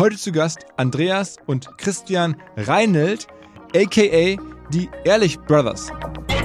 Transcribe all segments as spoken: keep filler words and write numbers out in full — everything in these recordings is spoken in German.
Heute zu Gast Andreas und Christian Reinelt, aka die Ehrlich Brothers.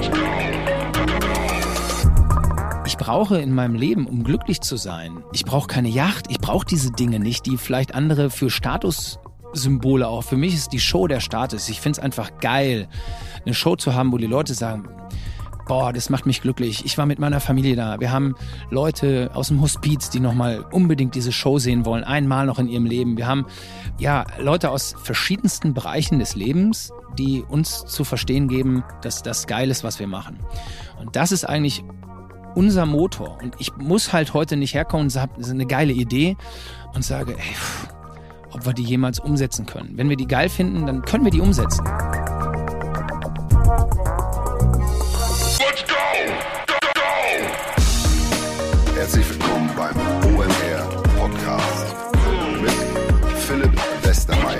Ich brauche in meinem Leben, um glücklich zu sein, ich brauche keine Yacht, ich brauche diese Dinge nicht, die vielleicht andere für Statussymbole auch. Für mich ist die Show der Status. Ich finde es einfach geil, eine Show zu haben, wo die Leute sagen, boah, das macht mich glücklich. Ich war mit meiner Familie da. Wir haben Leute aus dem Hospiz, die nochmal unbedingt diese Show sehen wollen, einmal noch in ihrem Leben. Wir haben ja Leute aus verschiedensten Bereichen des Lebens, die uns zu verstehen geben, dass das geil ist, was wir machen. Und das ist eigentlich unser Motor. Und ich muss halt heute nicht herkommen und sage, das ist eine geile Idee und sage, ey, pff, ob wir die jemals umsetzen können. Wenn wir die geil finden, dann können wir die umsetzen. Herzlich willkommen beim O M R Podcast mit Philipp Westermeier.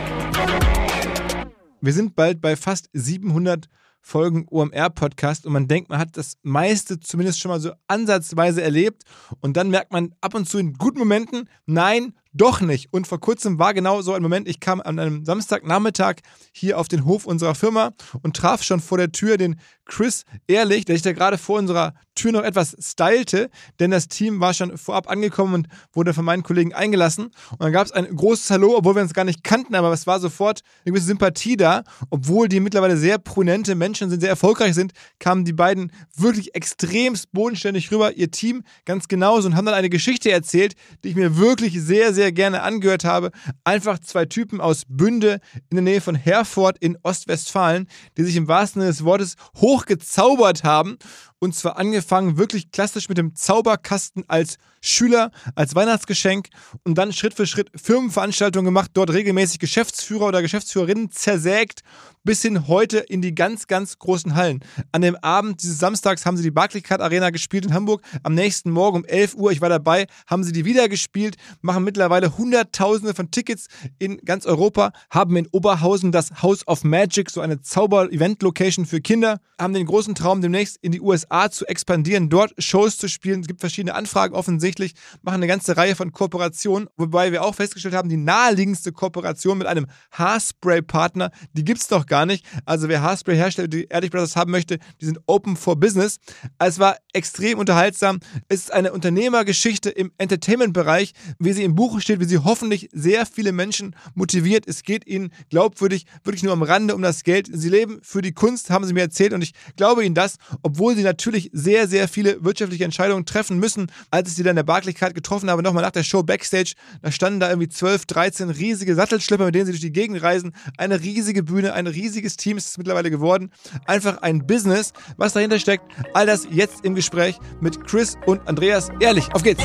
Wir sind bald bei fast siebenhundert Folgen O M R Podcast und man denkt, man hat das meiste zumindest schon mal so ansatzweise erlebt und dann merkt man ab und zu in guten Momenten, nein, doch nicht. Und vor kurzem war genau so ein Moment, ich kam an einem Samstagnachmittag hier auf den Hof unserer Firma und traf schon vor der Tür den Chris Ehrlich, der sich da gerade vor unserer Tür noch etwas stylte, denn das Team war schon vorab angekommen und wurde von meinen Kollegen eingelassen. Und dann gab es ein großes Hallo, obwohl wir uns gar nicht kannten, aber es war sofort eine gewisse Sympathie da. Obwohl die mittlerweile sehr prominente Menschen sind, sehr erfolgreich sind, kamen die beiden wirklich extremst bodenständig rüber, ihr Team ganz genauso und haben dann eine Geschichte erzählt, die ich mir wirklich sehr, sehr gerne angehört habe. Einfach zwei Typen aus Bünde in der Nähe von Herford in Ostwestfalen, die sich im wahrsten Sinne des Wortes hochgezaubert haben. Und zwar angefangen wirklich klassisch mit dem Zauberkasten als Schüler, als Weihnachtsgeschenk und dann Schritt für Schritt Firmenveranstaltungen gemacht, dort regelmäßig Geschäftsführer oder Geschäftsführerinnen zersägt, bis hin heute in die ganz, ganz großen Hallen. An dem Abend dieses Samstags haben sie die Barclaycard Arena gespielt in Hamburg. Am nächsten Morgen um elf Uhr, ich war dabei, haben sie die wieder gespielt, machen mittlerweile Hunderttausende von Tickets in ganz Europa, haben in Oberhausen das House of Magic, so eine Zauber-Event-Location für Kinder, haben den großen Traum, demnächst in die U S A zu expandieren, dort Shows zu spielen. Es gibt verschiedene Anfragen offensichtlich, machen eine ganze Reihe von Kooperationen, wobei wir auch festgestellt haben, die naheliegendste Kooperation mit einem Haarspray-Partner, die gibt es doch gar nicht. Also wer Haarspray herstellt, die Ehrlich Brothers haben möchte, die sind open for business. Es war extrem unterhaltsam. Es ist eine Unternehmergeschichte im Entertainment-Bereich, wie sie im Buch steht, wie sie hoffentlich sehr viele Menschen motiviert. Es geht ihnen glaubwürdig wirklich nur am Rande um das Geld. Sie leben für die Kunst, haben sie mir erzählt und ich glaube ihnen das, obwohl sie natürlich sehr, sehr viele wirtschaftliche Entscheidungen treffen müssen. Als ich sie dann in der Barclaycard getroffen habe, nochmal nach der Show Backstage, da standen da irgendwie zwölf, dreizehn riesige Sattelschlepper, mit denen sie durch die Gegend reisen. Eine riesige Bühne, ein riesiges Team ist es mittlerweile geworden. Einfach ein Business, was dahinter steckt. All das jetzt im Gespräch mit Chris und Andreas Ehrlich. Auf geht's!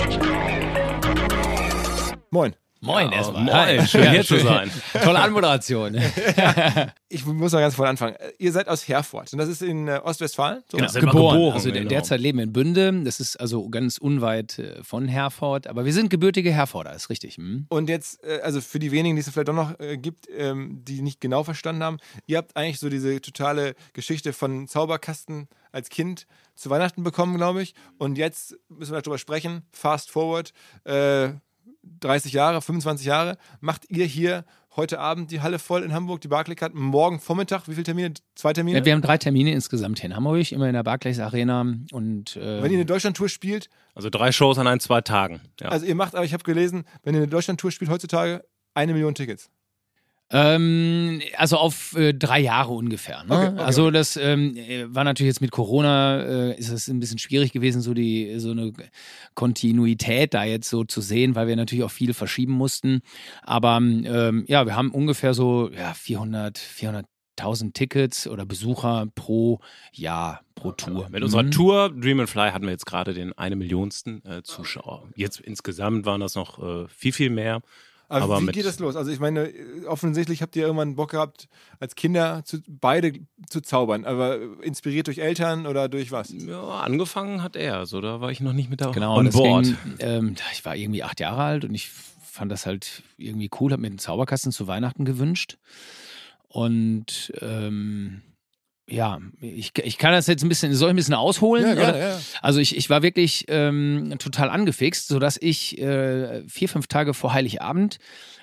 Moin. Moin ja, erstmal. Moin, Hi. schön Ja, hier zu sein. Tolle Anmoderation. Ich muss mal ganz vorne anfangen. Ihr seid aus Herford und das ist in äh, Ostwestfalen? So. Genau, sind wir Geboren. geboren, Also genau. derzeit leben wir in Bünde. Das ist also ganz unweit äh, von Herford. Aber wir sind gebürtige Herforder, ist richtig. Hm? Und jetzt, äh, also für die wenigen, die es vielleicht doch noch äh, gibt, ähm, die nicht genau verstanden haben, ihr habt eigentlich so diese totale Geschichte von Zauberkasten als Kind zu Weihnachten bekommen, glaube ich. Und jetzt müssen wir darüber sprechen. Fast forward, äh, dreißig Jahre, fünfundzwanzig Jahre, macht ihr hier heute Abend die Halle voll in Hamburg, die Barclaycard, morgen Vormittag, wie viele Termine? Zwei Termine? Ja, wir haben drei Termine insgesamt hier in Hamburg, immer in der Barclays Arena. Und, äh, wenn ihr eine Deutschlandtour spielt, Also drei Shows an ein, zwei Tagen. Ja. also ihr macht, aber ich habe gelesen, wenn ihr eine Deutschlandtour spielt heutzutage, eine Million Tickets. Ähm, also auf äh, drei Jahre ungefähr. Ne? Okay, okay, also okay. das ähm, war natürlich jetzt mit Corona, äh, ist es ein bisschen schwierig gewesen, so die so eine Kontinuität da jetzt so zu sehen, weil wir natürlich auch viel verschieben mussten. Aber ähm, ja, wir haben ungefähr so ja, vierhundert, vierhunderttausend Tickets oder Besucher pro Jahr, pro Tour. Mit unserer Tour Dream and Fly hatten wir jetzt gerade den eine Millionsten äh, Zuschauer. Jetzt insgesamt waren das noch äh, viel, viel mehr. Aber, Aber wie mit- geht das los? Also ich meine, offensichtlich habt ihr irgendwann Bock gehabt, als Kinder zu, beide zu zaubern, aber inspiriert durch Eltern oder durch was? Ja, angefangen hat er, so da war ich noch nicht mit da Genau, on das board. ging, ähm, ich war irgendwie acht Jahre alt und ich fand das halt irgendwie cool, habe mir einen Zauberkasten zu Weihnachten gewünscht. Und ähm, ja, ich, ich kann das jetzt ein bisschen, soll ich ein bisschen ausholen? Ja, gerne, oder? ja. Also ich, ich war wirklich ähm, total angefixt, sodass ich äh, vier, fünf Tage vor Heiligabend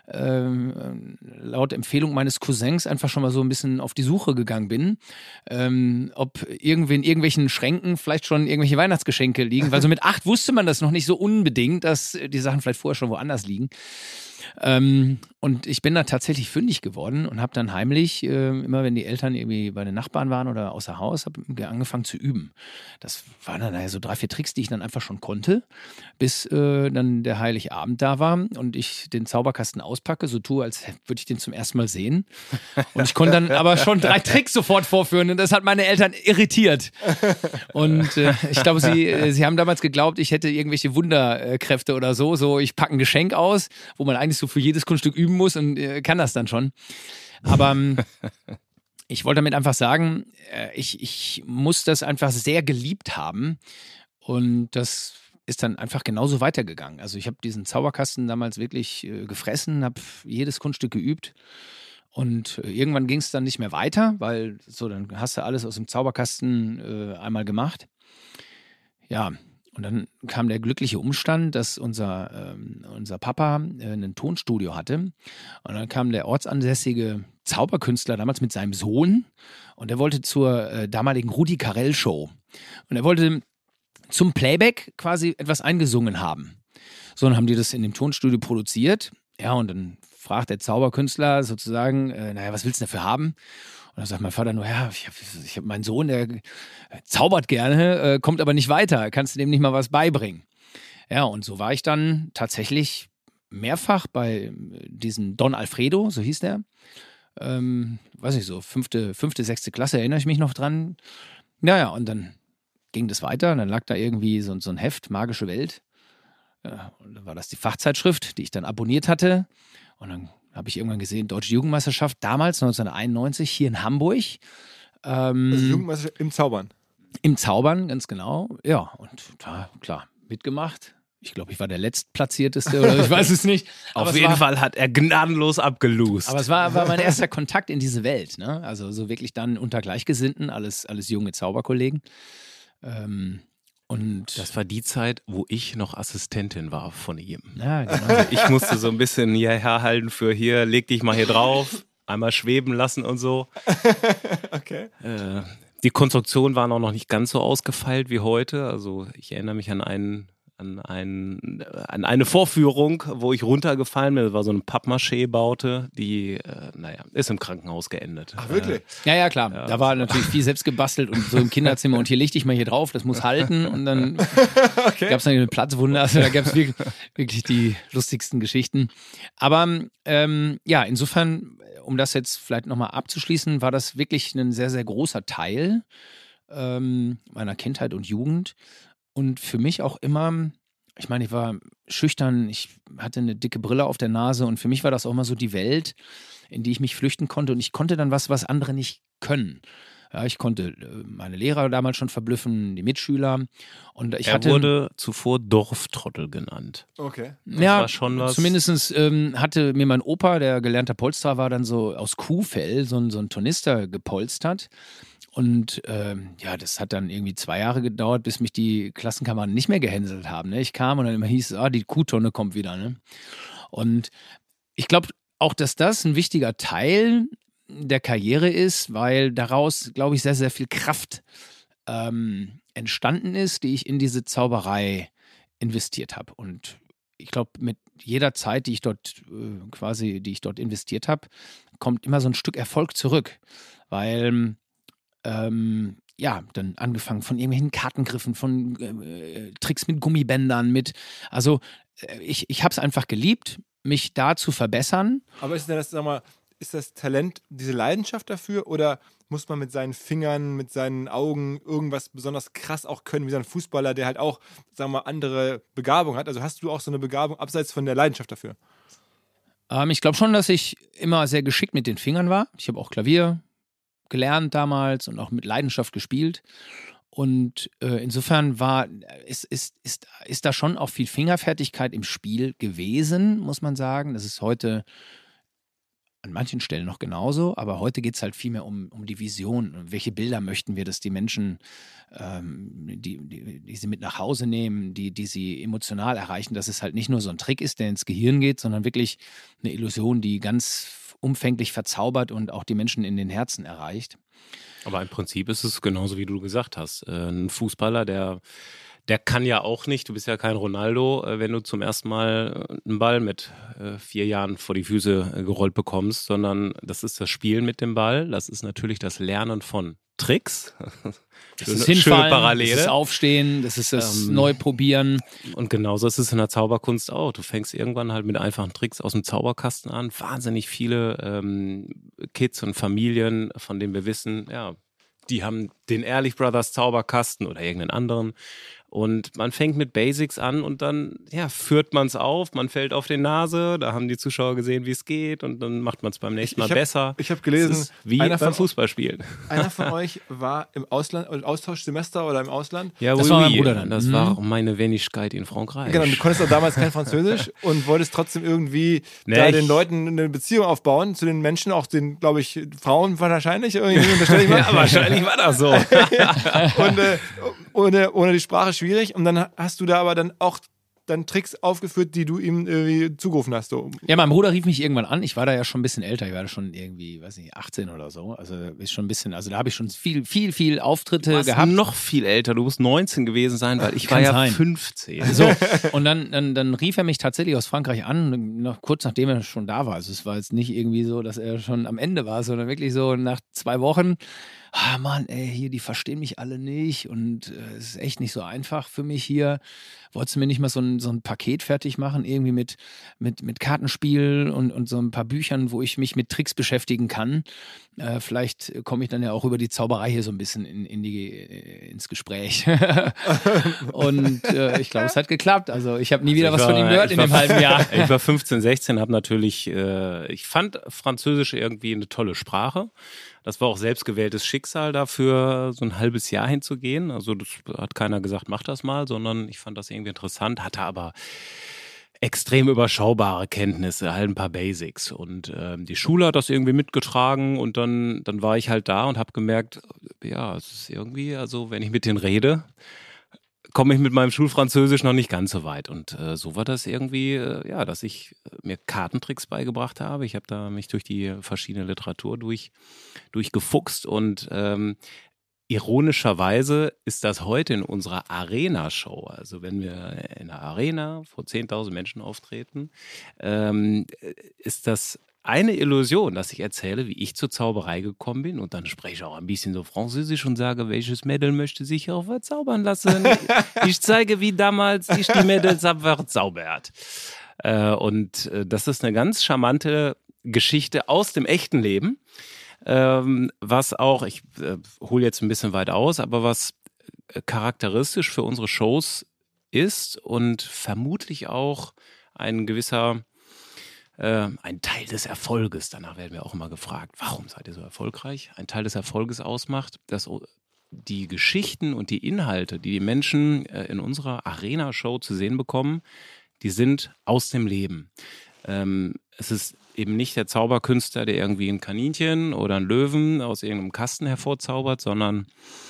ähm, laut Empfehlung meines Cousins einfach schon mal so ein bisschen auf die Suche gegangen bin, ähm, ob irgendwie in irgendwelchen Schränken vielleicht schon irgendwelche Weihnachtsgeschenke liegen, weil so mit acht wusste man das noch nicht so unbedingt, dass die Sachen vielleicht vorher schon woanders liegen. Ähm, und ich bin da tatsächlich fündig geworden und habe dann heimlich, äh, immer wenn die Eltern irgendwie bei den Nachbarn waren oder außer Haus, habe angefangen zu üben. Das waren dann naja, so drei, vier Tricks, die ich dann einfach schon konnte, bis äh, dann der Heiligabend da war und ich den Zauberkasten auspacke, so tue, als würde ich den zum ersten Mal sehen. Und ich konnte dann aber schon drei Tricks sofort vorführen und das hat meine Eltern irritiert. Und äh, ich glaube, sie, äh, sie haben damals geglaubt, ich hätte irgendwelche Wunderkräfte oder so. So, ich packe ein Geschenk aus, wo man eigentlich so für jedes Kunststück üben muss und äh, kann das dann schon. Aber ähm, ich wollte damit einfach sagen, äh, ich, ich muss das einfach sehr geliebt haben und das ist dann einfach genauso weitergegangen. Also ich habe diesen Zauberkasten damals wirklich äh, gefressen, habe jedes Kunststück geübt und äh, irgendwann ging es dann nicht mehr weiter, weil so, dann hast du alles aus dem Zauberkasten äh, einmal gemacht. Ja, und dann kam der glückliche Umstand, dass unser, ähm, unser Papa äh, ein Tonstudio hatte. Und dann kam der ortsansässige Zauberkünstler damals mit seinem Sohn und er wollte zur äh, damaligen Rudi Carrell Show. Und er wollte zum Playback quasi etwas eingesungen haben. So, dann haben die das in dem Tonstudio produziert. Ja, und dann fragt der Zauberkünstler sozusagen, äh, naja, was willst du dafür haben? Und dann sagt mein Vater nur, ja, ich habe ich hab meinen Sohn, der zaubert gerne, äh, kommt aber nicht weiter. Kannst du dem nicht mal was beibringen? Ja, und so war ich dann tatsächlich mehrfach bei diesem Don Alfredo, so hieß der. Ähm, weiß nicht, so fünfte, fünfte, sechste Klasse, erinnere ich mich noch dran. Naja, und dann ging das weiter. Und dann lag da irgendwie so, so ein Heft, Magische Welt. Ja, und dann war das die Fachzeitschrift, die ich dann abonniert hatte. Und dann habe ich irgendwann gesehen, Deutsche Jugendmeisterschaft, damals neunzehnhunderteinundneunzig, hier in Hamburg. Ähm, Also Jugendmeisterschaft im Zaubern. Im Zaubern, ganz genau. Ja, und da, klar, mitgemacht. Ich glaube, ich war der Letztplatzierteste oder ich weiß es nicht. Auf aber jeden war, Fall hat er gnadenlos abgelost. Aber es war, war mein erster Kontakt in diese Welt. Ne? Also so wirklich dann unter Gleichgesinnten, alles, alles junge Zauberkollegen. Ähm, Und das war die Zeit, wo ich noch Assistentin war von ihm. Ja, genau. Also ich musste so ein bisschen hier herhalten für hier, leg dich mal hier drauf, einmal schweben lassen und so. Okay. Äh, die Konstruktion war noch nicht ganz so ausgefeilt wie heute. Also ich erinnere mich an einen, an einen, an eine Vorführung, wo ich runtergefallen bin. Das war so eine Pappmaché-Baute, die, äh, naja, ist im Krankenhaus geendet. Ach, wirklich? Äh, Ja, ja, klar. Ja. Da war natürlich viel selbst gebastelt und so im Kinderzimmer und hier leg dich mal hier drauf, das muss halten und dann okay. gab es dann eine Platzwunde, also da gab es wirklich, wirklich die lustigsten Geschichten. Aber ähm, ja, insofern, um das jetzt vielleicht nochmal abzuschließen, war das wirklich ein sehr, sehr großer Teil ähm, meiner Kindheit und Jugend und für mich auch immer, ich meine, ich war schüchtern, ich hatte eine dicke Brille auf der Nase und für mich war das auch immer so die Welt, in die ich mich flüchten konnte und ich konnte dann was, was andere nicht können. Ja, ich konnte meine Lehrer damals schon verblüffen, die Mitschüler und ich er hatte... Er wurde zuvor Dorftrottel genannt. Okay. Das ja, war schon was. Zumindest ähm, hatte mir mein Opa, der gelernter Polsterer war, dann so aus Kuhfell so ein, so ein Tornister gepolstert. Und ähm, ja, das hat dann irgendwie zwei Jahre gedauert, bis mich die Klassenkameraden nicht mehr gehänselt haben. Ne? Ich kam und dann immer hieß es, ah, die Kuhtonne kommt wieder. Ne? Und ich glaube auch, dass das ein wichtiger Teil der Karriere ist, weil daraus, glaube ich, sehr, sehr viel Kraft ähm, entstanden ist, die ich in diese Zauberei investiert habe. Und ich glaube, mit jeder Zeit, die ich dort äh, quasi, die ich dort investiert habe, kommt immer so ein Stück Erfolg zurück. Weil Ähm, ja, dann angefangen von irgendwelchen Kartengriffen, von äh, Tricks mit Gummibändern, mit, also äh, ich, ich habe es einfach geliebt, mich da zu verbessern. Aber ist das, sag mal, ist das Talent diese Leidenschaft dafür oder muss man mit seinen Fingern, mit seinen Augen irgendwas besonders krass auch können, wie so ein Fußballer, der halt auch, sagen wir mal, andere Begabung hat? Also hast du auch so eine Begabung abseits von der Leidenschaft dafür? Ähm, ich glaube schon, dass ich immer sehr geschickt mit den Fingern war. Ich habe auch Klavier gelernt damals und auch mit Leidenschaft gespielt. Und äh, insofern war, ist, ist, ist, ist da schon auch viel Fingerfertigkeit im Spiel gewesen, muss man sagen. Das ist heute an manchen Stellen noch genauso, aber heute geht es halt viel mehr um, um die Vision. Welche Bilder möchten wir, dass die Menschen, ähm, die, die, die sie mit nach Hause nehmen, die, die sie emotional erreichen, dass es halt nicht nur so ein Trick ist, der ins Gehirn geht, sondern wirklich eine Illusion, die ganz umfänglich verzaubert und auch die Menschen in den Herzen erreicht. Aber im Prinzip ist es genauso, wie du gesagt hast. Ein Fußballer, der Der kann ja auch nicht, du bist ja kein Ronaldo, wenn du zum ersten Mal einen Ball mit äh, vier Jahren vor die Füße äh, gerollt bekommst, sondern das ist das Spielen mit dem Ball, das ist natürlich das Lernen von Tricks. Das schöne, ist Hinfallen, schöne Parallele. das ist Aufstehen, das ist das Ähm, Neuprobieren. Und genauso ist es in der Zauberkunst auch. Du fängst irgendwann halt mit einfachen Tricks aus dem Zauberkasten an. Wahnsinnig viele ähm, Kids und Familien, von denen wir wissen, ja, die haben den Ehrlich Brothers Zauberkasten oder irgendeinen anderen. Und man fängt mit Basics an und dann ja, führt man es auf, man fällt auf die Nase, da haben die Zuschauer gesehen, wie es geht und dann macht man es beim nächsten Mal ich hab, besser. Ich habe gelesen, das ist wie einer beim von, Fußballspielen. Einer von euch war im Ausland, Austauschsemester oder im Ausland. Ja, Das oui, war mein oui. Bruder dann. Das Mhm. war meine Wenigkeit in Frankreich. Genau, du konntest auch damals kein Französisch und wolltest trotzdem irgendwie Nee, da ich- den Leuten eine Beziehung aufbauen, zu den Menschen, auch den, glaube ich, Frauen wahrscheinlich, irgendwie unterstelle ich mal. Ja, wahrscheinlich war das so. und äh, ohne, ohne die Sprache schwierig. Und dann hast du da aber dann auch dann Tricks aufgeführt, die du ihm irgendwie zugerufen hast. So. Ja, mein Bruder rief mich irgendwann an. Ich war da ja schon ein bisschen älter. Ich war da schon irgendwie, weiß nicht, achtzehn oder so. Also ist schon ein bisschen, also da habe ich schon viel, viel, viel Auftritte Du warst gehabt. noch viel älter, du musst neunzehn gewesen sein, weil ich Kann war ja sein. fünfzehn. So, und dann, dann, dann rief er mich tatsächlich aus Frankreich an, noch kurz nachdem er schon da war. Also es war jetzt nicht irgendwie so, dass er schon am Ende war, sondern wirklich so nach zwei Wochen. Ah Mann, ey, hier, die verstehen mich alle nicht und äh, es ist echt nicht so einfach für mich hier. Wolltest du mir nicht mal so ein, so ein Paket fertig machen, irgendwie mit, mit, mit Kartenspiel und, und so ein paar Büchern, wo ich mich mit Tricks beschäftigen kann. Äh, vielleicht komme ich dann ja auch über die Zauberei hier so ein bisschen in, in die, äh, ins Gespräch. Und äh, ich glaube, es hat geklappt. Also ich habe nie wieder Ich was war- von ihm gehört ich in war- dem halben Jahr. Ich war fünfzehn, sechzehn, habe natürlich, äh, ich fand Französisch irgendwie eine tolle Sprache. Das war auch selbstgewähltes Schicksal dafür, so ein halbes Jahr hinzugehen. Also das hat keiner gesagt, mach das mal, sondern ich fand das irgendwie interessant, hatte aber extrem überschaubare Kenntnisse, halt ein paar Basics. Und ähm, die Schule hat das irgendwie mitgetragen und dann, dann war ich halt da und habe gemerkt, ja, es ist irgendwie, also wenn ich mit denen rede, komme ich mit meinem Schulfranzösisch noch nicht ganz so weit. Und äh, so war das irgendwie, äh, ja, dass ich mir Kartentricks beigebracht habe. Ich habe da mich durch die verschiedene Literatur durch, durchgefuchst und ähm, ironischerweise ist das heute in unserer Arena-Show, also wenn wir in einer Arena vor zehntausend Menschen auftreten, ähm, ist das eine Illusion, dass ich erzähle, wie ich zur Zauberei gekommen bin und dann spreche ich auch ein bisschen so Französisch und sage, welches Mädel möchte sich auch verzaubern lassen. Ich zeige, wie damals ich die Mädels habe verzaubert. Äh, und äh, das ist eine ganz charmante Geschichte aus dem echten Leben, ähm, was auch, ich äh, hole jetzt ein bisschen weit aus, aber was äh, charakteristisch für unsere Shows ist und vermutlich auch ein gewisser ein Teil des Erfolges, danach werden wir auch immer gefragt, warum seid ihr so erfolgreich? Ein Teil des Erfolges ausmacht, dass die Geschichten und die Inhalte, die die Menschen in unserer Arena-Show zu sehen bekommen, die sind aus dem Leben. Es ist eben nicht der Zauberkünstler, der irgendwie ein Kaninchen oder einen Löwen aus irgendeinem Kasten hervorzaubert, sondern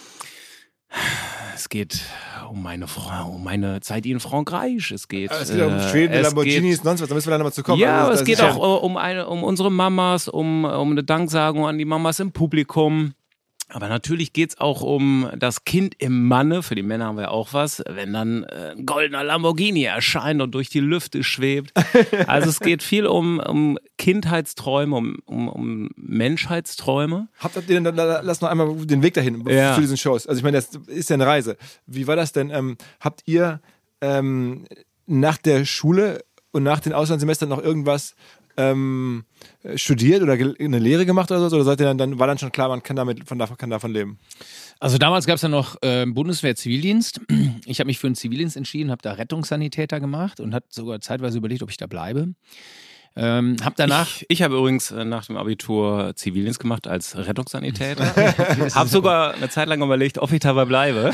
es geht um meine, um meine Zeit in Frankreich. Es geht, Es geht um äh, Schweden, es Lamborghinis, geht, sonst was, da müssen wir dann nochmal zu kommen. Ja, Also, aber das es geht ist ja- auch um, eine, um unsere Mamas, um, um eine Danksagung an die Mamas im Publikum. Aber natürlich geht's auch um das Kind im Manne. Für die Männer haben wir auch was. Wenn dann äh, ein goldener Lamborghini erscheint und durch die Lüfte schwebt. Also es geht viel um, um Kindheitsträume, um, um, um Menschheitsträume. Habt habt ihr denn, da- lass noch einmal den Weg dahin Ja. zu diesen Shows. Also ich meine, das ist ja eine Reise. Wie war das denn? Ähm, habt ihr ähm, nach der Schule und nach den Auslandssemestern noch irgendwas ähm, studiert oder ge- eine Lehre gemacht oder so? Oder seid ihr dann, dann war dann schon klar, man kann damit von davon, kann davon leben? Also damals gab es ja noch äh, Bundeswehr-Zivildienst. Ich habe mich für einen Zivildienst entschieden, habe da Rettungssanitäter gemacht und habe sogar zeitweise überlegt, ob ich da bleibe. Ähm, hab danach. Ich, ich habe übrigens nach dem Abitur Zivildienst gemacht als Rettungssanitäter. Habe sogar eine Zeit lang überlegt, ob ich dabei bleibe.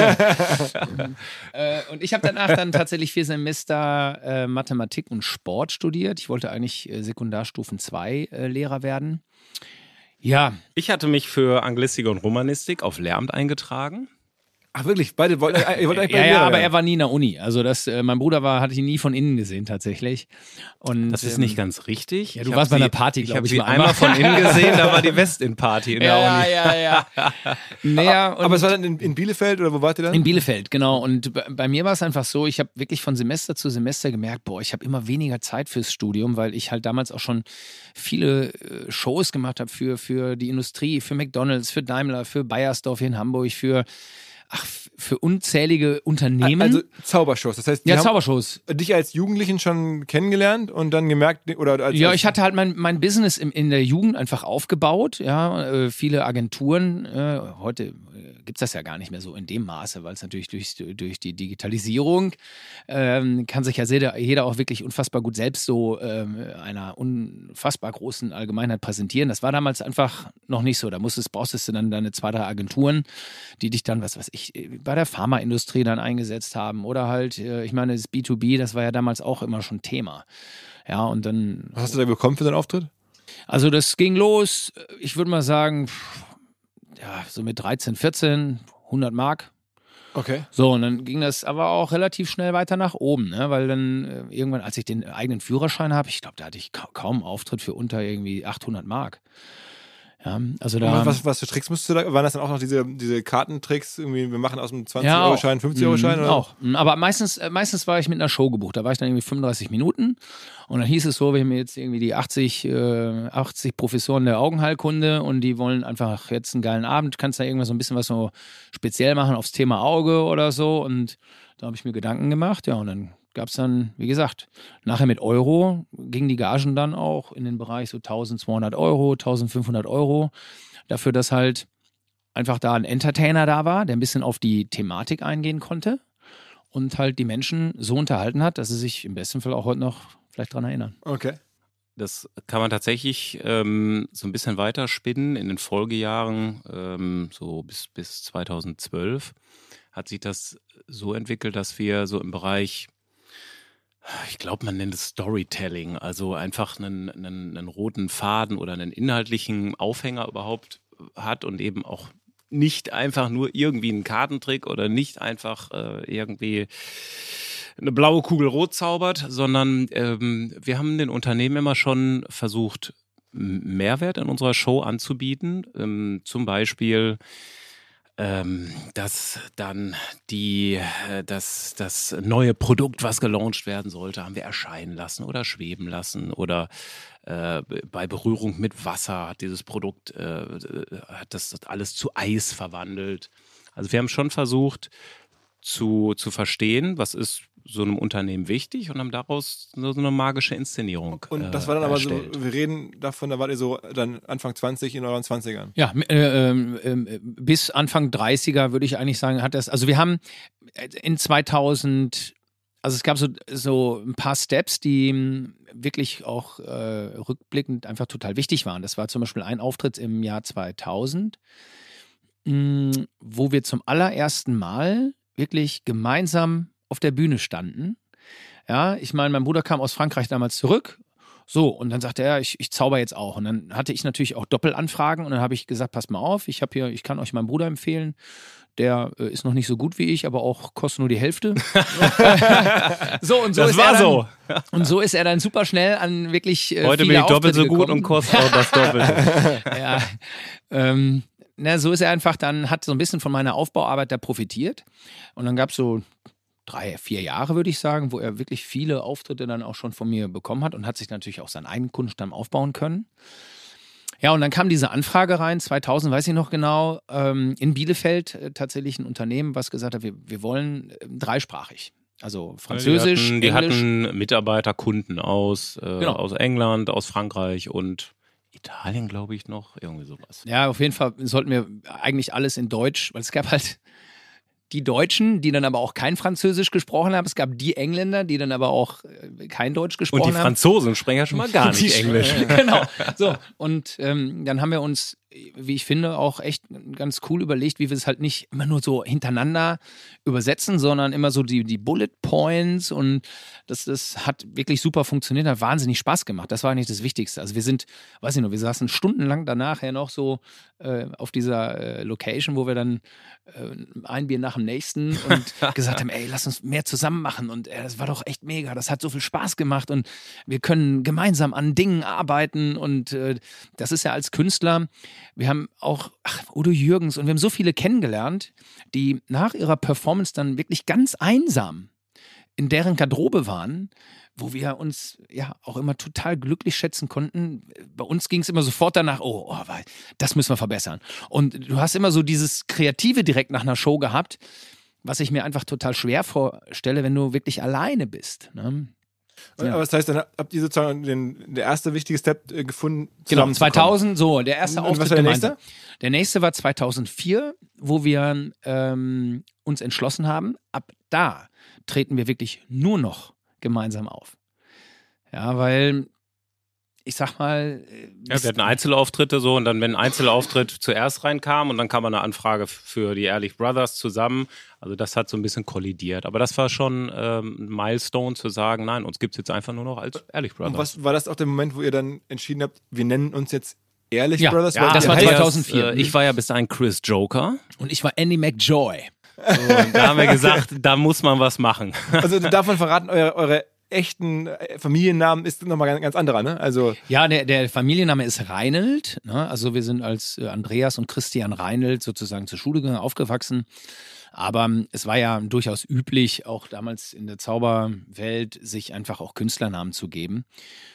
äh, und ich habe danach dann tatsächlich vier Semester äh, Mathematik und Sport studiert. Ich wollte eigentlich äh, Sekundarstufen zwei äh, Lehrer werden. Ja. Ich hatte mich für Anglistik und Romanistik auf Lehramt eingetragen. Ach wirklich, beide wollten, ihr wollt eigentlich ja, beide ja, aber werden. er war nie in der Uni. Also das, äh, mein Bruder war, hatte ich nie von innen gesehen tatsächlich. Und, das ist ähm, nicht ganz richtig. Ja, du ich warst bei sie, einer Party, ich. glaube habe ich, sie mal einmal von innen gesehen, da war die Westin-Party in der ja, Uni. Ja, ja, ja. naja, und aber es war dann in, in Bielefeld oder wo wart ihr dann? In Bielefeld, genau. Und bei, bei mir war es einfach so, ich habe wirklich von Semester zu Semester gemerkt, boah, ich habe immer weniger Zeit fürs Studium, weil ich halt damals auch schon viele äh, Shows gemacht habe für, für die Industrie, für McDonald's, für Daimler, für Bayersdorf hier in Hamburg, für Ach, für unzählige Unternehmen. Also Zaubershows, das heißt, die ja, haben Zaubershows. dich als Jugendlichen schon kennengelernt und dann gemerkt, oder als Ja, ich hatte halt mein, mein Business in, in der Jugend einfach aufgebaut, ja, äh, viele Agenturen, äh, heute äh, gibt es das ja gar nicht mehr so in dem Maße, weil es natürlich durch, durch die Digitalisierung ähm, kann sich ja jeder, jeder auch wirklich unfassbar gut selbst so ähm, einer unfassbar großen Allgemeinheit präsentieren. Das war damals einfach noch nicht so, da musstest, brauchst du dann deine zwei, drei Agenturen, die dich dann, was weiß ich, bei der Pharmaindustrie dann eingesetzt haben oder halt, ich meine, das B zwei B, das war ja damals auch immer schon Thema. Ja, und dann... Was hast du da bekommen für deinen Auftritt? Also das ging los, ich würde mal sagen, ja, so mit dreizehn, vierzehn, hundert Mark. Okay. So, und dann ging das aber auch relativ schnell weiter nach oben, ne? Weil dann äh, irgendwann, als ich den eigenen Führerschein habe, ich glaube, da hatte ich ka- kaum Auftritt für unter irgendwie achthundert Mark. Ja, also da, Und was, was für Tricks musst du da? Waren das dann auch noch diese, diese Kartentricks? Irgendwie, wir machen aus dem Ja, zwanzig-Euro-Schein, auch. fünfzig-Euro-Schein? Mhm, oder? auch. Aber meistens, äh, meistens war ich mit einer Show gebucht. Da war ich dann irgendwie fünfunddreißig Minuten. Und dann hieß es so, wir haben jetzt irgendwie die achtzig, äh, achtzig Professoren der Augenheilkunde und die wollen einfach jetzt einen geilen Abend. Kannst da irgendwas so ein bisschen was so speziell machen aufs Thema Auge oder so. Und da habe ich mir Gedanken gemacht. Ja, und dann gab es dann, wie gesagt, nachher mit Euro gingen die Gagen dann auch in den Bereich so eintausendzweihundert Euro, eintausendfünfhundert Euro. Dafür, dass halt einfach da ein Entertainer da war, der ein bisschen auf die Thematik eingehen konnte und halt die Menschen so unterhalten hat, dass sie sich im besten Fall auch heute noch vielleicht dran erinnern. Okay. Das kann man tatsächlich ähm, so ein bisschen weiterspinnen. In den Folgejahren, ähm, so bis, bis zweitausendzwölf, hat sich das so entwickelt, dass wir so im Bereich, ich glaube, man nennt es Storytelling, also einfach einen, einen, einen roten Faden oder einen inhaltlichen Aufhänger überhaupt hat und eben auch nicht einfach nur irgendwie einen Kartentrick oder nicht einfach äh, irgendwie eine blaue Kugel rot zaubert, sondern ähm, wir haben den Unternehmen immer schon versucht, Mehrwert in unserer Show anzubieten, ähm, zum Beispiel Ähm, dass dann die, äh, das, das neue Produkt, was gelauncht werden sollte, haben wir erscheinen lassen oder schweben lassen oder äh, bei Berührung mit Wasser hat dieses Produkt, äh, hat das alles zu Eis verwandelt. Also wir haben schon versucht zu, zu verstehen, was ist so einem Unternehmen wichtig und haben daraus so eine magische Inszenierung Und das äh, war dann aber erstellt. so, wir reden davon, da wart ihr so dann Anfang zwanzig in euren zwanzigern. Ja, äh, äh, bis Anfang dreißiger würde ich eigentlich sagen, hat das, also wir haben in zweitausend, also es gab so, so ein paar Steps, die wirklich auch äh, rückblickend einfach total wichtig waren. Das war zum Beispiel ein Auftritt im Jahr zweitausend, mh, wo wir zum allerersten Mal wirklich gemeinsam auf der Bühne standen. Ja, ich meine, mein Bruder kam aus Frankreich damals zurück. So, und dann sagte er, ich, ich zauber jetzt auch. Und dann hatte ich natürlich auch Doppelanfragen und dann habe ich gesagt, passt mal auf, ich habe hier, ich kann euch meinen Bruder empfehlen. Der äh, ist noch nicht so gut wie ich, aber auch kostet nur die Hälfte. so, und so das ist war er dann, so. Und so ist er dann super schnell an wirklich äh, Heute viele bin ich doppelt Auftritte so gut gekommen. und kostet auch das Doppelte. ja, ähm, na, so ist er einfach dann, hat so ein bisschen von meiner Aufbauarbeit da profitiert. Und dann gab es so drei, vier Jahre, würde ich sagen, wo er wirklich viele Auftritte dann auch schon von mir bekommen hat und hat sich natürlich auch seinen eigenen Kundenstamm aufbauen können. Ja, und dann kam diese Anfrage rein, zweitausend, weiß ich noch genau, ähm, in Bielefeld äh, tatsächlich ein Unternehmen, was gesagt hat, wir, wir wollen äh, dreisprachig. Also Französisch, die hatten, die Englisch. hatten Mitarbeiter, Kunden aus, äh, Genau. aus England, aus Frankreich und Italien, glaube ich noch, irgendwie sowas. Ja, auf jeden Fall sollten wir eigentlich alles in Deutsch, weil es gab halt die Deutschen, die dann aber auch kein Französisch gesprochen haben. Es gab die Engländer, die dann aber auch äh, kein Deutsch gesprochen haben. Und die Franzosen sprechen ja schon mal gar nicht Englisch. Genau. So, und ähm, dann haben wir uns, wie ich finde, auch echt ganz cool überlegt, wie wir es halt nicht immer nur so hintereinander übersetzen, sondern immer so die, die Bullet Points, und das, das hat wirklich super funktioniert, hat wahnsinnig Spaß gemacht. Das war eigentlich das Wichtigste. Also wir sind, weiß ich noch, wir saßen stundenlang danach ja noch so äh, auf dieser äh, Location, wo wir dann äh, ein Bier nach dem nächsten und gesagt haben, ey, lass uns mehr zusammen machen, und äh, das war doch echt mega, das hat so viel Spaß gemacht und wir können gemeinsam an Dingen arbeiten, und äh, das ist ja als Künstler, wir haben auch ach, Udo Jürgens, und wir haben so viele kennengelernt, die nach ihrer Performance dann wirklich ganz einsam in deren Garderobe waren, wo wir uns ja auch immer total glücklich schätzen konnten. Bei uns ging es immer sofort danach, oh, oh, das müssen wir verbessern. Und du hast immer so dieses Kreative direkt nach einer Show gehabt, was ich mir einfach total schwer vorstelle, wenn du wirklich alleine bist. Ne? Ja. Aber das heißt, dann habt ihr sozusagen den, der erste wichtige Step äh, gefunden. Genau, zweitausend, so, der erste und, Auftritt. Und was war der gemeinsam. nächste? Der nächste war zweitausendvier, wo wir ähm, uns entschlossen haben, ab da treten wir wirklich nur noch gemeinsam auf. Ja, weil ich sag mal... Ja, wir hatten Einzelauftritte so, und dann, wenn ein Einzelauftritt zuerst reinkam und dann kam eine Anfrage für die Ehrlich Brothers zusammen, also das hat so ein bisschen kollidiert. Aber das war schon ähm, ein Milestone zu sagen, nein, uns gibt es jetzt einfach nur noch als Ehrlich Brothers. Und was war das auch der Moment, wo ihr dann entschieden habt, wir nennen uns jetzt Ehrlich ja, Brothers? Ja, das war zweitausendvier. Äh, ich war ja bis dahin Chris Joker. Und ich war Andy McJoy. So, und da haben wir gesagt, da muss man was machen. Also davon verraten, eure, eure echten Familiennamen ist nochmal ein ganz anderer, ne? Also ja, der, der Familienname ist Reinelt. Ne? Also wir sind als äh, Andreas und Christian Reinelt sozusagen zur Schule gegangen, aufgewachsen. Aber es war ja durchaus üblich, auch damals in der Zauberwelt, sich einfach auch Künstlernamen zu geben.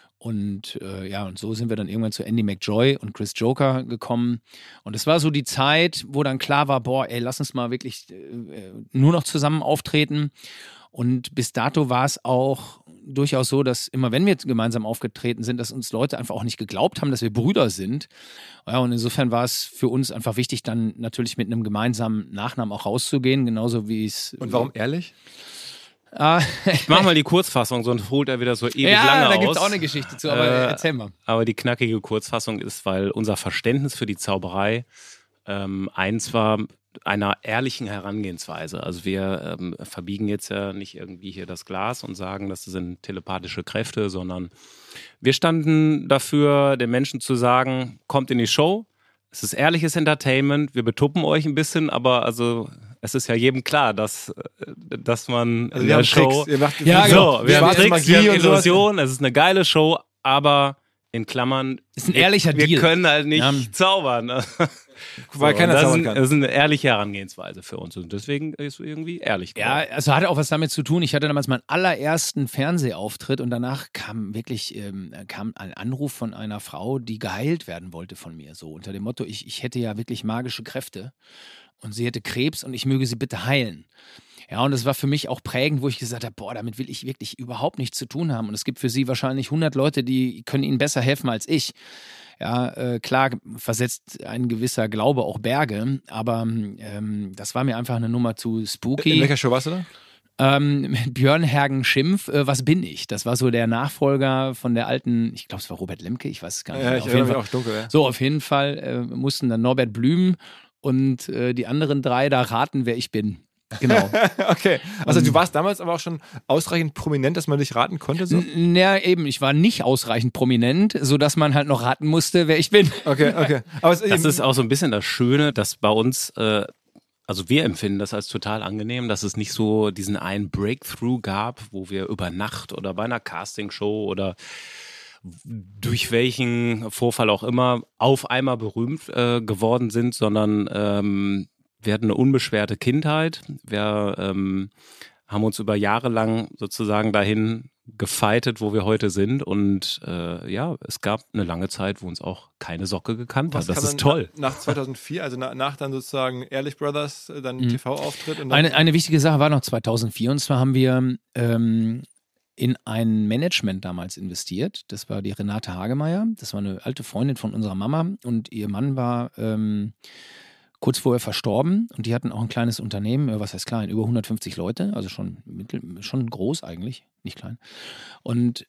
Und äh, ja, und so sind wir dann irgendwann zu Andy McJoy und Chris Joker gekommen. Und es war so die Zeit, wo dann klar war, boah, ey, lass uns mal wirklich äh, nur noch zusammen auftreten. Und bis dato war es auch durchaus so, dass immer wenn wir gemeinsam aufgetreten sind, dass uns Leute einfach auch nicht geglaubt haben, dass wir Brüder sind. Ja, und insofern war es für uns einfach wichtig, dann natürlich mit einem gemeinsamen Nachnamen auch rauszugehen, genauso wie es... Und warum ehrlich? Ah, ich mach mal die Kurzfassung, sonst holt er wieder so ewig ja, lange aus. Ja, da gibt es auch eine Geschichte zu, aber äh, erzähl mal. Aber die knackige Kurzfassung ist, weil unser Verständnis für die Zauberei ähm, eins war einer ehrlichen Herangehensweise. Also wir ähm, verbiegen jetzt ja nicht irgendwie hier das Glas und sagen, das sind telepathische Kräfte, sondern wir standen dafür, den Menschen zu sagen, kommt in die Show, es ist ehrliches Entertainment, wir betuppen euch ein bisschen, aber also es ist ja jedem klar, dass, dass man also in wir der haben Show... Tricks. Ihr macht ja, so, genau. wir haben Schwarze Tricks, Magie wir haben und sowas. Illusionen, es ist eine geile Show, aber in Klammern... Ist ein ehrlicher wir, Deal. Wir können halt nicht Ja. zaubern. Weil So, keiner das, zaubern ist, kann. das ist eine ehrliche Herangehensweise für uns und deswegen ist es irgendwie ehrlich Ja, geworden. also hatte auch was damit zu tun. Ich hatte damals meinen allerersten Fernsehauftritt und danach kam wirklich ähm, kam ein Anruf von einer Frau, die geheilt werden wollte von mir. So unter dem Motto, ich, ich hätte ja wirklich magische Kräfte und sie hätte Krebs und ich möge sie bitte heilen. Ja, und das war für mich auch prägend, wo ich gesagt habe, boah, damit will ich wirklich überhaupt nichts zu tun haben. Und es gibt für sie wahrscheinlich hundert Leute, die können ihnen besser helfen als ich. Ja, äh, klar versetzt ein gewisser Glaube auch Berge, aber ähm, das war mir einfach eine Nummer zu spooky. In welcher Show warst du da? Ähm, mit Björn Hergen Schimpf, äh, was bin ich? Das war so der Nachfolger von der alten, ich glaube es war Robert Lemke, ich weiß es gar nicht. Ja, mehr. ich Auf jeden erinnere mich Fall. auch dunkel, ja. So, auf jeden Fall äh, mussten dann Norbert Blüm und äh, die anderen drei da raten, wer ich bin. Genau. Okay. Also du warst damals aber auch schon ausreichend prominent, dass man dich raten konnte? So? N- Ja, eben, ich war nicht ausreichend prominent, sodass man halt noch raten musste, wer ich bin. Okay, okay. Aber es, Das ist auch so ein bisschen das Schöne, dass bei uns, äh, also wir empfinden das als total angenehm, dass es nicht so diesen einen Breakthrough gab, wo wir über Nacht oder bei einer Castingshow oder durch welchen Vorfall auch immer auf einmal berühmt äh, geworden sind, sondern ähm, wir hatten eine unbeschwerte Kindheit. Wir ähm, haben uns über Jahre lang sozusagen dahin gefeitet, wo wir heute sind. Und äh, ja, es gab eine lange Zeit, wo uns auch keine Socke gekannt hat. was Das kam ist dann toll. Nach zweitausendvier, also nach, nach dann sozusagen Ehrlich Brothers, dann Mhm. T V-Auftritt. Und dann, Eine, eine wichtige Sache war noch zweitausendvier, und zwar haben wir ähm, in ein Management damals investiert. Das war die Renate Hagemeyer. Das war eine alte Freundin von unserer Mama und ihr Mann war ähm, kurz vorher verstorben und die hatten auch ein kleines Unternehmen, was heißt klein, über hundertfünfzig Leute, also schon, mittel, schon groß eigentlich, nicht klein. Und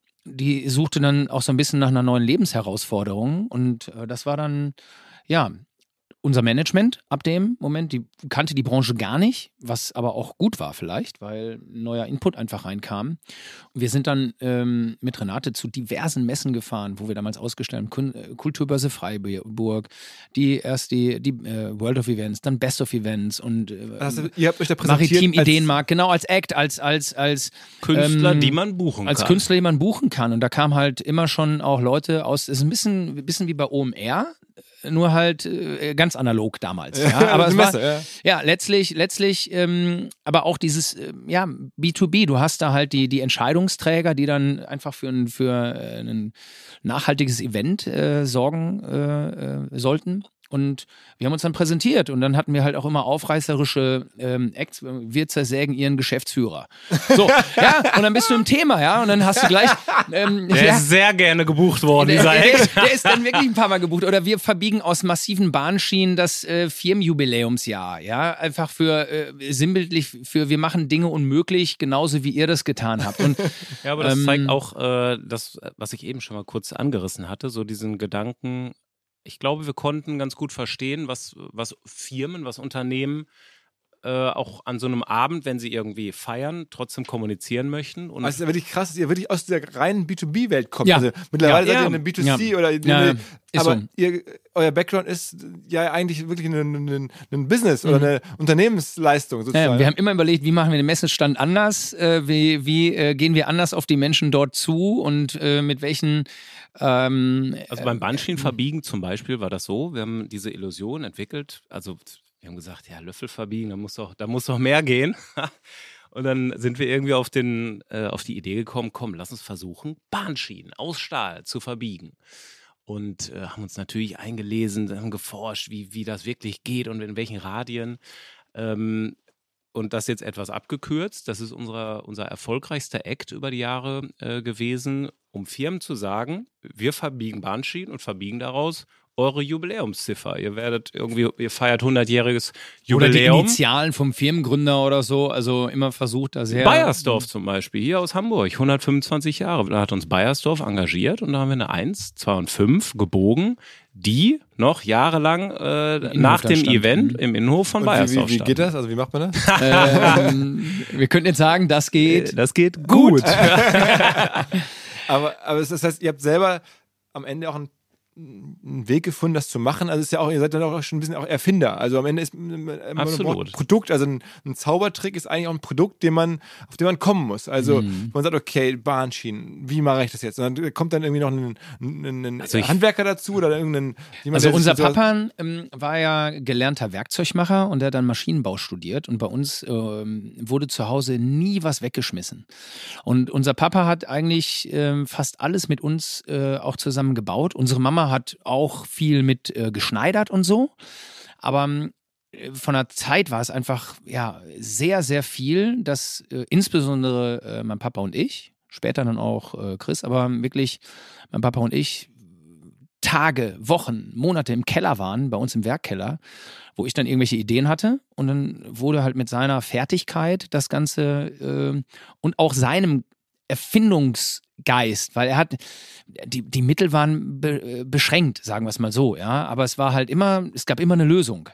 die suchte dann auch so ein bisschen nach einer neuen Lebensherausforderung und äh, das war dann, ja, unser Management ab dem Moment, die kannte die Branche gar nicht, was aber auch gut war vielleicht, weil ein neuer Input einfach reinkam. Und wir sind dann ähm, mit Renate zu diversen Messen gefahren, wo wir damals ausgestellt haben, Kulturbörse Freiburg, die erst die, die äh, World of Events, dann Best of Events und äh, also, ihr habt euch da präsentiert Maritim Ideenmarkt, genau, als Act, als, als, als Künstler, ähm, die man buchen als kann. Als Künstler, die man buchen kann. Und da kamen halt immer schon auch Leute aus, es ist ein bisschen, ein bisschen wie bei O M R, nur halt äh, ganz analog damals. Ja, Ja, aber es Messe, war, ja. ja, letztlich, letztlich, ähm, aber auch dieses, äh, ja, B zwei B, du hast da halt die, die Entscheidungsträger, die dann einfach für ein, für äh, ein nachhaltiges Event äh, sorgen äh, äh, sollten. Und wir haben uns dann präsentiert und dann hatten wir halt auch immer aufreißerische ähm, Acts. Wir zersägen ihren Geschäftsführer. So, ja, und dann bist du im Thema, ja, und dann hast du gleich. Ähm, Der ja, ist sehr gerne gebucht worden, dieser der, der, Act. ist, der ist dann wirklich ein paar Mal gebucht. Oder wir verbiegen aus massiven Bahnschienen das äh, Firmenjubiläumsjahr, ja, einfach für äh, sinnbildlich für wir machen Dinge unmöglich, genauso wie ihr das getan habt. Und Ja, aber das ähm, zeigt auch äh, das, was ich eben schon mal kurz angerissen hatte, so diesen Gedanken. Ich glaube, wir konnten ganz gut verstehen, was, was Firmen, was Unternehmen äh, auch an so einem Abend, wenn sie irgendwie feiern, trotzdem kommunizieren möchten. Und Also es ist ja wirklich krass, dass ihr wirklich aus der reinen B zwei B-Welt kommt. Ja. Also mittlerweile Ja. seid ihr in einem B zwei C Ja. oder Ja, eine, ja. Ist aber so. ihr, euer Background ist ja eigentlich wirklich ein, ein, ein Business oder eine Unternehmensleistung sozusagen. Ja, wir haben immer überlegt, wie machen wir den Messestand anders, äh, wie, wie äh, gehen wir anders auf die Menschen dort zu und äh, mit welchen ähm, Also beim Bahnschienenverbiegen zum Beispiel war das so, wir haben diese Illusion entwickelt, also wir haben gesagt, ja, Löffel verbiegen, da muss doch, da muss doch mehr gehen. Und dann sind wir irgendwie auf, den, äh, auf die Idee gekommen, komm, lass uns versuchen, Bahnschienen aus Stahl zu verbiegen. Und äh, haben uns natürlich eingelesen, haben geforscht, wie, wie das wirklich geht und in welchen Radien. Ähm, und das jetzt etwas abgekürzt, das ist unser, unser erfolgreichster Act über die Jahre äh, gewesen, um Firmen zu sagen, wir verbiegen Bahnschienen und verbiegen daraus eure Jubiläumsziffer. Ihr werdet irgendwie, ihr feiert hundertjähriges oder die Jubiläum. Initialen vom Firmengründer oder so, also immer versucht, da sehr... Bayersdorf zum Beispiel, hier aus Hamburg, hundertfünfundzwanzig Jahre. Da hat uns Bayersdorf engagiert und da haben wir eine eins, zwei und fünf gebogen, die noch jahrelang äh, nach dem stand. Event im Innenhof von Und Bayersdorf wie, wie, wie standen. geht das? Also wie macht man das? ähm, wir könnten jetzt sagen, das geht... Das geht gut. aber, aber das heißt, ihr habt selber am Ende auch einen einen Weg gefunden, das zu machen. Also es ist ja auch, ihr seid dann auch schon ein bisschen auch Erfinder. Also am Ende ist man Absolut. ein Produkt, also ein, ein Zaubertrick ist eigentlich auch ein Produkt, den man, auf den man kommen muss. Also Mhm. man sagt, okay, Bahnschienen, wie mache ich das jetzt? Und dann kommt dann irgendwie noch ein, ein, ein Also ich- Handwerker dazu oder irgendein jemand, Also der unser sich sowas- Papa ähm, war ja gelernter Werkzeugmacher und der hat dann Maschinenbau studiert und bei uns ähm, wurde zu Hause nie was weggeschmissen. Und unser Papa hat eigentlich ähm, fast alles mit uns äh, auch zusammen gebaut. Unsere Mama hat auch viel mit äh, geschneidert und so, aber ähm, von der Zeit war es einfach ja sehr, sehr viel, dass äh, insbesondere äh, mein Papa und ich, später dann auch äh, Chris, aber wirklich mein Papa und ich Tage, Wochen, Monate im Keller waren, bei uns im Werkkeller, wo ich dann irgendwelche Ideen hatte und dann wurde halt mit seiner Fertigkeit das Ganze äh, und auch seinem Erfindungsgeist, weil er hat, die, die Mittel waren be, beschränkt, sagen wir es mal so, ja, aber es war halt immer, es gab immer eine Lösung.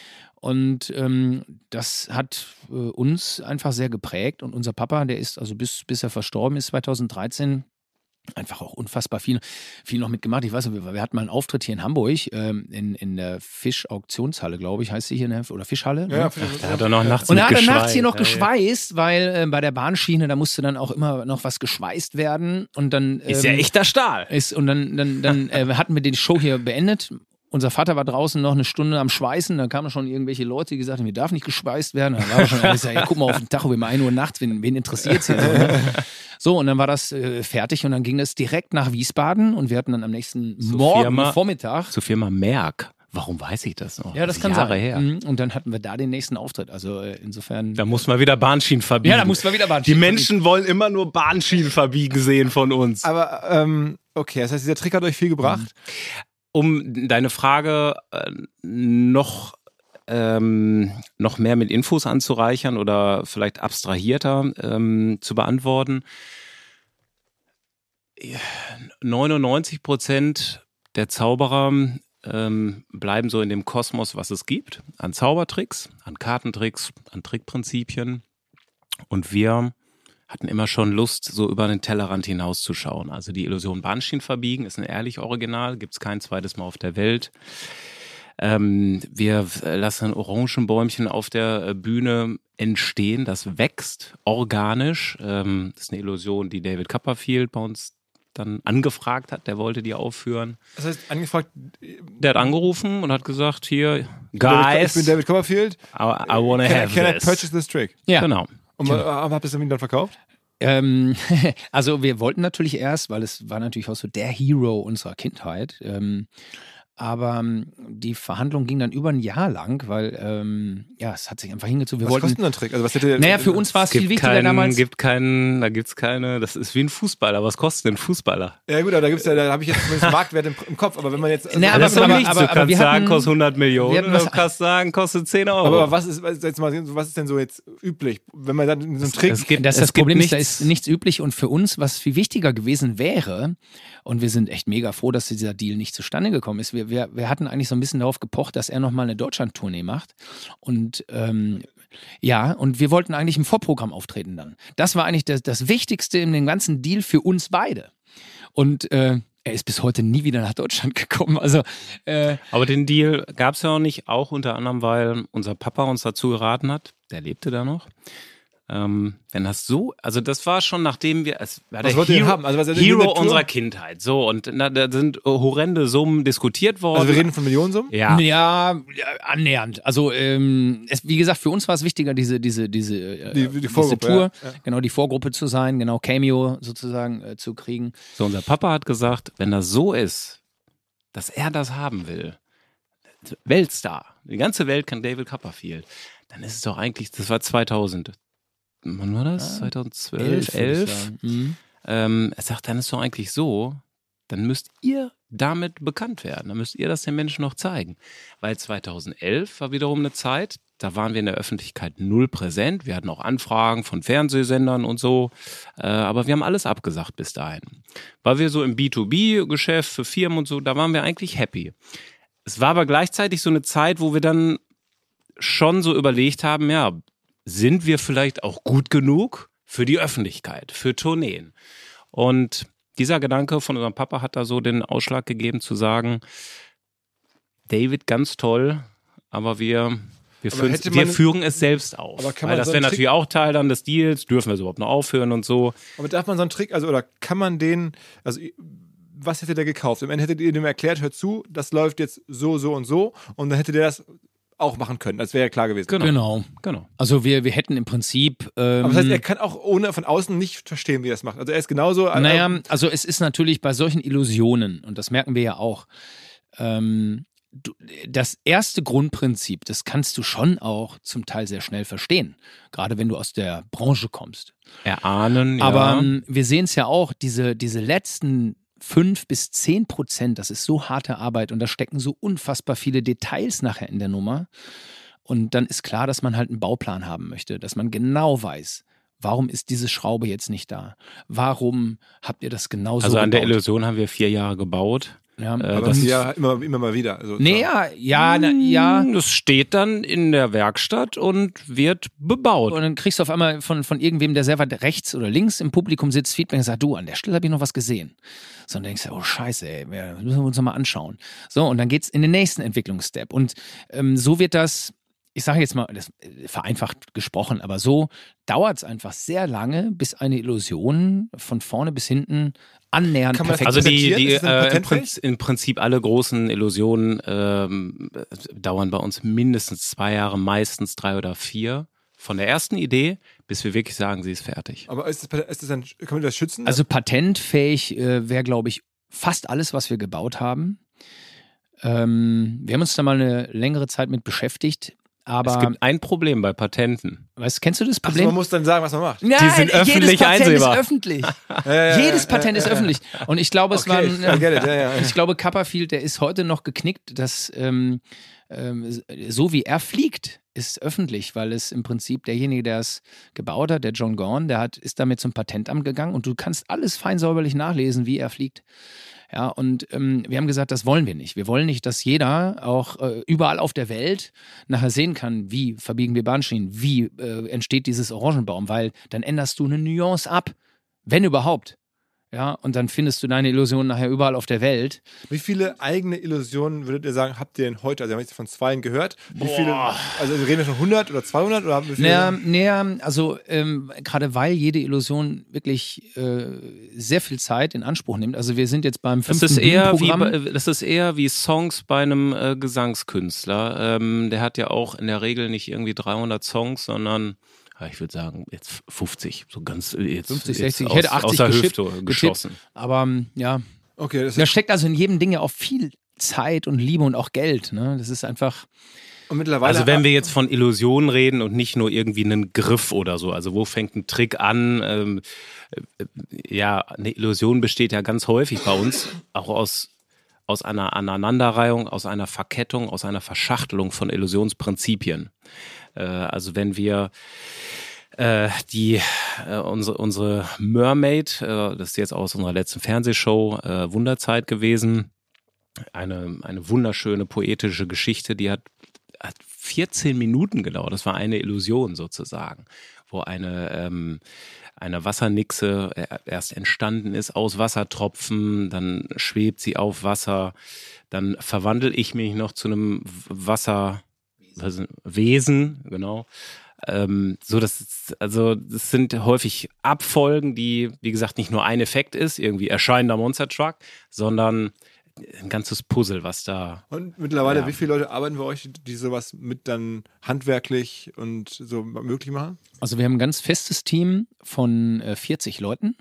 Und ähm, das hat äh, uns einfach sehr geprägt und unser Papa, der ist also bis, bis er verstorben ist, zweitausenddreizehn, einfach auch unfassbar viel, viel noch mitgemacht. Ich weiß nicht, wir, wir hatten mal einen Auftritt hier in Hamburg, ähm, in, in der Fischauktionshalle, glaube ich, heißt sie hier, ne? Oder Fischhalle. Ja, ne? Da hat er noch nachts Und da mit hat er nachts hier noch geschweißt. geschweißt, weil äh, bei der Bahnschiene, da musste dann auch immer noch was geschweißt werden. Und dann ähm, Ist ja echter Stahl. ist, und dann, dann, dann äh, hatten wir die Show hier beendet. Unser Vater war draußen noch eine Stunde am Schweißen, dann kamen schon irgendwelche Leute, die gesagt haben, hier darf nicht geschweißt werden. Dann war er schon, ich sag, ja, guck mal auf den Tacho, um ein Uhr nachts, wen, wen interessiert's hier? So, ne? So, und dann war das äh, fertig und dann ging es direkt nach Wiesbaden und wir hatten dann am nächsten Zur Morgen, Firma- Vormittag. Zur Firma Merck. Warum weiß ich das noch? Ja, das kann Jahre sein. her. Mhm. Und dann hatten wir da den nächsten Auftritt. Also äh, insofern. Da muss man wieder Bahnschienen verbiegen. Ja, da mussten wir wieder Die Bahnschienen Menschen wollen immer nur Bahnschienen verbiegen sehen von uns. Aber ähm, okay, das heißt, dieser Trick hat euch viel gebracht. Um deine Frage äh, noch ähm, noch mehr mit Infos anzureichern oder vielleicht abstrahierter ähm, zu beantworten. neunundneunzig Prozent der Zauberer ähm, bleiben so in dem Kosmos, was es gibt, an Zaubertricks, an Kartentricks, an Trickprinzipien. Und wir hatten immer schon Lust, so über den Tellerrand hinauszuschauen. Also die Illusion Banshin verbiegen ist ein ehrlich Original, gibt es kein zweites Mal auf der Welt. Ähm, wir lassen ein Orangenbäumchen auf der Bühne entstehen, das wächst organisch. Ähm, das ist eine Illusion, die David Copperfield bei uns dann angefragt hat, der wollte die aufführen. Das heißt, angefragt... Der hat angerufen und hat gesagt, hier, Ich guys, bin David Copperfield. I, I wanna Can, I, have can I this. purchase this trick? Ja. Genau. Und genau. Habt ihr es dann verkauft? Ähm, also wir wollten natürlich erst, weil es war natürlich auch so der Hero unserer Kindheit. Ähm, aber ähm, die Verhandlung ging dann über ein Jahr lang, weil ähm, ja, es hat sich einfach hingezogen. Wir Was wollten, kostet denn ein Trick? Also was hätte naja, für uns war es viel Gibt wichtiger keinen, damals. gibt keinen, da gibt's keine, das ist wie ein Fußballer. Was kostet denn ein Fußballer? Ja gut, aber da gibt's ja, da habe ich jetzt zumindest Marktwert im, im Kopf. Aber wenn man jetzt, also, Na, aber- das ist doch aber- nichts. aber- Du aber kannst wir sagen, hatten- kostet hundert Millionen, wir hatten oder was- du kannst sagen, kostet zehn Euro. aber was ist, was, jetzt mal, was ist denn so jetzt üblich, wenn man dann so einen Trick? es gibt, Das, es das gibt Problem ist, nichts, da ist nichts üblich und für uns, was viel wichtiger gewesen wäre, und wir sind echt mega froh, dass dieser Deal nicht zustande gekommen ist. Wir, wir, wir hatten eigentlich so ein bisschen darauf gepocht, dass er nochmal eine Deutschland-Tournee macht und ähm, ja, und wir wollten eigentlich im Vorprogramm auftreten dann. Das war eigentlich das, das Wichtigste in dem ganzen Deal für uns beide. Und äh, er ist bis heute nie wieder nach Deutschland gekommen. Also äh, Aber den Deal gab es ja auch nicht, auch unter anderem, weil unser Papa uns dazu geraten hat, der lebte da noch. Ähm, wenn das so, also das war schon, nachdem wir, es war Was der wollt ihr Hero, haben? Also was in der Hero Tour? unserer Kindheit. So, und na, da sind horrende Summen diskutiert worden. Also wir reden von Millionensummen? ja. Ja, ja, annähernd. Also ähm, es, wie gesagt, für uns war es wichtiger, diese diese diese, äh, Die- die diese Vorgruppe, Tour, ja, ja. genau die Vorgruppe zu sein, genau Cameo sozusagen äh, zu kriegen. So, unser Papa hat gesagt, wenn das so ist, dass er das haben will, Weltstar, die ganze Welt kann David Copperfield, dann ist es doch eigentlich, das war zweitausend. Wann war das? Ja, zweitausendzwölf, würde ich elf? sagen. Mhm. Ähm, er sagt, dann ist es doch eigentlich so, dann müsst ihr damit bekannt werden. Dann müsst ihr das den Menschen noch zeigen. Weil zweitausendelf war wiederum eine Zeit, da waren wir in der Öffentlichkeit null präsent. Wir hatten auch Anfragen von Fernsehsendern und so. Äh, aber wir haben alles abgesagt bis dahin. Weil wir so im B zwei B-Geschäft für Firmen und so, da waren wir eigentlich happy. Es war aber gleichzeitig so eine Zeit, wo wir dann schon so überlegt haben, ja, sind wir vielleicht auch gut genug für die Öffentlichkeit, für Tourneen? Und dieser Gedanke von unserem Papa hat da so den Ausschlag gegeben zu sagen, David, ganz toll, aber wir, wir, Aber führen, hätte wir man- führen es selbst auf. Aber kann Weil man das so wäre einen natürlich auch Teil dann des Deals, dürfen wir es überhaupt noch aufhören und so. Aber darf man so einen Trick, also oder kann man den, also was hätte der gekauft? Im Ende hättet ihr dem erklärt, hört zu, das läuft jetzt so, so und so und dann hätte der das auch machen können. Das wäre ja klar gewesen. Genau. Genau. Genau. Also wir wir hätten im Prinzip ähm, Aber das heißt, er kann auch ohne von außen nicht verstehen, wie er das macht. Also er ist genauso. äh, Naja, also es ist natürlich bei solchen Illusionen, und das merken wir ja auch, ähm, du, das erste Grundprinzip, das kannst du schon auch zum Teil sehr schnell verstehen, gerade wenn du aus der Branche kommst. Erahnen, ja. Aber ähm, wir sehen es ja auch, diese, diese letzten fünf bis zehn Prozent, das ist so harte Arbeit und da stecken so unfassbar viele Details nachher in der Nummer. Und dann ist klar, dass man halt einen Bauplan haben möchte, dass man genau weiß, warum ist diese Schraube jetzt nicht da? Warum habt ihr das genauso also an der gebaut? Illusion haben wir vier Jahre gebaut. Ja, Äh, aber das- ja immer, immer mal wieder. Also nee, ja, ja, na, ja. Das steht dann in der Werkstatt und wird bebaut. Und dann kriegst du auf einmal von, von irgendwem, der sehr weit rechts oder links im Publikum sitzt, Feedback und sagt, du, an der Stelle habe ich noch was gesehen. So, und dann denkst du, oh scheiße, ey, das müssen wir uns nochmal anschauen. So, und dann geht's in den nächsten Entwicklungsstep. Und ähm, so wird das, ich sage jetzt mal, das äh, vereinfacht gesprochen, aber so dauert es einfach sehr lange, bis eine Illusion von vorne bis hinten annähernd Kann man das perfekt Also ist. die, die Ist das ein äh, im, Patentrecht? Prinzip, im Prinzip alle großen Illusionen ähm, dauern bei uns mindestens zwei Jahre, meistens drei oder vier. Von der ersten Idee, bis wir wirklich sagen, sie ist fertig. Aber ist das, ist das ein, kann man das schützen? Also patentfähig äh, wäre, glaube ich, fast alles, was wir gebaut haben. Ähm, wir haben uns da mal eine längere Zeit mit beschäftigt. Aber es gibt ein Problem bei Patenten. Weißt, kennst du das Also Problem? man muss dann sagen, was man macht. Nein, Die sind öffentlich jedes Patent einsehbar. ist öffentlich. Ja, ja, jedes ja, Patent ja, ist ja. öffentlich. Und ich glaube, es Okay, war. I get it, ja, ja. Ich glaube, Copperfield, der ist heute noch geknickt, dass ähm, ähm, so wie er fliegt, ist öffentlich, weil es im Prinzip derjenige, der es gebaut hat, der John Gorn, der hat, ist damit zum Patentamt gegangen und du kannst alles fein säuberlich nachlesen, wie er fliegt. Ja, und ähm, wir haben gesagt, das wollen wir nicht. Wir wollen nicht, dass jeder auch äh, überall auf der Welt nachher sehen kann, wie verbiegen wir Bahnschienen, wie äh, entsteht dieses Orangenbaum, weil dann änderst du eine Nuance ab, wenn überhaupt. Ja, und dann findest du deine Illusion nachher überall auf der Welt. Wie viele eigene Illusionen würdet ihr sagen, habt ihr denn heute? Also, wir haben jetzt von zweien gehört. Wie viele, also reden wir schon hundert oder zweihundert? Oder wie viele? Naja, naja, also ähm, gerade weil jede Illusion wirklich äh, sehr viel Zeit in Anspruch nimmt. Also wir sind jetzt beim Das fünften ist, eher wie, Bühnenprogramm. bei- das ist eher wie Songs bei einem äh, Gesangskünstler. Ähm, der hat ja auch in der Regel nicht irgendwie dreihundert Songs, sondern ja, ich würde sagen jetzt fünfzig, so ganz äh, jetzt, fünfzig, jetzt sechzig, ich aus, hätte achtzig aus der geschippt, Hüfte getippt. geschossen. Aber ähm, ja, Okay, das da ist, steckt also in jedem Ding ja auch viel Zeit und Liebe und auch Geld. Ne? Das ist einfach. und mittlerweile. Also wenn wir jetzt von Illusionen reden und nicht nur irgendwie einen Griff oder so, also wo fängt ein Trick an? Ähm, äh, ja, eine Illusion besteht ja ganz häufig bei uns auch aus, aus einer Aneinanderreihung, aus einer Verkettung, aus einer Verschachtelung von Illusionsprinzipien. Äh, also wenn wir äh, die äh, unsere, unsere Mermaid, äh, das ist jetzt aus unserer letzten Fernsehshow äh, Wunderzeit gewesen, eine, eine wunderschöne poetische Geschichte, die hat hat vierzehn Minuten gedauert. Das war eine Illusion sozusagen, wo eine, ähm, eine Wassernixe erst entstanden ist aus Wassertropfen, dann schwebt sie auf Wasser, dann verwandle ich mich noch zu einem Wasserwesen, genau. Ähm, so, das ist, also das sind häufig Abfolgen, die, wie gesagt, nicht nur ein Effekt ist, irgendwie erscheinender Monster Truck, sondern ein ganzes Puzzle, was da. Und mittlerweile, Ja. wie viele Leute arbeiten bei euch, die sowas mit dann handwerklich und so möglich machen? Also wir haben ein ganz festes Team von äh, vierzig Leuten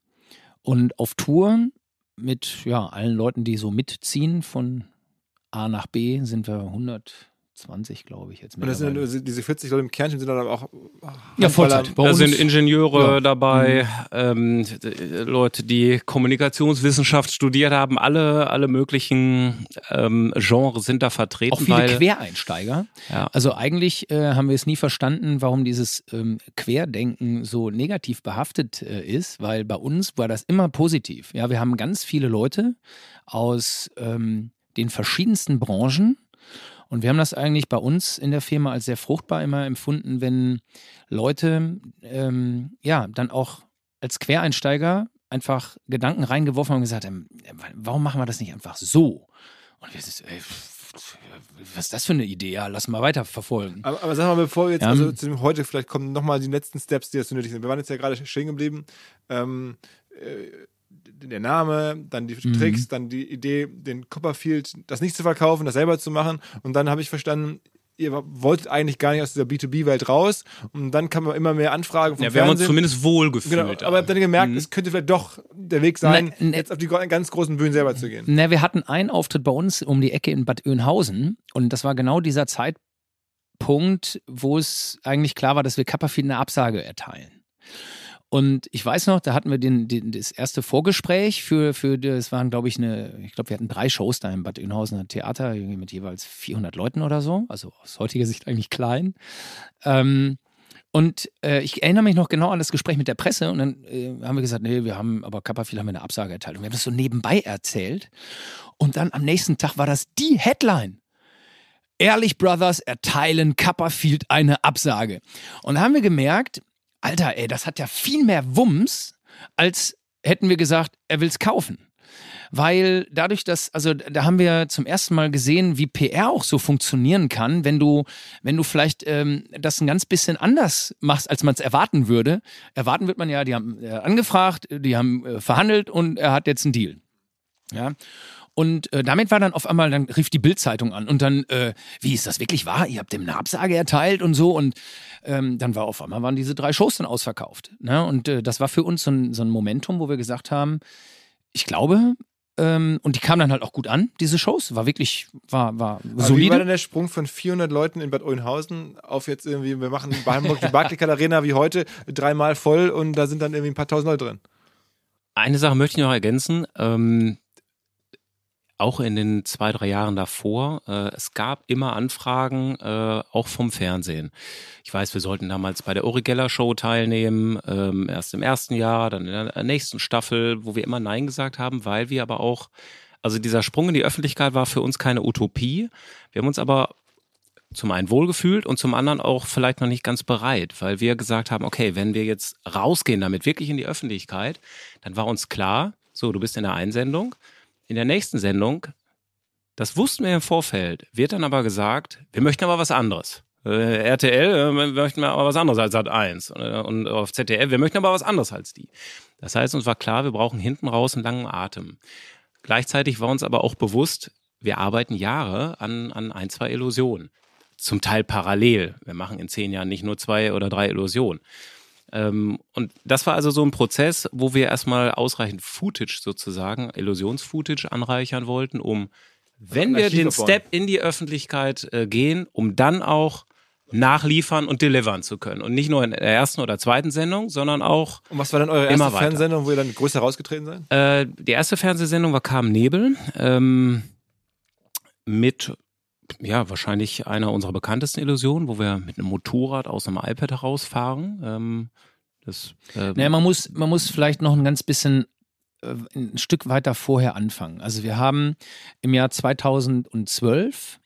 und auf Tour mit ja, allen Leuten, die so mitziehen von A nach B, sind wir hundertzwanzig, glaube ich, jetzt Und das sind mittlerweile. dann, diese vierzig Leute im Kernteam sind dann aber auch. Ja, Vollzeit. Bei Da uns- sind Ingenieure Ja. dabei, ähm, d- Leute, die Kommunikationswissenschaft studiert haben, alle, alle möglichen ähm, Genres sind da vertreten. Auch viele weil, Quereinsteiger. Ja. Also eigentlich äh, haben wir es nie verstanden, warum dieses ähm, Querdenken so negativ behaftet äh, ist, weil bei uns war das immer positiv. Ja, wir haben ganz viele Leute aus ähm, den verschiedensten Branchen und wir haben das eigentlich bei uns in der Firma als sehr fruchtbar immer empfunden, wenn Leute ähm, ja dann auch als Quereinsteiger einfach Gedanken reingeworfen haben und gesagt haben, warum machen wir das nicht einfach so? Und wir sind, ey, was ist das für eine Idee? Ja, lass mal weiter verfolgen. Aber, aber sag mal, bevor wir jetzt Ja. also zu dem heute vielleicht kommen nochmal die letzten Steps, die jetzt so nötig sind. Wir waren jetzt ja gerade stehen geblieben. Ähm, äh, der Name, dann die Mhm. Tricks, dann die Idee, den Copperfield, das nicht zu verkaufen, das selber zu machen. Und dann habe ich verstanden, ihr wolltet eigentlich gar nicht aus dieser B zwei B-Welt raus. Und dann kam immer mehr Anfragen vom Ja, wir haben uns Fernsehen. zumindest wohlgefühlt. Genau, aber habt dann gemerkt, Mhm. es könnte vielleicht doch der Weg sein, Ne, ne. jetzt auf die gro- ganz großen Bühnen selber zu gehen. Na, wir hatten einen Auftritt bei uns um die Ecke in Bad Oeynhausen und das war genau dieser Zeitpunkt, wo es eigentlich klar war, dass wir Copperfield eine Absage erteilen. Und ich weiß noch, da hatten wir den, den, das erste Vorgespräch für, für das waren, glaube ich, eine, ich glaube, wir hatten drei Shows da in Bad Oeynhausen, ein Theater irgendwie mit jeweils vierhundert Leuten oder so, also aus heutiger Sicht eigentlich klein. Ähm, und äh, ich erinnere mich noch genau an das Gespräch mit der Presse und dann äh, haben wir gesagt, nee, wir haben, aber Copperfield haben wir eine Absage erteilt. Und wir haben das so nebenbei erzählt und dann am nächsten Tag war das die Headline. Ehrlich Brothers erteilen Copperfield eine Absage. Und da haben wir gemerkt, Alter, ey, das hat ja viel mehr Wumms, als hätten wir gesagt, er will's kaufen. Weil dadurch, dass, also da haben wir zum ersten Mal gesehen, wie P R auch so funktionieren kann, wenn du, wenn du vielleicht ähm, das ein ganz bisschen anders machst, als man es erwarten würde. Erwarten wird man ja, die haben äh, angefragt, die haben äh, verhandelt und er hat jetzt einen Deal. Ja. Und äh, damit war dann auf einmal, dann rief die Bild-Zeitung an und dann, äh, wie ist das wirklich wahr? Ihr habt dem eine Absage erteilt und so und ähm, dann war auf einmal waren diese drei Shows dann ausverkauft. Ne? Und äh, das war für uns so ein, so ein Momentum, wo wir gesagt haben, ich glaube, Ähm, und die kamen dann halt auch gut an, diese Shows. War wirklich, war, war Aber solide. wie war denn der Sprung von vierhundert Leuten in Bad Oeynhausen auf jetzt irgendwie, wir machen bei Hamburg die Barclaycard Arena wie heute, dreimal voll und da sind dann irgendwie ein paar tausend Leute drin? Eine Sache möchte ich noch ergänzen. Ähm, auch in den zwei, drei Jahren davor, äh, es gab immer Anfragen, äh, auch vom Fernsehen. Ich weiß, wir sollten damals bei der Uri Geller Show teilnehmen, ähm, erst im ersten Jahr, dann in der nächsten Staffel, wo wir immer Nein gesagt haben, weil wir aber auch, also dieser Sprung in die Öffentlichkeit war für uns keine Utopie. Wir haben uns aber zum einen wohlgefühlt und zum anderen auch vielleicht noch nicht ganz bereit, weil wir gesagt haben, okay, wenn wir jetzt rausgehen damit wirklich in die Öffentlichkeit, dann war uns klar, so, du bist in der Einsendung. In der nächsten Sendung, das wussten wir im Vorfeld, wird dann aber gesagt, wir möchten aber was anderes. Äh, R T L, äh, wir möchten aber was anderes als Sat eins. Äh, und auf Z D F, wir möchten aber was anderes als die. Das heißt, uns war klar, wir brauchen hinten raus einen langen Atem. Gleichzeitig war uns aber auch bewusst, wir arbeiten Jahre an, an ein, zwei Illusionen. Zum Teil parallel. Wir machen in zehn Jahren nicht nur zwei oder drei Illusionen. Ähm, und das war also so ein Prozess, wo wir erstmal ausreichend Footage sozusagen, Illusions-Footage anreichern wollten, um, wenn wir den Step in die Öffentlichkeit äh, gehen, um dann auch nachliefern und delivern zu können. Und nicht nur in der ersten oder zweiten Sendung, sondern auch Und was war dann eure erste immer weiter. Fernsehsendung, wo ihr dann größer rausgetreten seid? Äh, die erste Fernsehsendung war Carmen Nebel, ähm, mit ja, wahrscheinlich einer unserer bekanntesten Illusionen, wo wir mit einem Motorrad aus einem iPad herausfahren. Ähm, das, ähm Naja, man muss, man muss vielleicht noch ein ganz bisschen äh, ein Stück weiter vorher anfangen. Also wir haben im Jahr zweitausendzwölf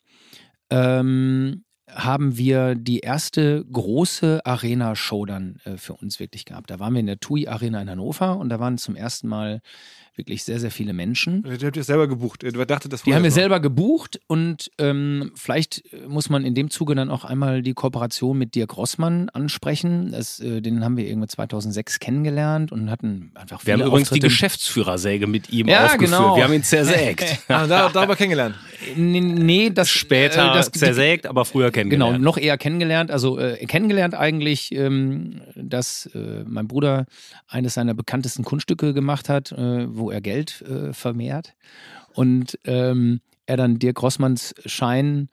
ähm, haben wir die erste große Arena-Show dann äh, für uns wirklich gehabt. Da waren wir in der T U I Arena in Hannover und da waren zum ersten Mal wirklich sehr, sehr viele Menschen. Die habt ihr selber gebucht. Ihr dachtet, das Die haben wir so. selber gebucht und ähm, vielleicht muss man in dem Zuge dann auch einmal die Kooperation mit Dirk Rossmann ansprechen. Das, äh, den haben wir irgendwann zweitausendsechs kennengelernt und hatten einfach viele Wir haben übrigens die Auftritte. Geschäftsführersäge mit ihm Ja, aufgeführt. genau. Wir haben ihn zersägt. Ah, da, darüber kennengelernt. Nee, nee, das Später äh, das, zersägt, aber früher Genau, kennengelernt. noch eher kennengelernt. Also äh, kennengelernt eigentlich, ähm, dass äh, mein Bruder eines seiner bekanntesten Kunststücke gemacht hat, äh, wo er Geld äh, vermehrt. Und ähm, er dann Dirk Rossmanns Schein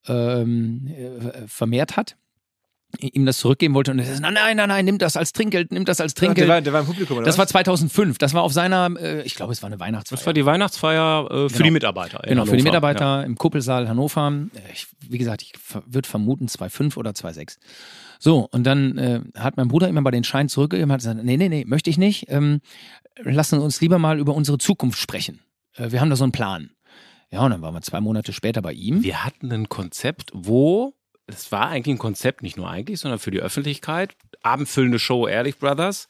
ähm, äh, vermehrt hat. Ihm das zurückgeben wollte und er sagt, nein, nein, nein, nein, nimm das als Trinkgeld, nimm das als Trinkgeld. Der war, der war im Publikum, oder Das was? war zweitausendfünf. Das war auf seiner, äh, ich glaube, es war eine Weihnachtsfeier. Das war die Weihnachtsfeier äh, für Genau. die Mitarbeiter. in Genau, für die Hannover. Mitarbeiter Ja. im Kuppelsaal Hannover. Äh, Ich, wie gesagt, ich würde vermuten zweitausendfünf oder zweitausendsechs. So, und dann äh, hat mein Bruder immer bei den Schein zurückgegeben und hat gesagt, nee, nee, nee, möchte ich nicht. Ähm, lassen uns lieber mal über unsere Zukunft sprechen. Äh, wir haben da so einen Plan. Ja, und dann waren wir zwei Monate später bei ihm. Wir hatten ein Konzept, wo, es war eigentlich ein Konzept, nicht nur eigentlich, sondern für die Öffentlichkeit, abendfüllende Show Ehrlich Brothers,